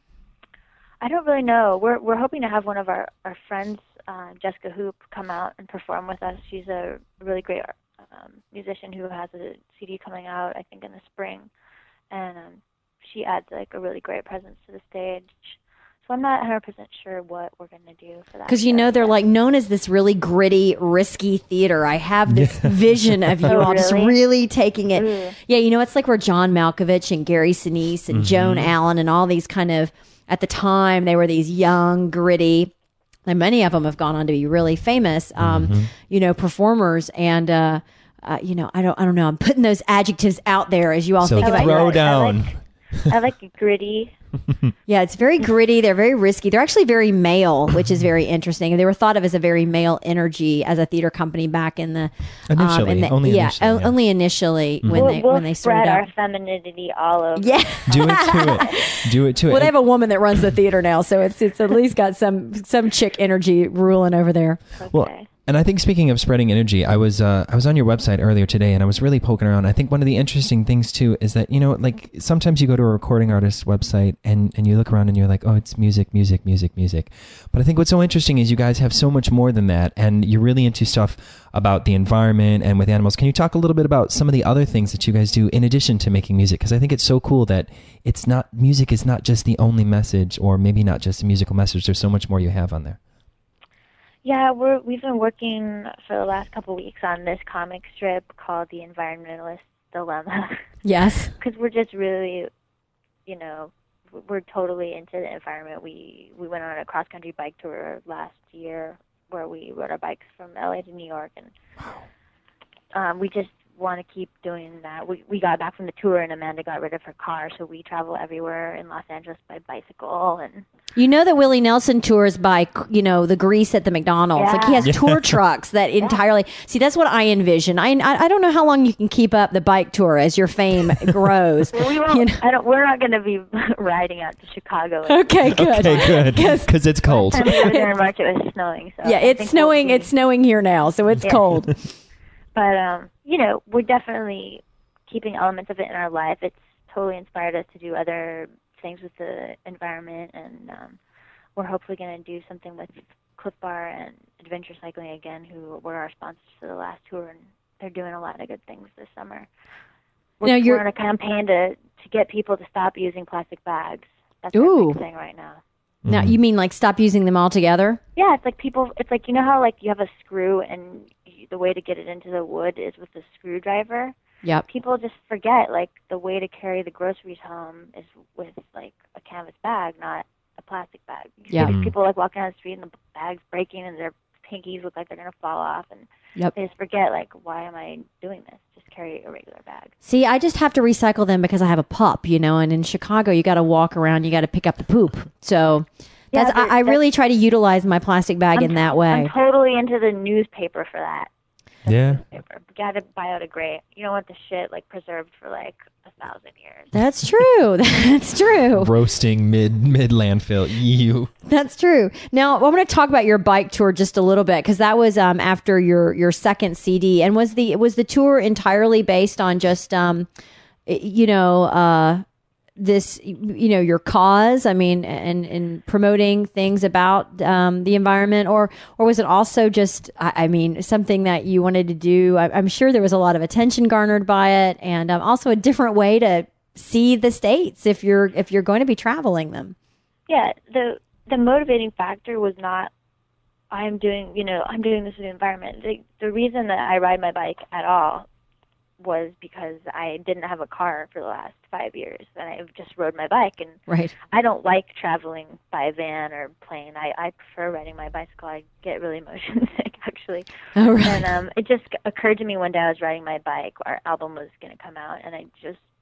[SPEAKER 19] I don't really know. We're we're hoping to have one of our our friends, uh, Jessica Hoop, come out and perform with us. She's a really great um, musician who has a C D coming out, I think, in the spring, and um, she adds like a really great presence to the stage. So I'm not one hundred percent sure what we're going to do for that.
[SPEAKER 18] Because, you know, they're like known as this really gritty, risky theater. I have this vision of you
[SPEAKER 19] Oh,
[SPEAKER 18] all just
[SPEAKER 19] really?
[SPEAKER 18] really taking it.
[SPEAKER 19] Ooh.
[SPEAKER 18] Yeah, you know, it's like where John Malkovich and Gary Sinise and
[SPEAKER 19] Mhm.
[SPEAKER 18] Joan Allen and all these kind of, at the time, they were these young, gritty, and many of them have gone on to be really famous, um,
[SPEAKER 15] Mhm.
[SPEAKER 18] you know, performers. And, uh, uh, you know, I don't, I don't know. I'm putting those adjectives out there as you all
[SPEAKER 15] So
[SPEAKER 18] think about
[SPEAKER 15] throw
[SPEAKER 18] your-
[SPEAKER 15] down.
[SPEAKER 19] I like it gritty.
[SPEAKER 18] Yeah, it's very gritty. They're very risky. They're actually very male, which is very interesting. They were thought of as a very male energy as a theater company back in the
[SPEAKER 15] Initially,
[SPEAKER 18] in the,
[SPEAKER 15] only
[SPEAKER 18] yeah,
[SPEAKER 15] initially,
[SPEAKER 18] o-
[SPEAKER 15] yeah.
[SPEAKER 18] only initially when
[SPEAKER 19] we'll
[SPEAKER 18] they
[SPEAKER 19] we'll
[SPEAKER 18] when they
[SPEAKER 19] spread
[SPEAKER 18] started
[SPEAKER 19] our
[SPEAKER 18] out.
[SPEAKER 19] femininity all over.
[SPEAKER 18] Yeah.
[SPEAKER 15] Do it to it. Do it to
[SPEAKER 18] Well,
[SPEAKER 15] it.
[SPEAKER 18] they have a woman that runs the theater now, so it's it's at least got some some chick energy ruling over there.
[SPEAKER 15] Well, and I think speaking of spreading energy, I was uh, I was on your website earlier today, and I was really poking around. I think one of the interesting things too is that, you know, like sometimes you go to a recording artist's website and and you look around and you're like, oh, it's music, music, music, music. But I think what's so interesting is you guys have so much more than that, and you're really into stuff about the environment and with animals. Can you talk a little bit about some of the other things that you guys do in addition to making music? Because I think it's so cool that it's not music is not just the only message, or maybe not just a musical message. There's so much more you have on there.
[SPEAKER 19] Yeah, we're we've been working for the last couple of weeks on this comic strip called The Environmentalist Dilemma.
[SPEAKER 18] Yes.
[SPEAKER 19] Because we're just really, you know, we're totally into the environment. We we went on a cross country bike tour last year where we rode our bikes from L A to New York, and um, we just want to keep doing that. We we got back from the tour, and Amanda got rid of her car, so we travel everywhere in Los Angeles by bicycle. And
[SPEAKER 18] You know that Willie Nelson tours by, you know, the grease at the McDonald's. Like he has
[SPEAKER 19] Yeah.
[SPEAKER 18] tour trucks that entirely. See, that's what I envision. I, I I don't know how long you can keep up the bike tour as your fame grows.
[SPEAKER 19] we won't.
[SPEAKER 18] You know?
[SPEAKER 19] I don't. We're not going to be riding out to Chicago.
[SPEAKER 18] Okay, good.
[SPEAKER 15] Okay, good. Because it's cold.
[SPEAKER 19] Last time we were there in March, it was snowing. So
[SPEAKER 18] Yeah,
[SPEAKER 19] I
[SPEAKER 18] it's
[SPEAKER 19] think
[SPEAKER 18] snowing.
[SPEAKER 19] we'll be-
[SPEAKER 18] It's snowing here now, so it's
[SPEAKER 19] Yeah.
[SPEAKER 18] cold.
[SPEAKER 19] But um, you know, we're definitely keeping elements of it in our life. It's totally inspired us to do other things with the environment, and um, we're hopefully going to do something with Cliff Bar and Adventure Cycling again, who were our sponsors for the last tour, and they're doing a lot of good things this summer. We're,
[SPEAKER 18] Now, you're-
[SPEAKER 19] we're on a campaign to to get people to stop using plastic bags. That's
[SPEAKER 18] Ooh.
[SPEAKER 19] our big thing right now.
[SPEAKER 18] Now, you mean like stop using them altogether?
[SPEAKER 19] Yeah, it's like people. It's like, you know how like you have a screw and you, the way to get it into the wood is with the screwdriver.
[SPEAKER 18] Yep.
[SPEAKER 19] People just forget like the way to carry the groceries home is with like a canvas bag, not a plastic bag. You see
[SPEAKER 18] Yeah.
[SPEAKER 19] these
[SPEAKER 18] Mm.
[SPEAKER 19] people like walking down the street and the bags breaking and their pinkies look like they're gonna fall off, and
[SPEAKER 18] Yep.
[SPEAKER 19] they just forget like, why am I doing this? Just carry a regular bag.
[SPEAKER 18] See, I just have to recycle them because I have a pup, you know, and in Chicago, you got to walk around, you got to pick up the poop. So
[SPEAKER 19] Yeah,
[SPEAKER 18] that's,
[SPEAKER 19] but
[SPEAKER 18] I, I
[SPEAKER 19] that's-
[SPEAKER 18] really try to utilize my plastic bag in that way.
[SPEAKER 19] I'm totally into the newspaper for that.
[SPEAKER 15] Yeah.
[SPEAKER 19] Paper. Gotta biodegrade. You don't want the shit like preserved for like a thousand years.
[SPEAKER 18] That's true. That's true.
[SPEAKER 15] Roasting mid mid landfill. You.
[SPEAKER 18] That's true. Now, I want to talk about your bike tour just a little bit because that was um, after your your second C D, and was the was the tour entirely based on just um, you know uh, this you know your cause? I mean, and and promoting things about um, the environment, or or was it also just I, I mean something that you wanted to do? I, I'm sure there was a lot of attention garnered by it, and um, also a different way to see the states if you're if you're going to be traveling them.
[SPEAKER 19] Yeah, the the motivating factor was not I'm doing, you know, I'm doing this for the environment. The the reason that I ride my bike at all was because I didn't have a car for the last five years, and I just rode my bike. And
[SPEAKER 18] Right.
[SPEAKER 19] I don't like traveling by van or plane. I, I prefer riding my bicycle. I get really motion sick, actually.
[SPEAKER 18] Oh, right.
[SPEAKER 19] And um, it just occurred to me one day I was riding my bike. Our album was going to come out, and I just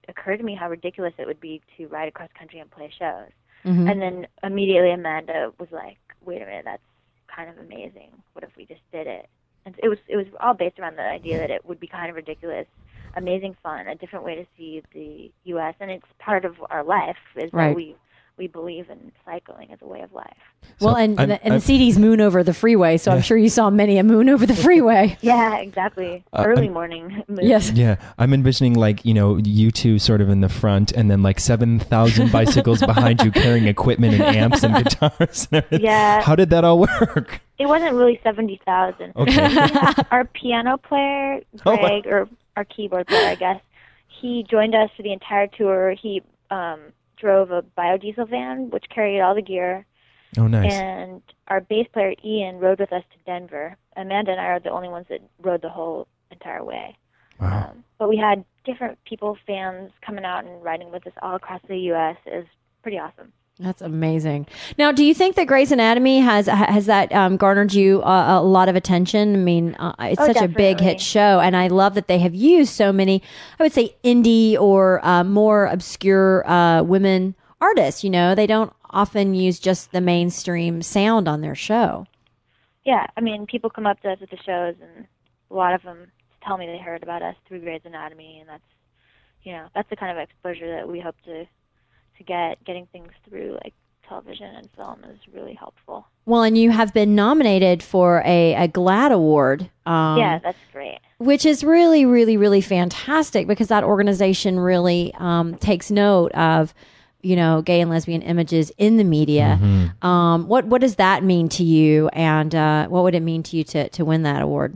[SPEAKER 19] occur to me how ridiculous it would be to ride across country and play shows.
[SPEAKER 18] Mhm.
[SPEAKER 19] And then immediately Amanda was like, wait a minute, that's kind of amazing. What if we just did it? And it was it was all based around the idea that it would be kind of ridiculous, amazing fun, a different way to see the U S And it's part of our life is
[SPEAKER 18] Right.
[SPEAKER 19] that we we believe in cycling as a way of life.
[SPEAKER 18] Well, and
[SPEAKER 15] I'm-
[SPEAKER 18] the, and
[SPEAKER 15] I'm-
[SPEAKER 18] the C D's moon over the freeway, so I'm sure you saw many a moon over the freeway.
[SPEAKER 19] Yeah, exactly.
[SPEAKER 15] Uh,
[SPEAKER 19] Early
[SPEAKER 15] I'm-
[SPEAKER 19] morning. moon.
[SPEAKER 18] Yes.
[SPEAKER 15] Yeah, I'm envisioning like, you know, you two sort of in the front and then like seven thousand bicycles behind you carrying equipment and amps and guitars and everything.
[SPEAKER 19] Yeah.
[SPEAKER 15] How did that all work?
[SPEAKER 19] It wasn't really seventy thousand.
[SPEAKER 15] Okay.
[SPEAKER 19] Our piano player,
[SPEAKER 15] Oh, wow.
[SPEAKER 19] Greg, or our keyboard player, I guess, he joined us for the entire tour. He um, drove a biodiesel van, which carried all the gear.
[SPEAKER 15] Oh, nice.
[SPEAKER 19] And our bass player, Ian, rode with us to Denver. Amanda and I are the only ones that rode the whole entire way.
[SPEAKER 15] Wow.
[SPEAKER 19] Um, but we had different people, fans, coming out and riding with us all across the U S It was pretty awesome.
[SPEAKER 18] That's amazing. Now, do you think that Grey's Anatomy has has that um, garnered you uh, a lot of attention? I mean, uh, it's
[SPEAKER 19] Oh,
[SPEAKER 18] such a big
[SPEAKER 19] definitely.
[SPEAKER 18] hit show, and I love that they have used so many, I would say, indie or uh, more obscure uh, women artists. You know, they don't often use just the mainstream sound on their show.
[SPEAKER 19] Yeah, I mean, people come up to us at the shows, and a lot of them tell me they heard about us through Grey's Anatomy, and that's, you know, that's the kind of exposure that we hope to to get. Getting things through like television and film is really helpful.
[SPEAKER 18] Well, and you have been nominated for a, a GLAAD award. Um,
[SPEAKER 19] yeah, that's great.
[SPEAKER 18] Which is really, really, really fantastic because that organization really um, takes note of, you know, gay and lesbian images in the media.
[SPEAKER 15] Mm-hmm.
[SPEAKER 18] Um, what what does that mean to you, and uh, what would it mean to you to, to win that award?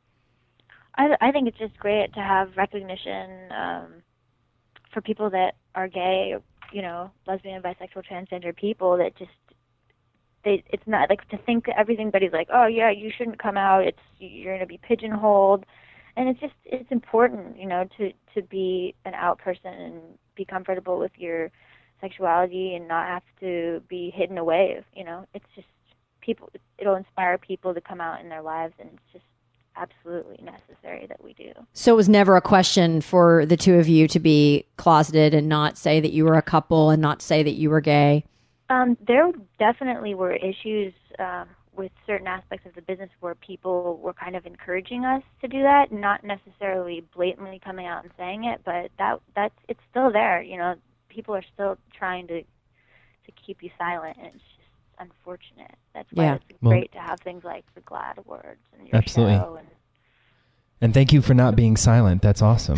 [SPEAKER 19] I, I think it's just great to have recognition um, for people that are gay, you know, lesbian, bisexual, transgender people that just, they, it's not like to think that everybody's like, oh yeah, you shouldn't come out, it's, you're going to be pigeonholed. And it's just, it's important, you know, to, to be an out person and be comfortable with your sexuality and not have to be hidden away, you know. It's just, people, it'll inspire people to come out in their lives, and it's just absolutely necessary that we do.
[SPEAKER 18] So it was never a question for the two of you to be closeted and not say that you were a couple and not say that you were gay?
[SPEAKER 19] Um, there definitely were issues um, with certain aspects of the business where people were kind of encouraging us to do that, not necessarily blatantly coming out and saying it, but that that's it's still there. You know, people are still trying to to keep you silent, and it's just unfortunate. That's why
[SPEAKER 15] Yeah.
[SPEAKER 19] it's
[SPEAKER 15] Well-
[SPEAKER 19] great to have things like the GLAAD Awards and your
[SPEAKER 15] Absolutely.
[SPEAKER 19] show. And
[SPEAKER 15] And thank you for not being silent. That's awesome.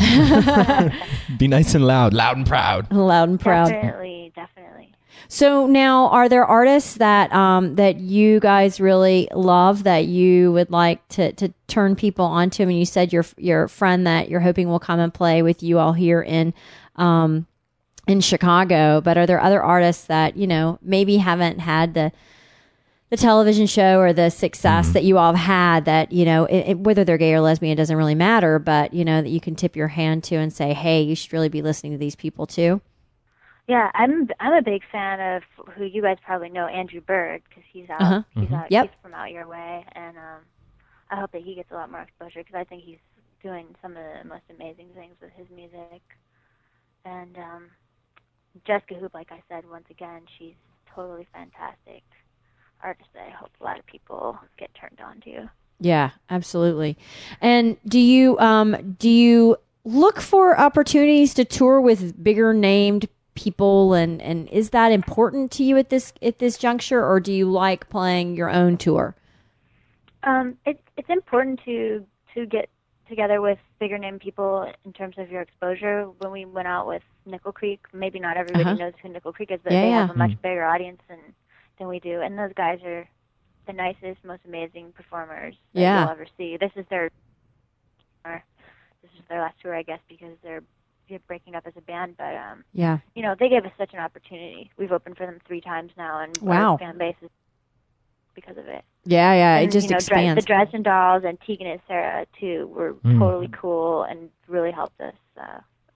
[SPEAKER 15] Be nice and loud, loud and proud.
[SPEAKER 18] Loud and proud.
[SPEAKER 19] definitely, definitely.
[SPEAKER 18] So now, are there artists that um, that you guys really love that you would like to, to turn people onto? I mean, you said your your friend that you're hoping will come and play with you all here in um, in Chicago. But are there other artists that you know maybe haven't had the the television show or the success that you all have had that you know it, it, whether they're gay or lesbian, it doesn't really matter. But you know that you can tip your hand to and say, hey, you should really be listening to these people too.
[SPEAKER 19] Yeah, I'm I'm a big fan of who you guys probably know, Andrew Bird, because he's out
[SPEAKER 18] Uh-huh.
[SPEAKER 19] he's
[SPEAKER 18] Mhm.
[SPEAKER 19] out
[SPEAKER 18] Yep.
[SPEAKER 19] he's from out your way, and um, I hope that he gets a lot more exposure because I think he's doing some of the most amazing things with his music. And um, Jessica Hoop, like I said, once again, she's totally fantastic artist that I hope a lot of people get turned on to.
[SPEAKER 18] Yeah, absolutely. And do you um do you look for opportunities to tour with bigger named people, and and is that important to you at this at this juncture, or do you like playing your own tour?
[SPEAKER 19] Um, it's it's important to to get together with bigger name people in terms of your exposure. When we went out with Nickel Creek, maybe not everybody
[SPEAKER 18] Uh-huh.
[SPEAKER 19] knows who Nickel Creek is, but
[SPEAKER 18] Yeah,
[SPEAKER 19] they
[SPEAKER 18] yeah.
[SPEAKER 19] have a much
[SPEAKER 18] Mm.
[SPEAKER 19] bigger audience than than we do. And those guys are the nicest, most amazing performers that
[SPEAKER 18] Yeah.
[SPEAKER 19] you'll ever see. This is their or this is their last tour, I guess, because they're they're breaking up as a band. But um,
[SPEAKER 18] Yeah.
[SPEAKER 19] you know, they gave us such an opportunity. We've opened for them three times now, and
[SPEAKER 18] Wow.
[SPEAKER 19] our fan base is because of it.
[SPEAKER 18] Yeah, yeah, it
[SPEAKER 19] And,
[SPEAKER 18] just
[SPEAKER 19] you know, Dre-
[SPEAKER 18] expands.
[SPEAKER 19] the Dresden Dolls and Tegan and Sarah too were
[SPEAKER 18] Mm.
[SPEAKER 19] totally cool and really helped us uh,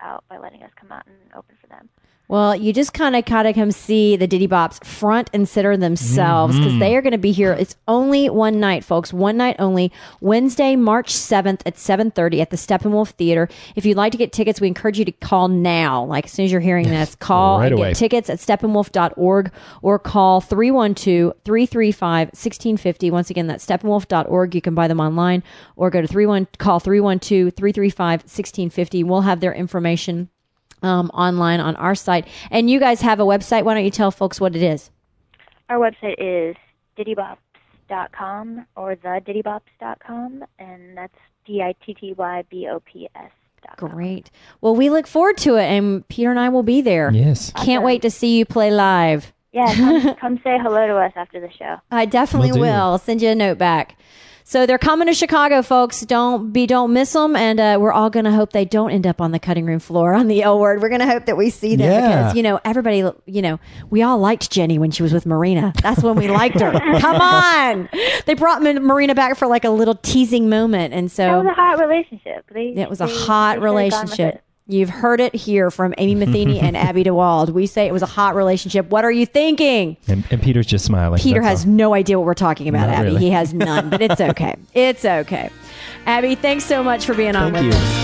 [SPEAKER 19] out by letting us come out and open for them.
[SPEAKER 18] Well, you just kind of kind of come see the Diddy Bops front and center themselves because
[SPEAKER 20] Mhm.
[SPEAKER 18] they are going to be here. It's only one night, folks. One night only. Wednesday, March seventh at seven thirty at the Steppenwolf Theater. If you'd like to get tickets, we encourage you to call now. Like as soon as you're hearing this, call
[SPEAKER 20] Right
[SPEAKER 18] and
[SPEAKER 20] away.
[SPEAKER 18] get tickets at steppenwolf dot org or call three one two, three three five, one six five zero. Once again, that's steppenwolf dot org. You can buy them online or go to three one call three one two, three three five, one six five zero. We'll have their information Um, online on our site. And you guys have a website. Why don't you tell folks what it is?
[SPEAKER 19] Our website is diddy bops dot com or the diddy bops dot com, and that's D I T T Y B O P S.
[SPEAKER 18] Great. Well, we look forward to it, and Peter and I will be there.
[SPEAKER 15] Yes.
[SPEAKER 18] Can't wait to see you play live.
[SPEAKER 19] Yeah, come, come say hello to us after the show.
[SPEAKER 18] I definitely
[SPEAKER 19] Will do.
[SPEAKER 18] will. I'll send you a note back. So they're coming to Chicago, folks. Don't be, don't miss them. And uh, we're all going to hope they don't end up on the cutting room floor on the L Word. We're going to hope that we see them
[SPEAKER 20] Yeah.
[SPEAKER 18] because, you know, everybody, you know, we all liked Jenny when she was with Marina. That's when we liked her. Come on. They brought Ma- Marina back for like a little teasing moment. And so
[SPEAKER 19] That was a hot relationship. They,
[SPEAKER 18] it was a
[SPEAKER 19] they-
[SPEAKER 18] hot
[SPEAKER 19] they should've gone with
[SPEAKER 18] relationship.
[SPEAKER 19] it.
[SPEAKER 18] You've heard it here from Amy Matheny and Abby DeWald. We say it was a hot relationship. What are you thinking?
[SPEAKER 15] And, and Peter's just smiling.
[SPEAKER 18] Peter
[SPEAKER 15] That's
[SPEAKER 18] has
[SPEAKER 15] all.
[SPEAKER 18] no idea what we're talking about,
[SPEAKER 15] Not
[SPEAKER 18] Abby.
[SPEAKER 15] really.
[SPEAKER 18] He has none, but it's okay. It's okay. Abby, thanks so much for being on
[SPEAKER 15] Thank
[SPEAKER 18] with
[SPEAKER 15] you.
[SPEAKER 18] us.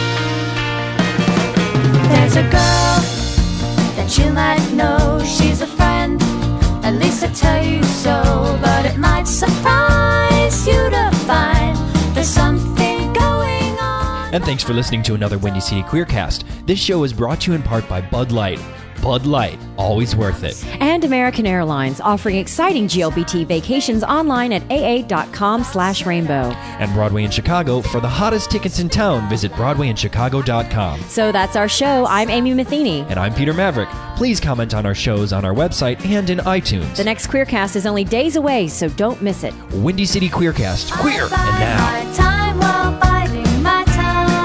[SPEAKER 12] There's a girl that you might know. She's a friend, at least I tell you so. But it might surprise you to find there's something going on.
[SPEAKER 15] And thanks for listening to another Windy City Queercast. This show is brought to you in part by Bud Light. Bud Light, always worth it.
[SPEAKER 18] And American Airlines, offering exciting G L B T vacations online at aa.com slash rainbow.
[SPEAKER 15] And Broadway in Chicago. For the hottest tickets in town, visit broadway in chicago dot com.
[SPEAKER 18] So that's our show. I'm Amy Matheny.
[SPEAKER 15] And I'm Peter Maverick. Please comment on our shows on our website and in iTunes.
[SPEAKER 18] The next Queercast is only days away, so don't miss it.
[SPEAKER 15] Windy City Queercast. Queer and now.
[SPEAKER 12] My time while biding my time.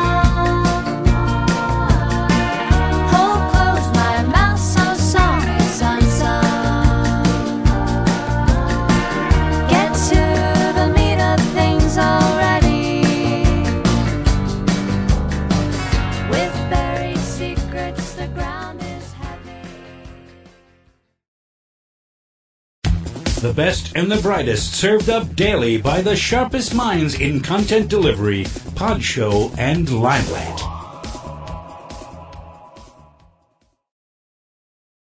[SPEAKER 12] Hold closed my mouth so song is unsung. Get to the meat of things already. With buried secrets, the ground is heavy.
[SPEAKER 21] The best and the brightest served up daily by the sharpest minds in content delivery, Pod Show, and Limelight.